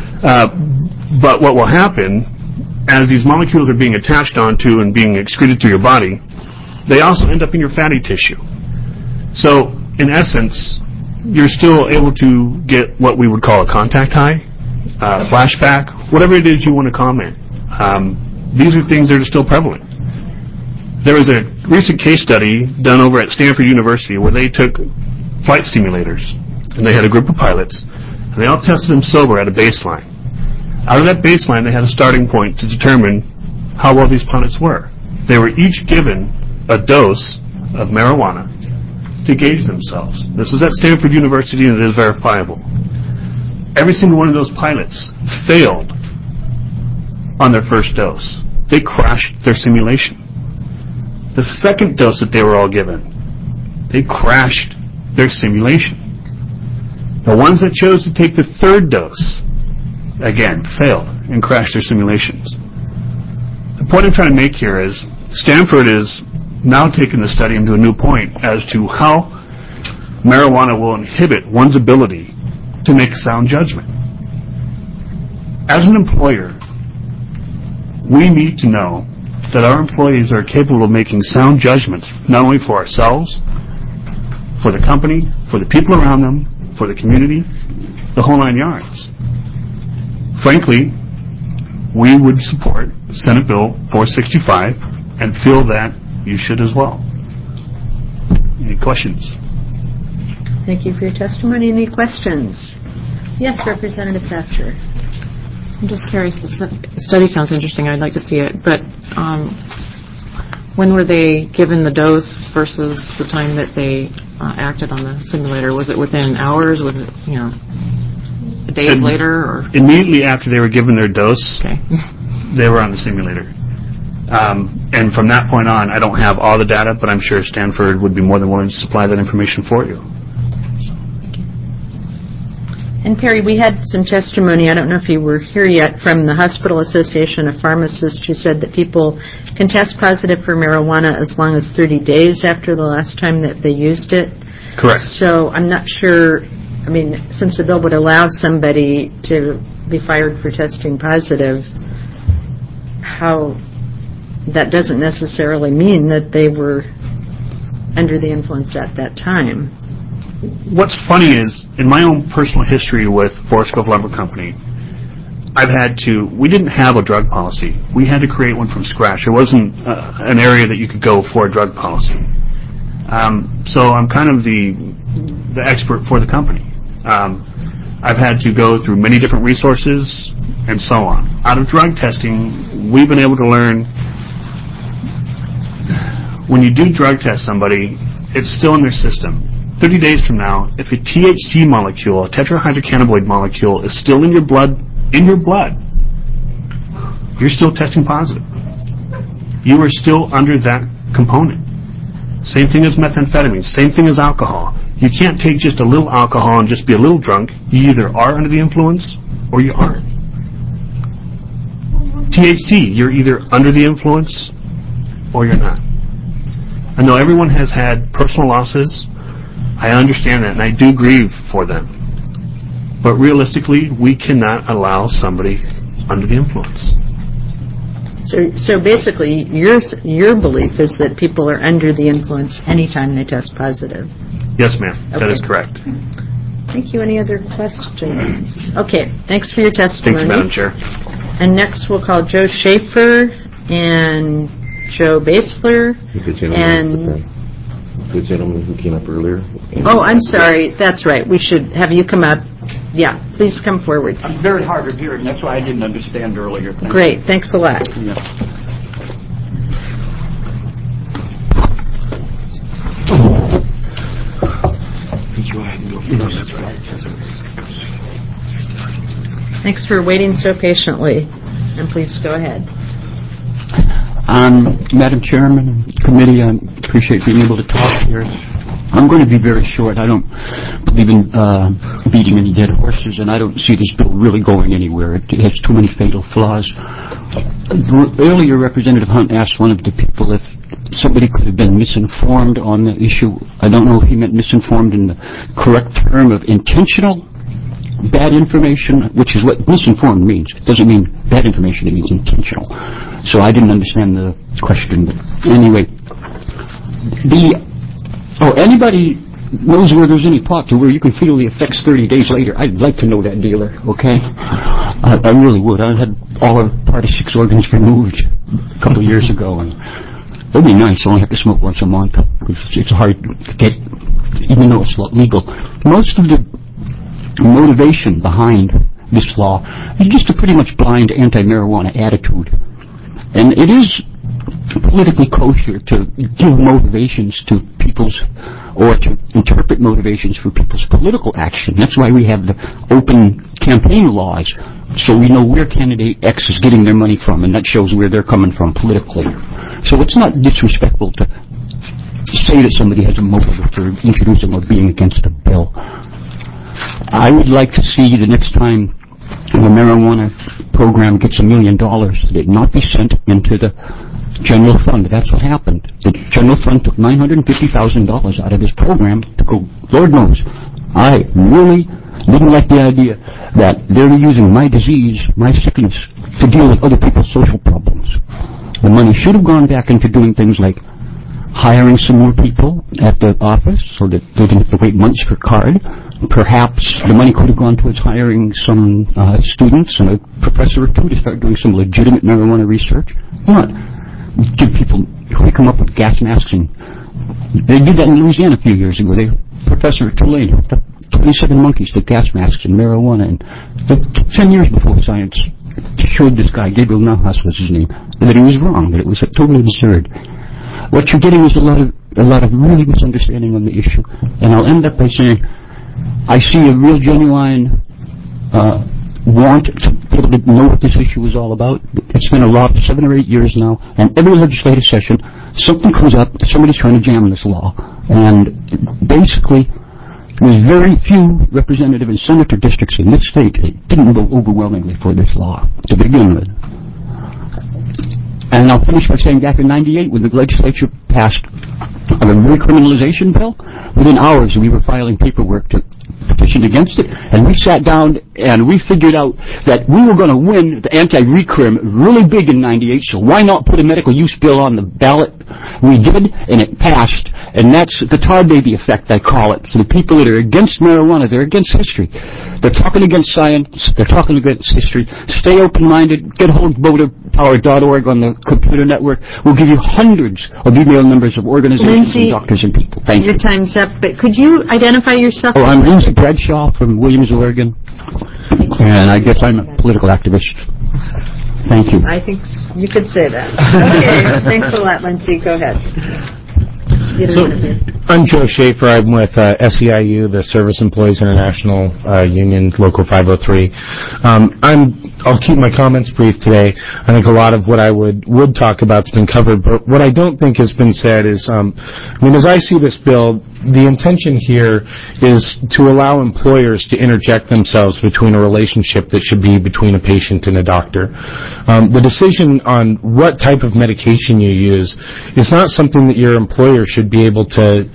[SPEAKER 16] But what will happen, as these molecules are being attached onto and being excreted through your body, they also end up in your fatty tissue. So, in essence, you're still able to get what we would call a contact high, flashback, whatever it is you want to comment. These are things that are still prevalent. There was a recent case study done over at Stanford University where they took flight simulators, and they had a group of pilots, and they all tested them sober at a baseline. Out of that baseline, they had a starting point to determine how well these pilots were. They were each given a dose of marijuana to gauge themselves. This is at Stanford University, and it is verifiable. Every single one of those pilots failed on their first dose. They crashed their simulation. The second dose that they were all given, they crashed their simulation. The ones that chose to take the third dose, again, failed and crashed their simulations. The point I'm trying to make here is Stanford is now taking the study into a new point as to how marijuana will inhibit one's ability to make sound judgment. As an employer, we need to know that our employees are capable of making sound judgments, not only for ourselves, for the company, for the people around them, for the community, the whole 9 yards. Frankly, we would support Senate Bill 465 and feel that you should as well. Any questions?
[SPEAKER 1] Thank you for your testimony. Any questions? Yes, Representative Thatcher.
[SPEAKER 8] I'm just curious, the study sounds interesting. I'd like to see it. But when were they given the dose versus the time that they acted on the simulator? Was it within hours? Was it, days later? Or?
[SPEAKER 16] Immediately after they were given their dose, they were on the simulator. And from that point on, I don't have all the data, but I'm sure Stanford would be more than willing to supply that information for you.
[SPEAKER 1] And Perry, we had some testimony, I don't know if you were here yet, from the Hospital Association of Pharmacists who said that people can test positive for marijuana as long as 30 days after the last time that they used it.
[SPEAKER 16] Correct.
[SPEAKER 1] So I'm not sure, since the bill would allow somebody to be fired for testing positive, how that doesn't necessarily mean that they were under the influence at that time.
[SPEAKER 16] What's funny is, in my own personal history with Forest Grove Lumber Company, we didn't have a drug policy. We had to create one from scratch. There wasn't an area that you could go for a drug policy. So I'm kind of the expert for the company. I've had to go through many different resources and so on. Out of drug testing, we've been able to learn when you do drug test somebody, it's still in their system. 30 days from now, if a THC molecule, a tetrahydrocannabinoid molecule, is still in your blood, you're still testing positive. You are still under that component. Same thing as methamphetamine, same thing as alcohol. You can't take just a little alcohol and just be a little drunk. You either are under the influence or you aren't. THC, you're either under the influence or you're not. I know everyone has had personal losses. I understand that, and I do grieve for them. But realistically, we cannot allow somebody under the influence.
[SPEAKER 1] So basically, your belief is that people are under the influence anytime they test positive.
[SPEAKER 16] Yes, ma'am. Okay. That is correct.
[SPEAKER 1] Thank you. Any other questions? Okay. Thanks for your testimony.
[SPEAKER 16] Thank you, Madam Chair.
[SPEAKER 1] And next we'll call Joe Schaefer and Joe Basler and
[SPEAKER 13] the gentleman who came up earlier.
[SPEAKER 1] Oh, I'm sorry. That's right. We should have you come up. Yeah, please come forward.
[SPEAKER 17] I'm very hard of hearing. That's why I didn't understand earlier.
[SPEAKER 1] Great. Thanks a lot.
[SPEAKER 17] Yeah.
[SPEAKER 1] Thanks for waiting so patiently. And please go ahead.
[SPEAKER 17] Madam Chairman and committee, I appreciate being able to talk here. I'm going to be very short. I don't believe in beating any dead horses, and I don't see this bill really going anywhere. It has too many fatal flaws. Earlier, Representative Hunt asked one of the people if somebody could have been misinformed on the issue. I don't know if he meant misinformed in the correct term of intentional bad information, which is what misinformed means. It doesn't mean bad information, it means intentional. So I didn't understand the question. But anyway, anybody knows where there's any pot to where you can feel the effects 30 days later? I'd like to know that dealer, okay? I really would. I had all of Party 6 organs removed a couple of years ago, and it would be nice. I only have to smoke once a month because it's hard to get, even though it's not legal. Most of the motivation behind this law is just a pretty much blind anti-marijuana attitude. And it is politically kosher to give motivations to people's, or to interpret motivations for people's political action. That's why we have the open campaign laws, so we know where candidate X is getting their money from, and that shows where they're coming from politically. So it's not disrespectful to say that somebody has a motive for introducing or being against a bill. I would like to see the next time the marijuana program gets $1 million, that it not be sent into the general fund. That's what happened. The general fund took $950,000 out of this program to go, Lord knows. I really didn't like the idea that they're using my disease, my sickness, to deal with other people's social problems. The money should have gone back into doing things like hiring some more people at the office so that they didn't have to wait months for card. Perhaps the money could have gone towards hiring some students and a professor or two to start doing some legitimate marijuana research. Not give people, who come up with gas masks. And they did that in Louisiana a few years ago. Professor Tulane hooked up 27 monkeys to gas masks and marijuana. And it took 10 years before science showed this guy, Gabriel Nahas was his name, that he was wrong, that it was totally absurd. What you're getting is a lot of really misunderstanding on the issue. And I'll end up by saying, I see a real genuine want to be able to know what this issue is all about. It's been a law for 7 or 8 years now, and every legislative session, something comes up, somebody's trying to jam this law. And basically, there's very few representative and senator districts in this state that didn't vote overwhelmingly for this law to begin with. And I'll finish by saying back in '98, when the legislature passed a recriminalization bill, within hours we were filing paperwork to petition against it, and we sat down and we figured out that we were going to win the anti-recrim really big in '98, so why not put a medical use bill on the ballot? We did, and it passed, and that's the tar baby effect, I call it. So the people that are against marijuana, they're against history. They're talking against science, they're talking against history. Stay open-minded, get hold of voterpower.org on the computer network. We'll give you hundreds of email numbers of organizations
[SPEAKER 1] Lindsay,
[SPEAKER 17] and doctors and people. Thank you.
[SPEAKER 1] Your time's up, but could you identify yourself?
[SPEAKER 17] Oh, I'm Lindsay Bradshaw from Williams, Oregon, and I guess I'm a political activist. Thank you.
[SPEAKER 1] I think you could say that. Okay, thanks a lot, Lindsay. Go ahead.
[SPEAKER 19] I'm Joe Schaefer. I'm with SEIU, the Service Employees International Union, Local 503. I'll keep my comments brief today. I think a lot of what I would talk about has been covered, but what I don't think has been said is, as I see this bill, the intention here is to allow employers to interject themselves between a relationship that should be between a patient and a doctor. The decision on what type of medication you use is not something that your employer should be able to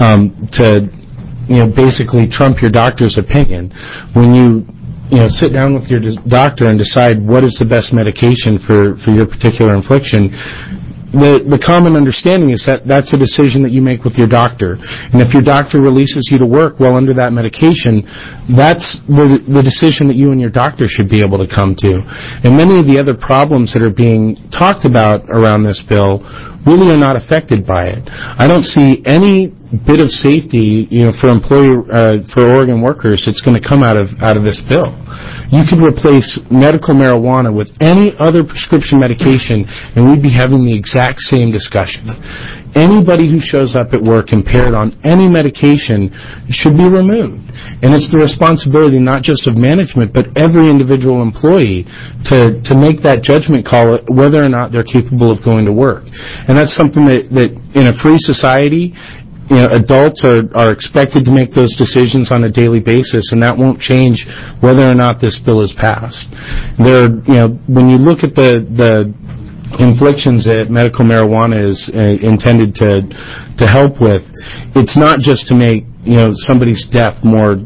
[SPEAKER 19] basically trump your doctor's opinion. When you sit down with your doctor and decide what is the best medication for your particular infliction, the common understanding is that that's a decision that you make with your doctor. And if your doctor releases you to work while under that medication, that's the decision that you and your doctor should be able to come to. And many of the other problems that are being talked about around this bill really are not affected by it. I don't see any bit of safety, for Oregon workers that's going to come out of this bill. You could replace medical marijuana with any other prescription medication, and we'd be having the exact same discussion. anybody who shows up at work impaired on any medication should be removed. And it's the responsibility not just of management, but every individual employee to make that judgment call whether or not they're capable of going to work. And that's something that in a free society, adults are expected to make those decisions on a daily basis, and that won't change whether or not this bill is passed. When you look at the inflictions that medical marijuana is intended to help with, it's not just to make somebody's death more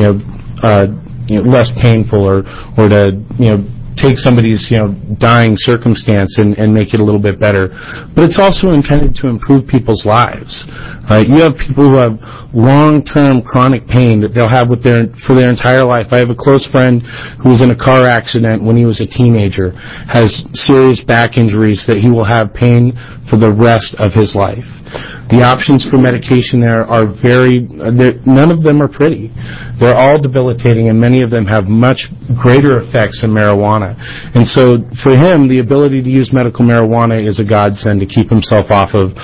[SPEAKER 19] less painful or to take somebody's dying circumstance and make it a little bit better, but it's also intended to improve people's lives. You have people who have long-term chronic pain that they'll have for their entire life. I have a close friend who was in a car accident when he was a teenager, has serious back injuries that he will have pain for the rest of his life. The options for medication there are none of them are pretty. They're all debilitating, and many of them have much greater effects than marijuana. And so for him, the ability to use medical marijuana is a godsend to keep himself off of,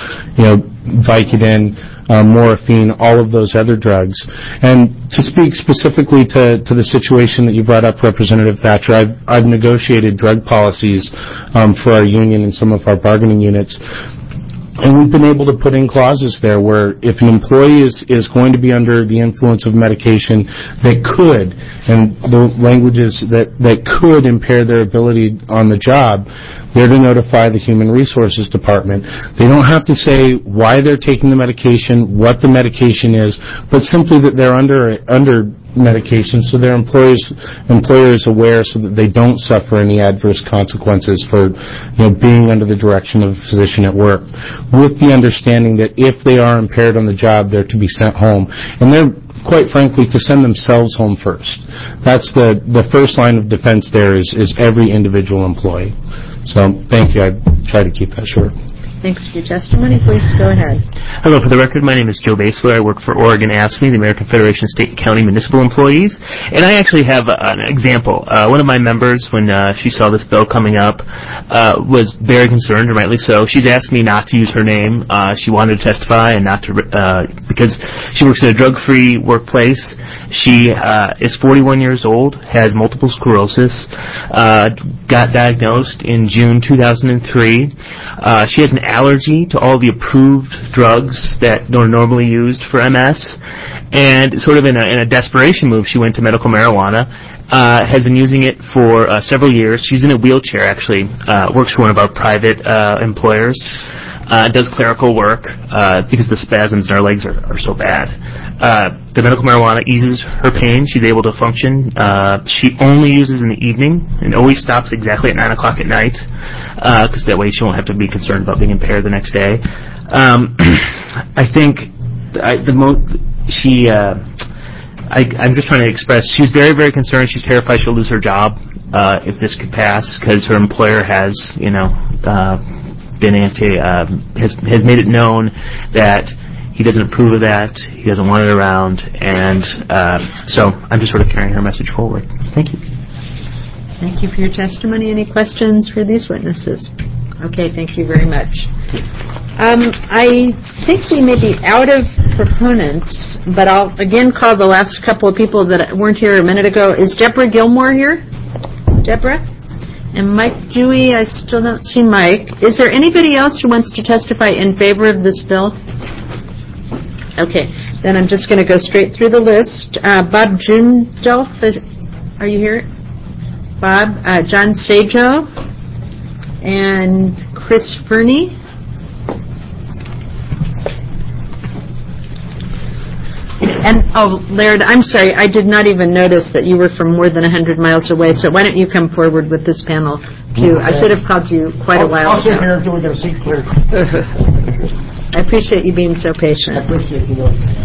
[SPEAKER 19] Vicodin, morphine, all of those other drugs. And to speak specifically to the situation that you brought up, Representative Thatcher, I've negotiated drug policies for our union and some of our bargaining units. And we've been able to put in clauses there where if an employee is going to be under the influence of medication that could, and the language is that could impair their ability on the job, they're to notify the Human Resources Department. They don't have to say why they're taking the medication, what the medication is, but simply that they're under medication, so their employer is aware, so that they don't suffer any adverse consequences for being under the direction of a physician at work, with the understanding that if they are impaired on the job, they're to be sent home, and they're quite frankly to send themselves home first. That's the first line of defense. There is every individual employee. So thank you. I try to keep that short.
[SPEAKER 1] Thanks for your testimony. Please go ahead.
[SPEAKER 9] Hello, for the record, my name is Joe Basler. I work for Oregon AFSCME, the American Federation of State and County Municipal Employees. And I actually have an example. One of my members, when she saw this bill coming up, was very concerned, and rightly so. She's asked me not to use her name. She wanted to testify and not to, because she works in a drug-free workplace. She is 41 years old, has multiple sclerosis, got diagnosed in June 2003. She has an allergy to all the approved drugs that are normally used for MS, and sort of in a desperation move, she went to medical marijuana, has been using it for several years. She's in a wheelchair, actually, works for one of our private employers, does clerical work because the spasms in her legs are so bad. The medical marijuana eases her pain. She's able to function. She only uses in the evening and always stops exactly at 9 o'clock at night, because that way she won't have to be concerned about being impaired the next day. I think I'm just trying to express, she's very, very concerned. She's terrified she'll lose her job if this could pass, because her employer has, has made it known that he doesn't approve of that. He doesn't want it around, and so I'm just sort of carrying her message forward. Thank you.
[SPEAKER 1] Thank you for your testimony. Any questions for these witnesses? Okay, thank you very much. I think we may be out of proponents, but I'll again call the last couple of people that weren't here a minute ago. Is Deborah Gilmore here? Deborah? And Mike Dewey, I still don't see Mike. Is there anybody else who wants to testify in favor of this bill? Okay, then I'm just going to go straight through the list. Bob Jundolf, are you here? Bob, John Sajo, and Chris Fernie. And, Laird, I'm sorry, I did not even notice that you were from more than 100 miles away, so why don't you come forward with this panel, too? I should have called you quite a while ago.
[SPEAKER 14] I'll sit here until we get a seat cleared.
[SPEAKER 1] I appreciate you being so patient.
[SPEAKER 14] I appreciate you.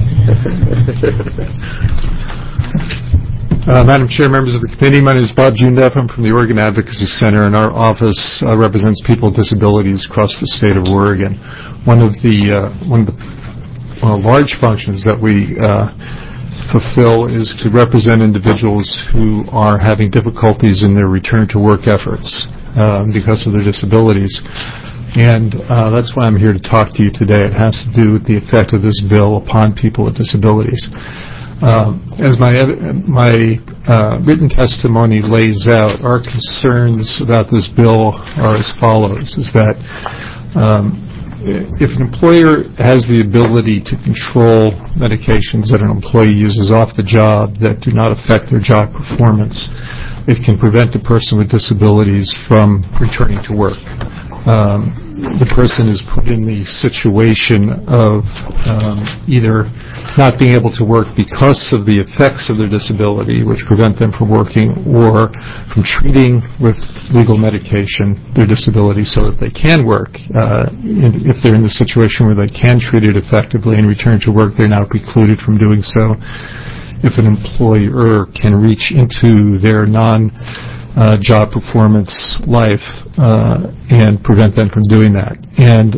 [SPEAKER 14] Madam Chair, members of the committee, my name is Bob Jundeff. I'm from the Oregon Advocacy Center, and our office represents people with disabilities across the state of Oregon. One of the large functions that we fulfill is to represent individuals who are having difficulties in their return to work efforts because of their disabilities. And that's why I'm here to talk to you today. It has to do with the effect of this bill upon people with disabilities. As my written testimony lays out, our concerns about this bill are as follows, is that if an employer has the ability to control medications that an employee uses off the job that do not affect their job performance, it can prevent a person with disabilities from returning to work. The person is put in the situation of either not being able to work because of the effects of their disability, which prevent them from working, or from treating with legal medication their disability so that they can work. If they're in the situation where they can treat it effectively and return to work, they're now precluded from doing so. If an employer can reach into their job performance life and prevent them from doing that. And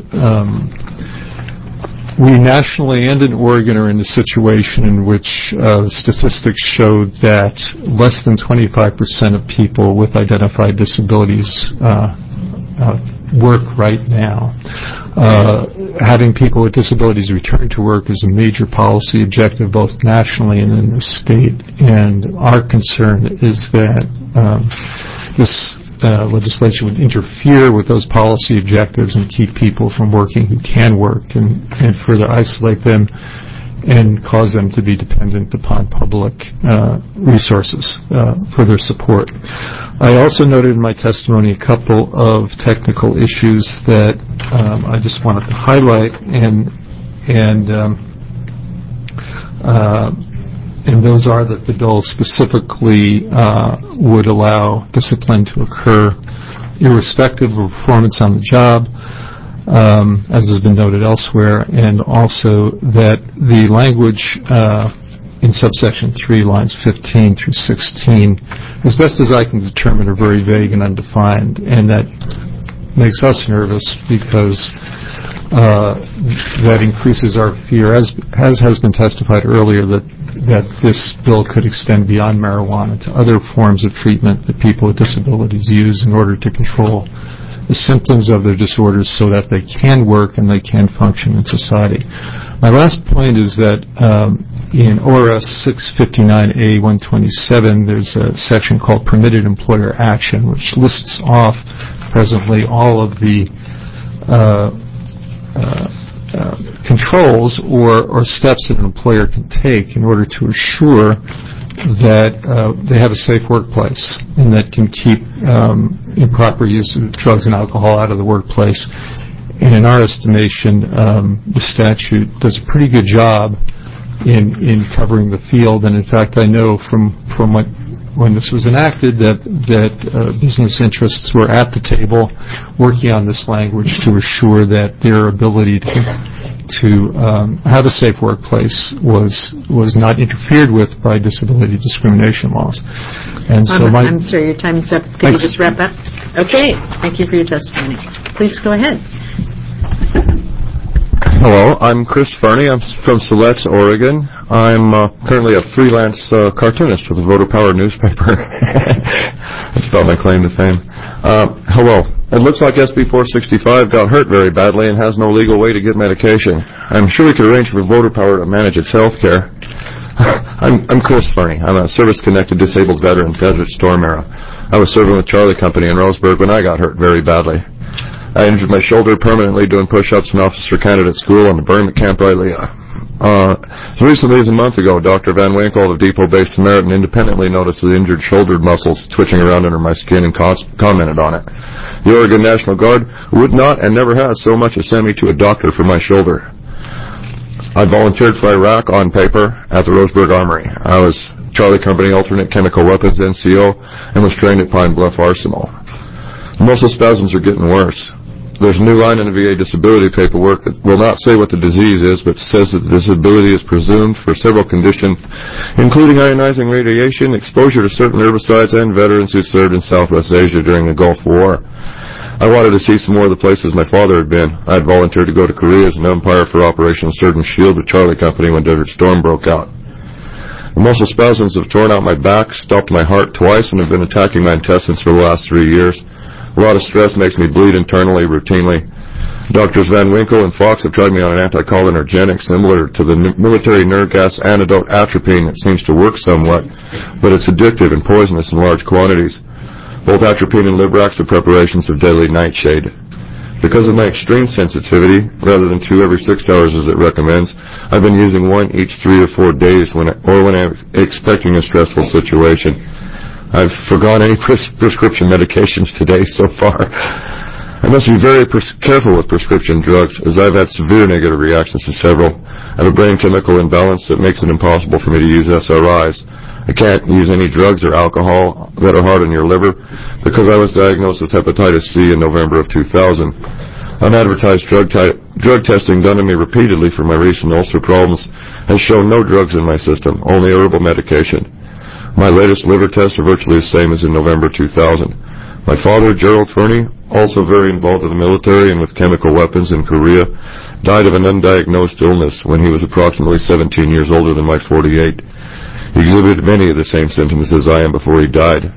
[SPEAKER 14] we nationally and in Oregon are in a situation in which statistics show that less than 25% of people with identified disabilities work right now. Having people with disabilities return to work is a major policy objective both nationally and in the state. And our concern is that this legislation would interfere with those policy objectives and keep people from working who can work and further isolate them and cause them to be dependent upon public resources for their support. I also noted in my testimony a couple of technical issues that I just wanted to highlight, and those are that the bill specifically would allow discipline to occur irrespective of performance on the job, as has been noted elsewhere, and also that the language in subsection 3, lines 15 through 16, as best as I can determine, are very vague and undefined, and that makes us nervous because that increases our fear, as has been testified earlier, that this bill could extend beyond marijuana to other forms of treatment that people with disabilities use in order to control the symptoms of their disorders so that they can work and they can function in society. My last point is that in ORS 659A-127, there's a section called Permitted Employer Action, which lists off presently all of the controls or steps that an employer can take in order to assure that they have a safe workplace and that can keep improper use of drugs and alcohol out of the workplace. And in our estimation, the statute does a pretty good job in covering the field. And in fact, I know from when this was enacted that business interests were at the table working on this language to assure that their ability to have a safe workplace was not interfered with by disability discrimination laws. And so
[SPEAKER 1] I'm sorry, your time is up. Can you just wrap up? Okay, thank you for your testimony. Please go ahead.
[SPEAKER 18] Hello, I'm Chris Farney. I'm from Siletz, Oregon. I'm currently a freelance cartoonist with the Voter Power newspaper. That's about my claim to fame. Hello. It looks like SB 465 got hurt very badly and has no legal way to get medication. I'm sure we could arrange for Voter Power to manage its health care. I'm Chris Farney. I'm a service-connected disabled veteran, Desert Storm era. I was serving with Charlie Company in Roseburg when I got hurt very badly. I injured my shoulder permanently doing push-ups in officer candidate school on the Burnham Camp Rylea. As recently as a month ago, Dr. Van Winkle of Depot-based Samaritan independently noticed the injured shoulder muscles twitching around under my skin and commented on it. The Oregon National Guard would not and never has so much as sent me to a doctor for my shoulder. I volunteered for Iraq on paper at the Roseburg Armory. I was Charlie Company alternate chemical weapons NCO and was trained at Pine Bluff Arsenal. The muscle spasms are getting worse. There's a new line in the VA disability paperwork that will not say what the disease is, but says that the disability is presumed for several conditions, including ionizing radiation, exposure to certain herbicides, and veterans who served in Southwest Asia during the Gulf War. I wanted to see some more of the places my father had been. I had volunteered to go to Korea as an umpire for Operation Sword and Shield with Charlie Company when Desert Storm broke out. The muscle spasms have torn out my back, stopped my heart twice, and have been attacking my intestines for the last 3 years. A lot of stress makes me bleed internally routinely. Doctors Van Winkle and Fox have tried me on an anticholinergic similar to the military nerve gas antidote atropine that seems to work somewhat, but it's addictive and poisonous in large quantities. Both atropine and Librax are preparations of deadly nightshade. Because of my extreme sensitivity, rather than 2 every 6 hours as it recommends, I've been using 1 each 3 or 4 days when I'm expecting a stressful situation. I've forgone any prescription medications today so far. I must be very careful with prescription drugs, as I've had severe negative reactions to several. I have a brain chemical imbalance that makes it impossible for me to use SRIs. I can't use any drugs or alcohol that are hard on your liver because I was diagnosed with hepatitis C in November of 2000. Unadvertised drug testing done on me repeatedly for my recent ulcer problems has shown no drugs in my system, only herbal medication. My latest liver tests are virtually the same as in November 2000. My father, Gerald Fernie, also very involved in the military and with chemical weapons in Korea, died of an undiagnosed illness when he was approximately 17 years older than my 48. He exhibited many of the same symptoms as I am before he died.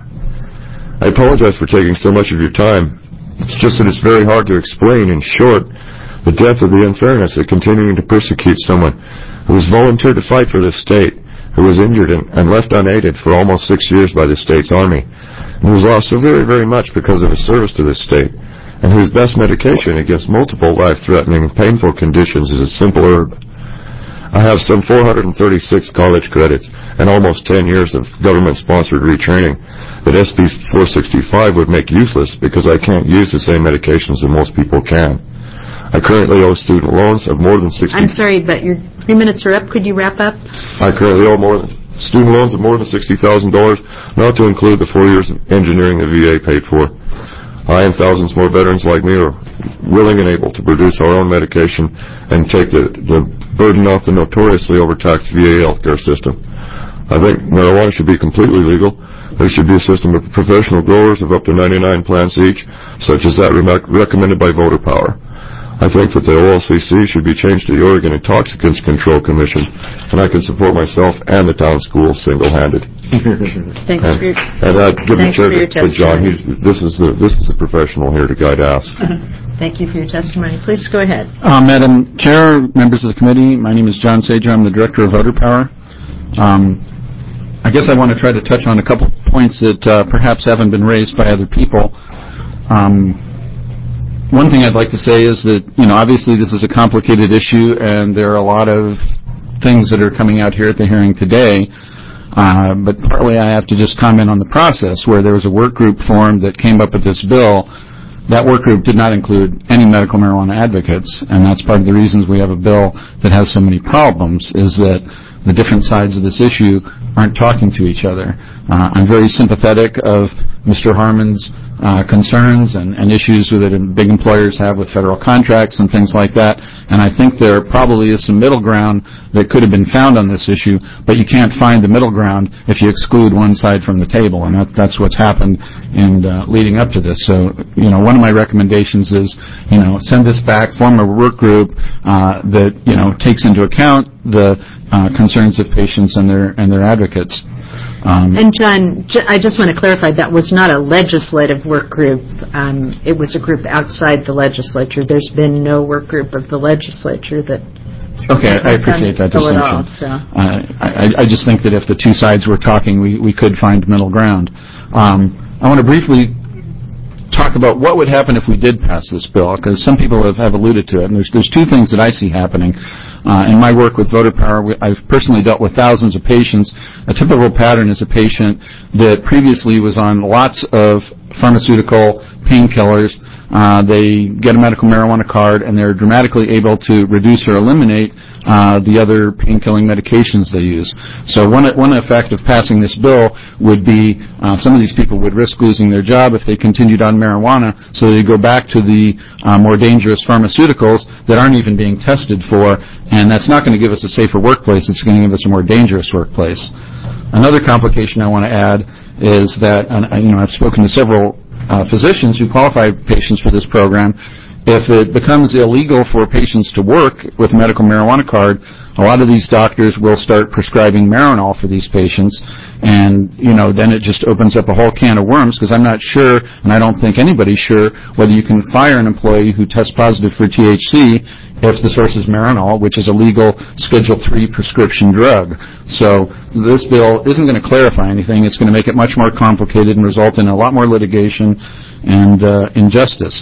[SPEAKER 18] I apologize for taking so much of your time. It's just that it's very hard to explain, in short, the depth of the unfairness of continuing to persecute someone who has volunteered to fight for this state, who was injured and left unaided for almost 6 years by the state's army, and who's lost so very, very much because of his service to this state, and whose best medication against multiple life-threatening, painful conditions is a simple herb. I have some 436 college credits and almost 10 years of government-sponsored retraining that SB 465 would make useless because I can't use the same medications that most people can. I currently owe student loans of more than 60...
[SPEAKER 1] I'm sorry, but your 3 minutes are up. Could you wrap up?
[SPEAKER 18] I currently owe student loans of more than $60,000, not to include the 4 years of engineering the VA paid for. I and thousands more veterans like me are willing and able to produce our own medication and take the burden off the notoriously overtaxed VA healthcare system. I think marijuana should be completely legal. There should be a system of professional growers of up to 99 plants each, such as that recommended by Voter Power. I think that the OLCC should be changed to the Oregon Intoxicants Control Commission, and I can support myself and the town schools single-handed.
[SPEAKER 1] Thanks for your
[SPEAKER 18] testimony. This is the professional here to guide us.
[SPEAKER 1] Thank you for your testimony. Please go ahead.
[SPEAKER 15] Madam Chair, members of the committee, my name is John Sager. I'm the Director of Voter Power. I guess I want to try to touch on a couple points that perhaps haven't been raised by other people. One thing I'd like to say is that, obviously this is a complicated issue, and there are a lot of things that are coming out here at the hearing today. But partly I have to just comment on the process, where there was a work group formed that came up with this bill. That work group did not include any medical marijuana advocates, and that's part of the reasons we have a bill that has so many problems, is that the different sides of this issue aren't talking to each other. I'm very sympathetic of Mr. Harmon's concerns and issues that big employers have with federal contracts and things like that, and I think there probably is some middle ground that could have been found on this issue, but you can't find the middle ground if you exclude one side from the table, and that's what's happened in leading up to this. So, one of my recommendations is, send this back, form a work group that, takes into account the concerns of patients and their advocates.
[SPEAKER 1] And John, I just want to clarify, that was not a legislative work group. It was a group outside the legislature. There's been no work group of the legislature that...
[SPEAKER 15] Okay, I appreciate that distinction. I just think that if the two sides were talking, we could find middle ground. I want to briefly talk about what would happen if we did pass this bill, because some people have alluded to it, and there's two things that I see happening. In my work with Voter Power, I've personally dealt with thousands of patients. A typical pattern is a patient that previously was on lots of pharmaceutical painkillers. They get a medical marijuana card, and they're dramatically able to reduce or eliminate the other pain-killing medications they use. So one effect of passing this bill would be some of these people would risk losing their job if they continued on marijuana, so they go back to the more dangerous pharmaceuticals that aren't even being tested for, and that's not going to give us a safer workplace. It's going to give us a more dangerous workplace. Another complication I want to add is that, I've spoken to several physicians who qualify patients for this program, If it becomes illegal for patients to work with a medical marijuana card, a lot of these doctors will start prescribing Marinol for these patients, and, then it just opens up a whole can of worms, because I'm not sure, and I don't think anybody's sure, whether you can fire an employee who tests positive for THC if the source is Marinol, which is a legal Schedule III prescription drug. So this bill isn't going to clarify anything. It's going to make it much more complicated and result in a lot more litigation and injustice.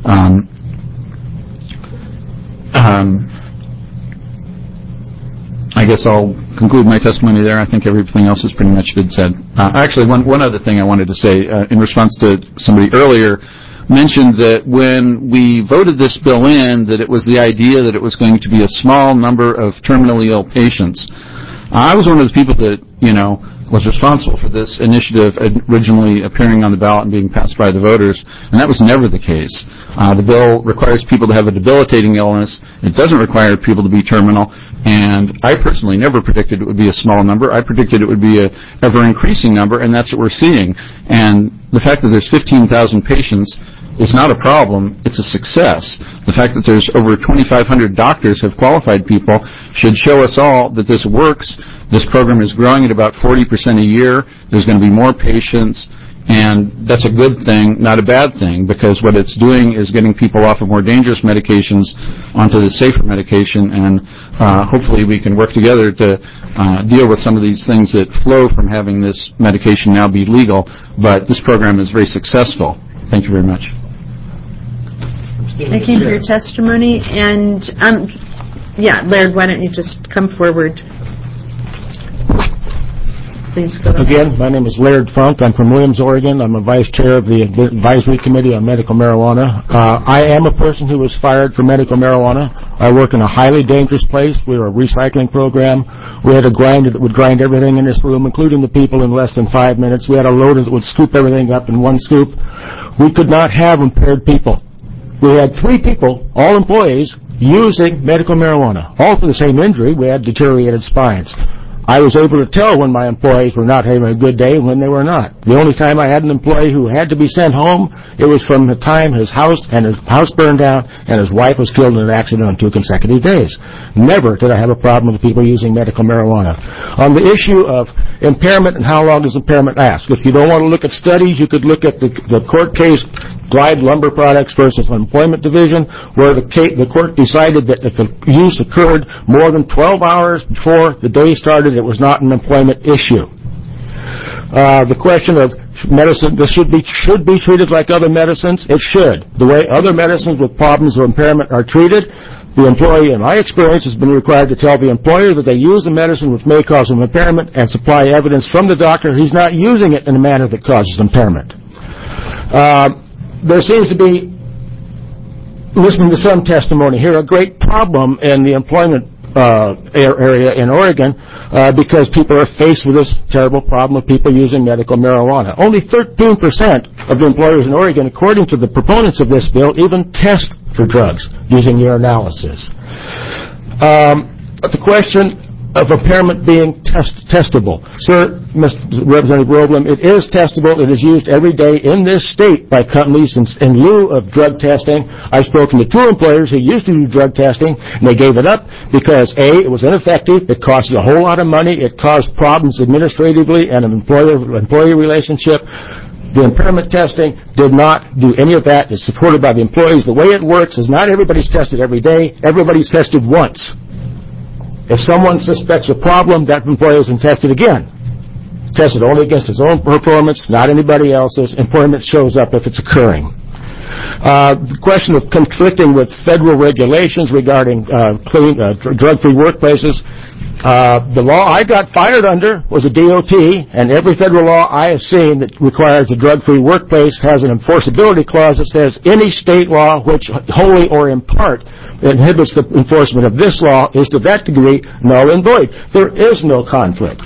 [SPEAKER 15] I guess I'll conclude my testimony there. I think everything else has pretty much been said. Actually, one other thing I wanted to say in response to somebody earlier mentioned that when we voted this bill in, that it was the idea that it was going to be a small number of terminally ill patients. I was one of those people that, was responsible for this initiative originally appearing on the ballot and being passed by the voters, and that was never the case. The bill requires people to have a debilitating illness. It doesn't require people to be terminal, and I personally never predicted it would be a small number. I predicted it would be a ever-increasing number, and that's what we're seeing. And the fact that there's 15,000 patients is not a problem, it's a success. The fact that there's over 2,500 doctors have qualified people should show us all that this works. This program is growing at about 40% a year. There's going to be more patients, and that's a good thing, not a bad thing, because what it's doing is getting people off of more dangerous medications onto the safer medication, and hopefully we can work together to deal with some of these things that flow from having this medication now be legal. But this program is very successful. Thank you very much.
[SPEAKER 1] Thank you for your testimony. And, Laird, why don't you just come forward? Please go ahead.
[SPEAKER 20] Again, my name is Laird Funk. I'm from Williams, Oregon. I'm a vice chair of the Advisory Committee on Medical Marijuana. I am a person who was fired for medical marijuana. I work in a highly dangerous place. We were a recycling program. We had a grinder that would grind everything in this room, including the people, in less than 5 minutes. We had a loader that would scoop everything up in one scoop. We could not have impaired people. We had 3 people, all employees, using medical marijuana, all for the same injury. We had deteriorated spines. I was able to tell when my employees were not having a good day and when they were not. The only time I had an employee who had to be sent home, it was from the time his house burned down and his wife was killed in an accident on 2 consecutive days. Never did I have a problem with people using medical marijuana. On the issue of impairment and how long does impairment last, if you don't want to look at studies, you could look at the court case, Glide Lumber Products versus Employment Division, where the court decided that if the use occurred more than 12 hours before the day started, it was not an employment issue. The question of medicine, this should be treated like other medicines. It should. The way other medicines with problems of impairment are treated, the employee, in my experience, has been required to tell the employer that they use a medicine which may cause an impairment and supply evidence from the doctor he's not using it in a manner that causes impairment. There seems to be, listening to some testimony here, a great problem in the employment area in Oregon because people are faced with this terrible problem of people using medical marijuana. Only 13% of the employers in Oregon, according to the proponents of this bill, even test for drugs using urinalysis. The question of impairment being testable. Sir, Mr. Representative Roblin, it is testable. It is used every day in this state by companies in lieu of drug testing. I've spoken to 2 employers who used to do drug testing, and they gave it up because, A, it was ineffective, it cost a whole lot of money, it caused problems administratively and an employer-employee relationship. The impairment testing did not do any of that. It's supported by the employees. The way it works is not everybody's tested every day. Everybody's tested once. If someone suspects a problem, that employee isn't tested again. Tested only against his own performance, not anybody else's. Employment shows up if it's occurring. The question of conflicting with federal regulations regarding drug-free workplaces. The law I got fired under was a DOT, and every federal law I have seen that requires a drug-free workplace has an enforceability clause that says any state law which wholly or in part inhibits the enforcement of this law is to that degree null and void. There is no conflict.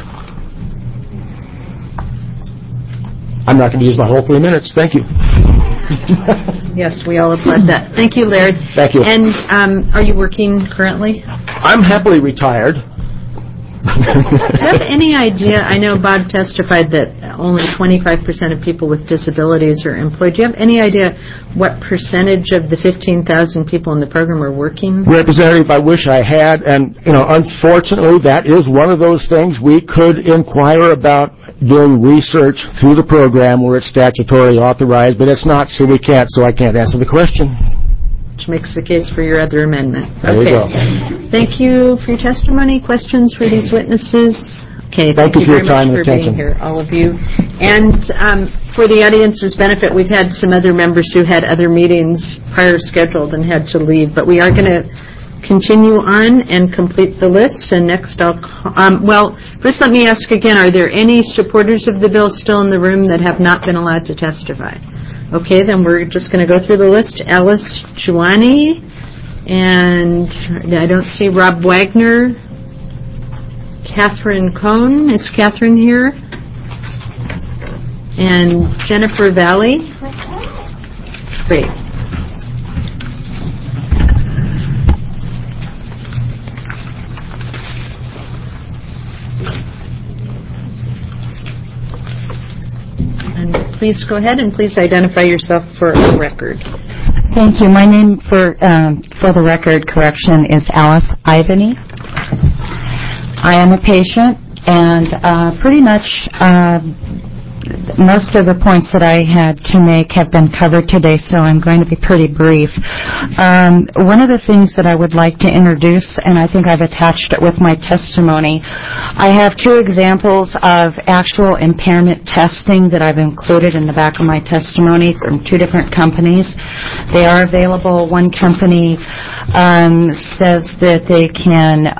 [SPEAKER 20] I'm not going to use my whole 3 minutes. Thank you.
[SPEAKER 1] Yes, we all applaud that. Thank you, Laird.
[SPEAKER 20] Thank you.
[SPEAKER 1] And are you working currently?
[SPEAKER 20] I'm happily retired.
[SPEAKER 1] Do you have any idea, I know Bob testified that only 25% of people with disabilities are employed. Do you have any idea what percentage of the 15,000 people in the program are working?
[SPEAKER 20] Representative, I wish I had, and, unfortunately, that is one of those things we could inquire about doing research through the program where it's statutorily authorized, but it's not, so I can't answer the question.
[SPEAKER 1] Which makes the case for your other amendment.
[SPEAKER 20] There you go.
[SPEAKER 1] Thank you for your testimony. Questions for these witnesses? Okay, thank you
[SPEAKER 20] for
[SPEAKER 1] very
[SPEAKER 20] your time
[SPEAKER 1] much
[SPEAKER 20] and
[SPEAKER 1] for being
[SPEAKER 20] attention.
[SPEAKER 1] here, all of you. And for the audience's benefit, we've had some other members who had other meetings prior scheduled and had to leave, but we are going to continue on and complete the list. And next I'll first let me ask again, are there any supporters of the bill still in the room that have not been allowed to testify? Okay, then we're just going to go through the list. Alice Chouani, and I don't see Rob Wagner. Catherine Cohn, is Catherine here? And Jennifer Valley. Great. Please go ahead and please identify yourself for the record.
[SPEAKER 3] Thank you. My name for the record correction is Alice Ivany. I am a patient, and pretty much most of the points that I had to make have been covered today, so I'm going to be pretty brief. One of the things that I would like to introduce, and I think I've attached it with my testimony, I have two examples of actual impairment testing that I've included in the back of my testimony from two different companies. They are available. One company says that they can,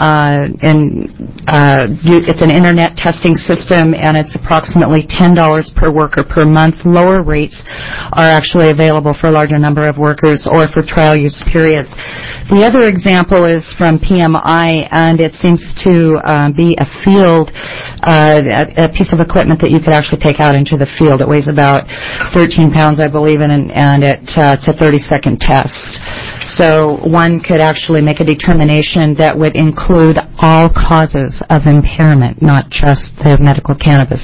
[SPEAKER 3] it's an internet testing system, and it's approximately $10 per worker per month. Lower rates are actually available for a larger number of workers or for trial use periods. The other example is from PMI, and it seems to be a field, a piece of equipment that you could actually take out into the field. It weighs about 13 pounds, I believe, and it's a 30-second test. So one could actually make a determination that would include all causes of impairment, not just the medical cannabis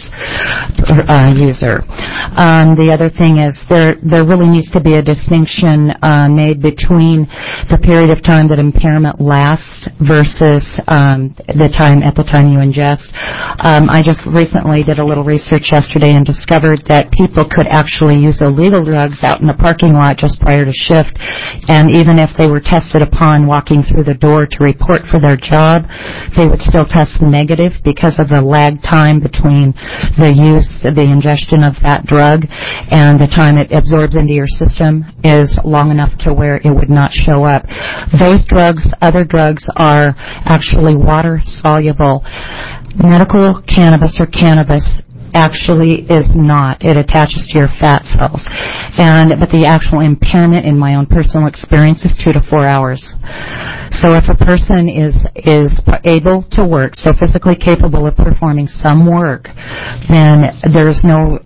[SPEAKER 3] user. The other thing is there really needs to be a distinction made between the period of time that impairment lasts versus the time you ingest. I just recently did a little research yesterday and discovered that people could actually use illegal drugs out in the parking lot just prior to shift, and even if they were tested upon walking through the door to report for their job, they would still test negative because of the lag time between the ingestion of that drug and the time it absorbs into your system is long enough to where it would not show up. Those drugs, other drugs, are actually water soluble. Medical cannabis or cannabis actually is not. It attaches to your fat cells. But the actual impairment, in my own personal experience, is 2 to 4 hours. So if a person is able to work, so physically capable of performing some work, then there is no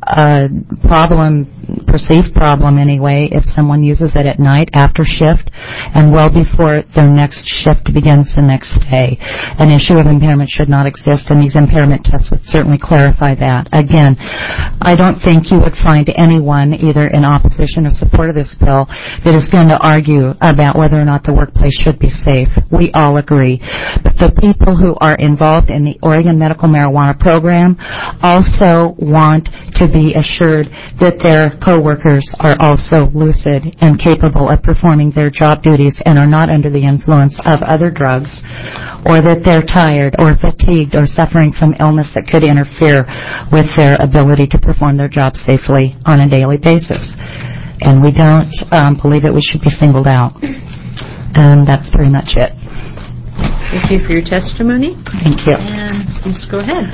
[SPEAKER 3] perceived problem anyway, if someone uses it at night after shift and well before their next shift begins the next day. An issue of impairment should not exist, and these impairment tests would certainly clarify that. Again, I don't think you would find anyone either in opposition or support of this bill that is going to argue about whether or not the workplace should be safe. We all agree. But the people who are involved in the Oregon Medical Marijuana Program also want to be assured that their coworkers are also lucid and capable of performing their job duties and are not under the influence of other drugs, or that they're tired or fatigued or suffering from illness that could interfere with their ability to perform their job safely on a daily basis. And we don't believe that we should be singled out. And that's pretty much it.
[SPEAKER 1] Thank you for your testimony.
[SPEAKER 3] Thank you.
[SPEAKER 1] And please go ahead.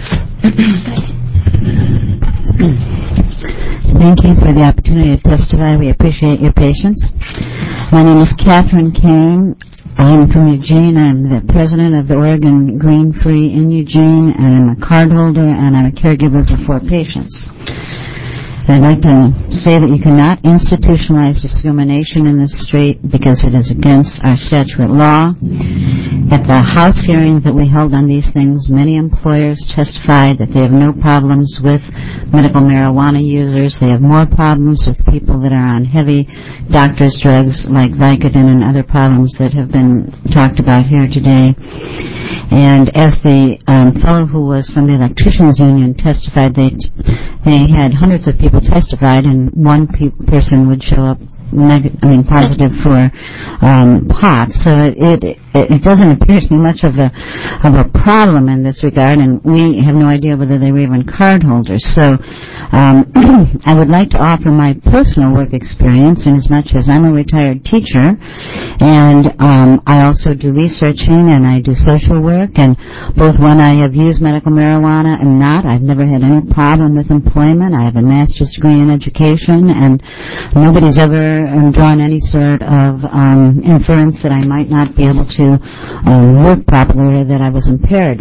[SPEAKER 21] Thank you for the opportunity to testify. We appreciate your patience. My name is Catherine Kane. I'm from Eugene. I'm the president of the Oregon Green Free in Eugene, and I'm a card holder, and I'm a caregiver for 4 patients. I'd like to say that you cannot institutionalize discrimination in this state because it is against our statute law. At the House hearing that we held on these things, many employers testified that they have no problems with medical marijuana users. They have more problems with people that are on heavy doctor's drugs like Vicodin and other problems that have been talked about here today. And as the fellow who was from the electricians union testified, they had hundreds of people testified, and one person would show up positive for pot. So it doesn't appear to be much of a problem in this regard, and we have no idea whether they were even card holders. So I would like to offer my personal work experience, in as much as I'm a retired teacher, and I also do researching and I do social work, and both when I have used medical marijuana and not, I've never had any problem with employment. I have a master's degree in education, and nobody's ever drawn any sort of inference that I might not be able to work properly or that I was impaired.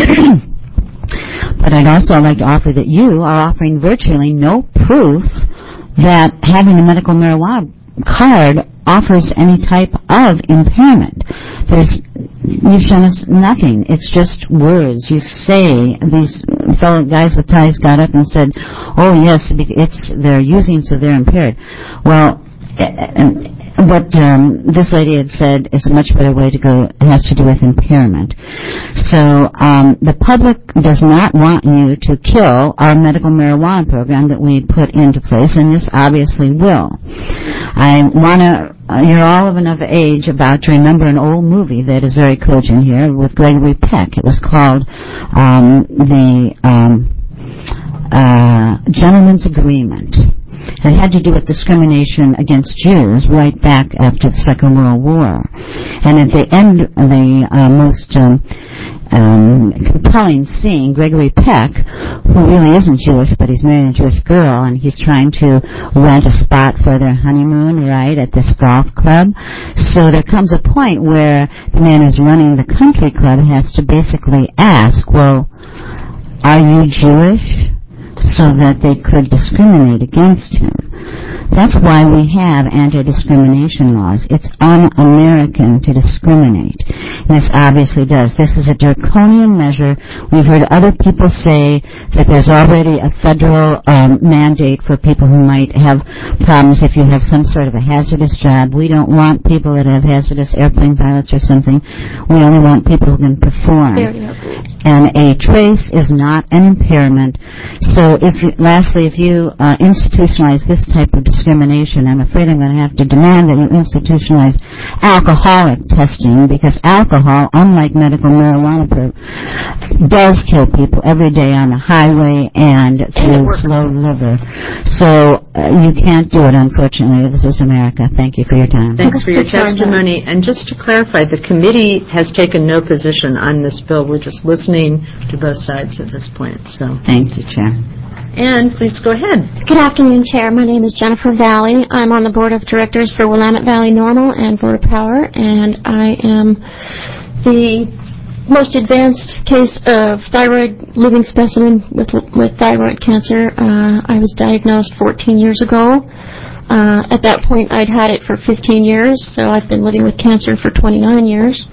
[SPEAKER 21] But I'd also like to offer that you are offering virtually no proof that having a medical marijuana card offers any type of impairment. You've shown us nothing. It's just words. You say, these fellow guys with ties got up and said, oh yes, they're using so they're impaired. Well, what this lady had said is a much better way to go. It has to do with impairment. So the public does not want you to kill our medical marijuana program that we put into place, and this obviously will. You're all of enough age about to remember an old movie that is very cogent here with Gregory Peck. It was called The Gentleman's Agreement. It had to do with discrimination against Jews right back after the Second World War. And at the end, the most compelling scene, Gregory Peck, who really isn't Jewish, but he's marrying a Jewish girl, and he's trying to rent a spot for their honeymoon, right, at this golf club. So there comes a point where the man who's running the country club has to basically ask, well, are you Jewish? So that they could discriminate against him. That's why we have anti-discrimination laws. It's un-American to discriminate. And this obviously does. This is a draconian measure. We've heard other people say that there's already a federal mandate for people who might have problems if you have some sort of a hazardous job. We don't want people that have hazardous airplane pilots or something. We only want people who can perform. And a trace is not an impairment. So lastly, if you institutionalize this type of discrimination, I'm afraid I'm going to have to demand that you institutionalize alcoholic testing, because alcohol, unlike medical marijuana, does kill people every day on the highway and through slow liver. So you can't do it, unfortunately. This is America. Thank you for your time.
[SPEAKER 1] Thanks for your testimony. And just to clarify, the committee has taken no position on this bill. We're just listening to both sides at this point. So
[SPEAKER 21] thank you, Chair.
[SPEAKER 1] And please go ahead.
[SPEAKER 4] Good afternoon, Chair. My name is Jennifer Valley. I'm on the Board of Directors for Willamette Valley Normal and Voter Power, and I am the most advanced case of thyroid living specimen with thyroid cancer. I was diagnosed 14 years ago. At that point, I'd had it for 15 years, so I've been living with cancer for 29 years.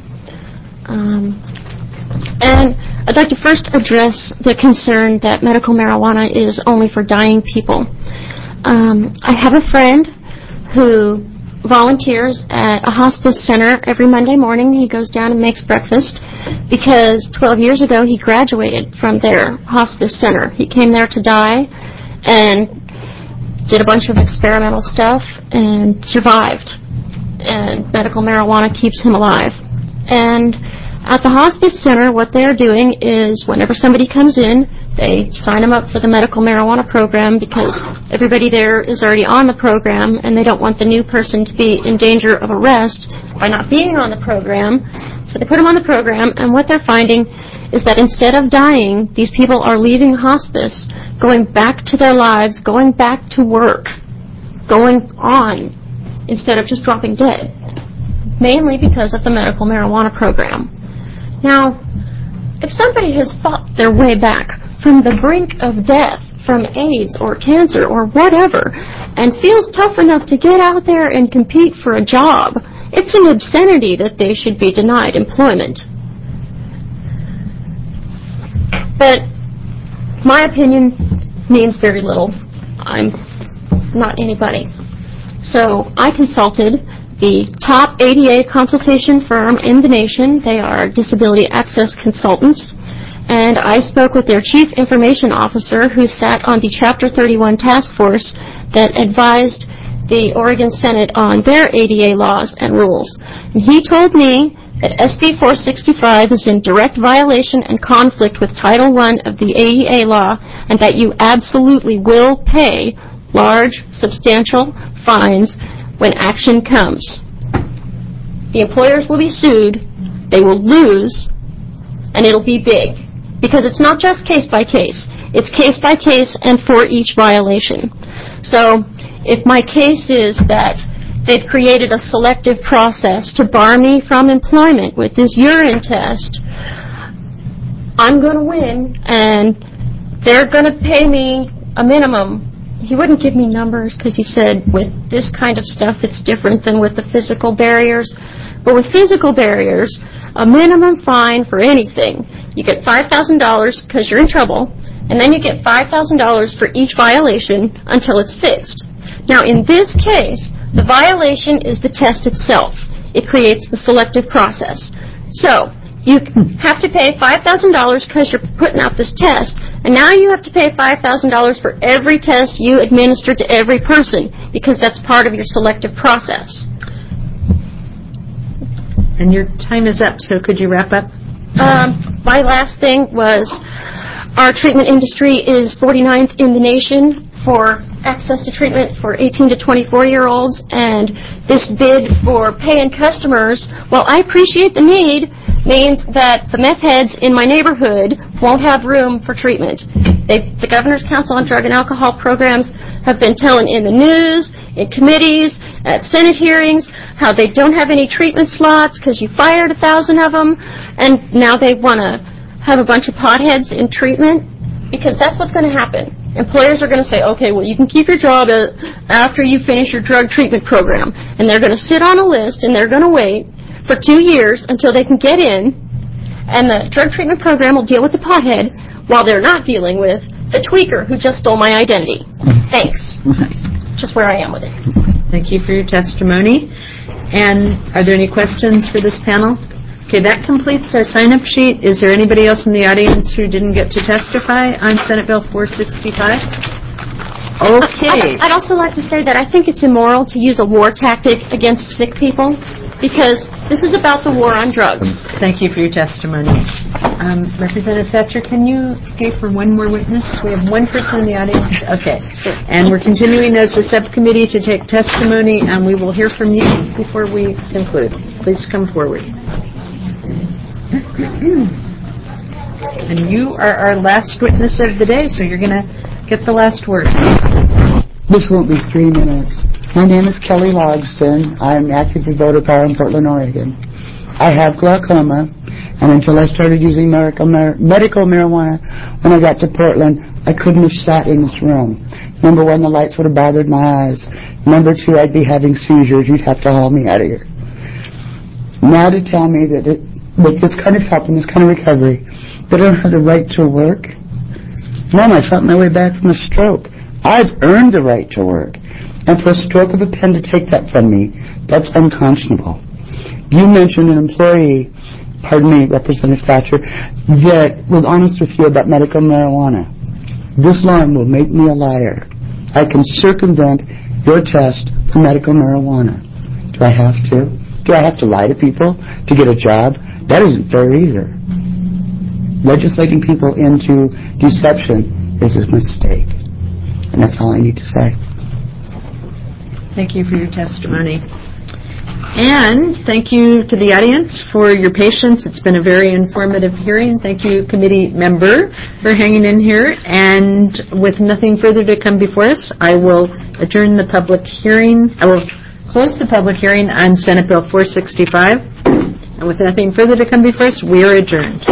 [SPEAKER 4] And I'd like to first address the concern that medical marijuana is only for dying people. I have a friend who volunteers at a hospice center every Monday morning. He goes down and makes breakfast because 12 years ago he graduated from their hospice center. He came there to die and did a bunch of experimental stuff and survived. And medical marijuana keeps him alive. And at the hospice center, what they're doing is whenever somebody comes in, they sign them up for the medical marijuana program because everybody there is already on the program and they don't want the new person to be in danger of arrest by not being on the program. So they put them on the program, and what they're finding is that instead of dying, these people are leaving hospice, going back to their lives, going back to work, going on, instead of just dropping dead, mainly because of the medical marijuana program. Now, if somebody has fought their way back from the brink of death, from AIDS or cancer or whatever, and feels tough enough to get out there and compete for a job It's an obscenity that they should be denied employment. But my opinion means very little. I'm not anybody. So I consulted the top ADA consultation firm in the nation. They are Disability Access Consultants. And I spoke with their chief information officer, who sat on the Chapter 31 task force that advised the Oregon Senate on their ADA laws and rules. And he told me that SB 465 is in direct violation and conflict with Title I of the AEA law, and that you absolutely will pay large, substantial fines when action comes. The employers will be sued, they will lose, and it'll be big. Because it's not just case by case. It's case by case and for each violation. So if my case is that they've created a selective process to bar me from employment with this urine test, I'm going to win, and they're going to pay me a minimum. He wouldn't give me numbers because he said with this kind of stuff it's different than with the physical barriers. But with physical barriers, a minimum fine for anything, you get $5,000 because you're in trouble, and then you get $5,000 for each violation until it's fixed. Now, in this case, the violation is the test itself. It creates the selective process. So you have to pay $5,000 because you're putting out this test, and now you have to pay $5,000 for every test you administer to every person, because that's part of your selective process.
[SPEAKER 1] And your time is up, so could you wrap up?
[SPEAKER 4] My last thing was our treatment industry is 49th in the nation for access to treatment for 18 to 24-year-olds, and this bid for paying customers, while I appreciate the need, means that the meth heads in my neighborhood won't have room for treatment. The Governor's Council on Drug and Alcohol Programs have been telling in the news, in committees, at Senate hearings, how they don't have any treatment slots because you fired 1,000 of them, and now they want to have a bunch of potheads in treatment, because that's what's going to happen. Employers are going to say, okay, well, you can keep your job after you finish your drug treatment program, and they're going to sit on a list, and they're going to wait for 2 years until they can get in, and the drug treatment program will deal with the pothead while they're not dealing with the tweaker who just stole my identity. Thanks. Just where I am with it.
[SPEAKER 1] Thank you for your testimony. And are there any questions for this panel? Okay, that completes our sign-up sheet. Is there anybody else in the audience who didn't get to testify on Senate Bill 465? Okay.
[SPEAKER 4] I'd also like to say that I think it's immoral to use a war tactic against sick people, because this is about the war on drugs.
[SPEAKER 1] Thank you for your testimony. Representative Thatcher, can you stay for one more witness? We have one person in the audience. Okay. And we're continuing as a subcommittee to take testimony, and we will hear from you before we conclude. Please come forward. And you are our last witness of the day, so you're going to get the last word.
[SPEAKER 11] This won't be 3 minutes. My name is Kelly Logston. I'm active with Voter Power in Portland, Oregon. I have glaucoma, and until I started using medical marijuana when I got to Portland, I couldn't have sat in this room. Number one, the lights would have bothered my eyes. Number two, I'd be having seizures. You'd have to haul me out of here. Now to tell me that with this kind of help and this kind of recovery, that I don't have the right to work? Mom, I fought my way back from a stroke. I've earned the right to work. And for a stroke of a pen to take that from me, that's unconscionable. You mentioned an employee, pardon me, Representative Thatcher, that was honest with you about medical marijuana. This law will make me a liar. I can circumvent your test for medical marijuana. Do I have to? Do I have to lie to people to get a job? That isn't fair either. Legislating people into deception is a mistake. And that's all I need to say.
[SPEAKER 1] Thank you for your testimony. And thank you to the audience for your patience. It's been a very informative hearing. Thank you, committee member, for hanging in here. And with nothing further to come before us, I will adjourn the public hearing. I will close the public hearing on Senate Bill 465. And with nothing further to come before us, we are adjourned.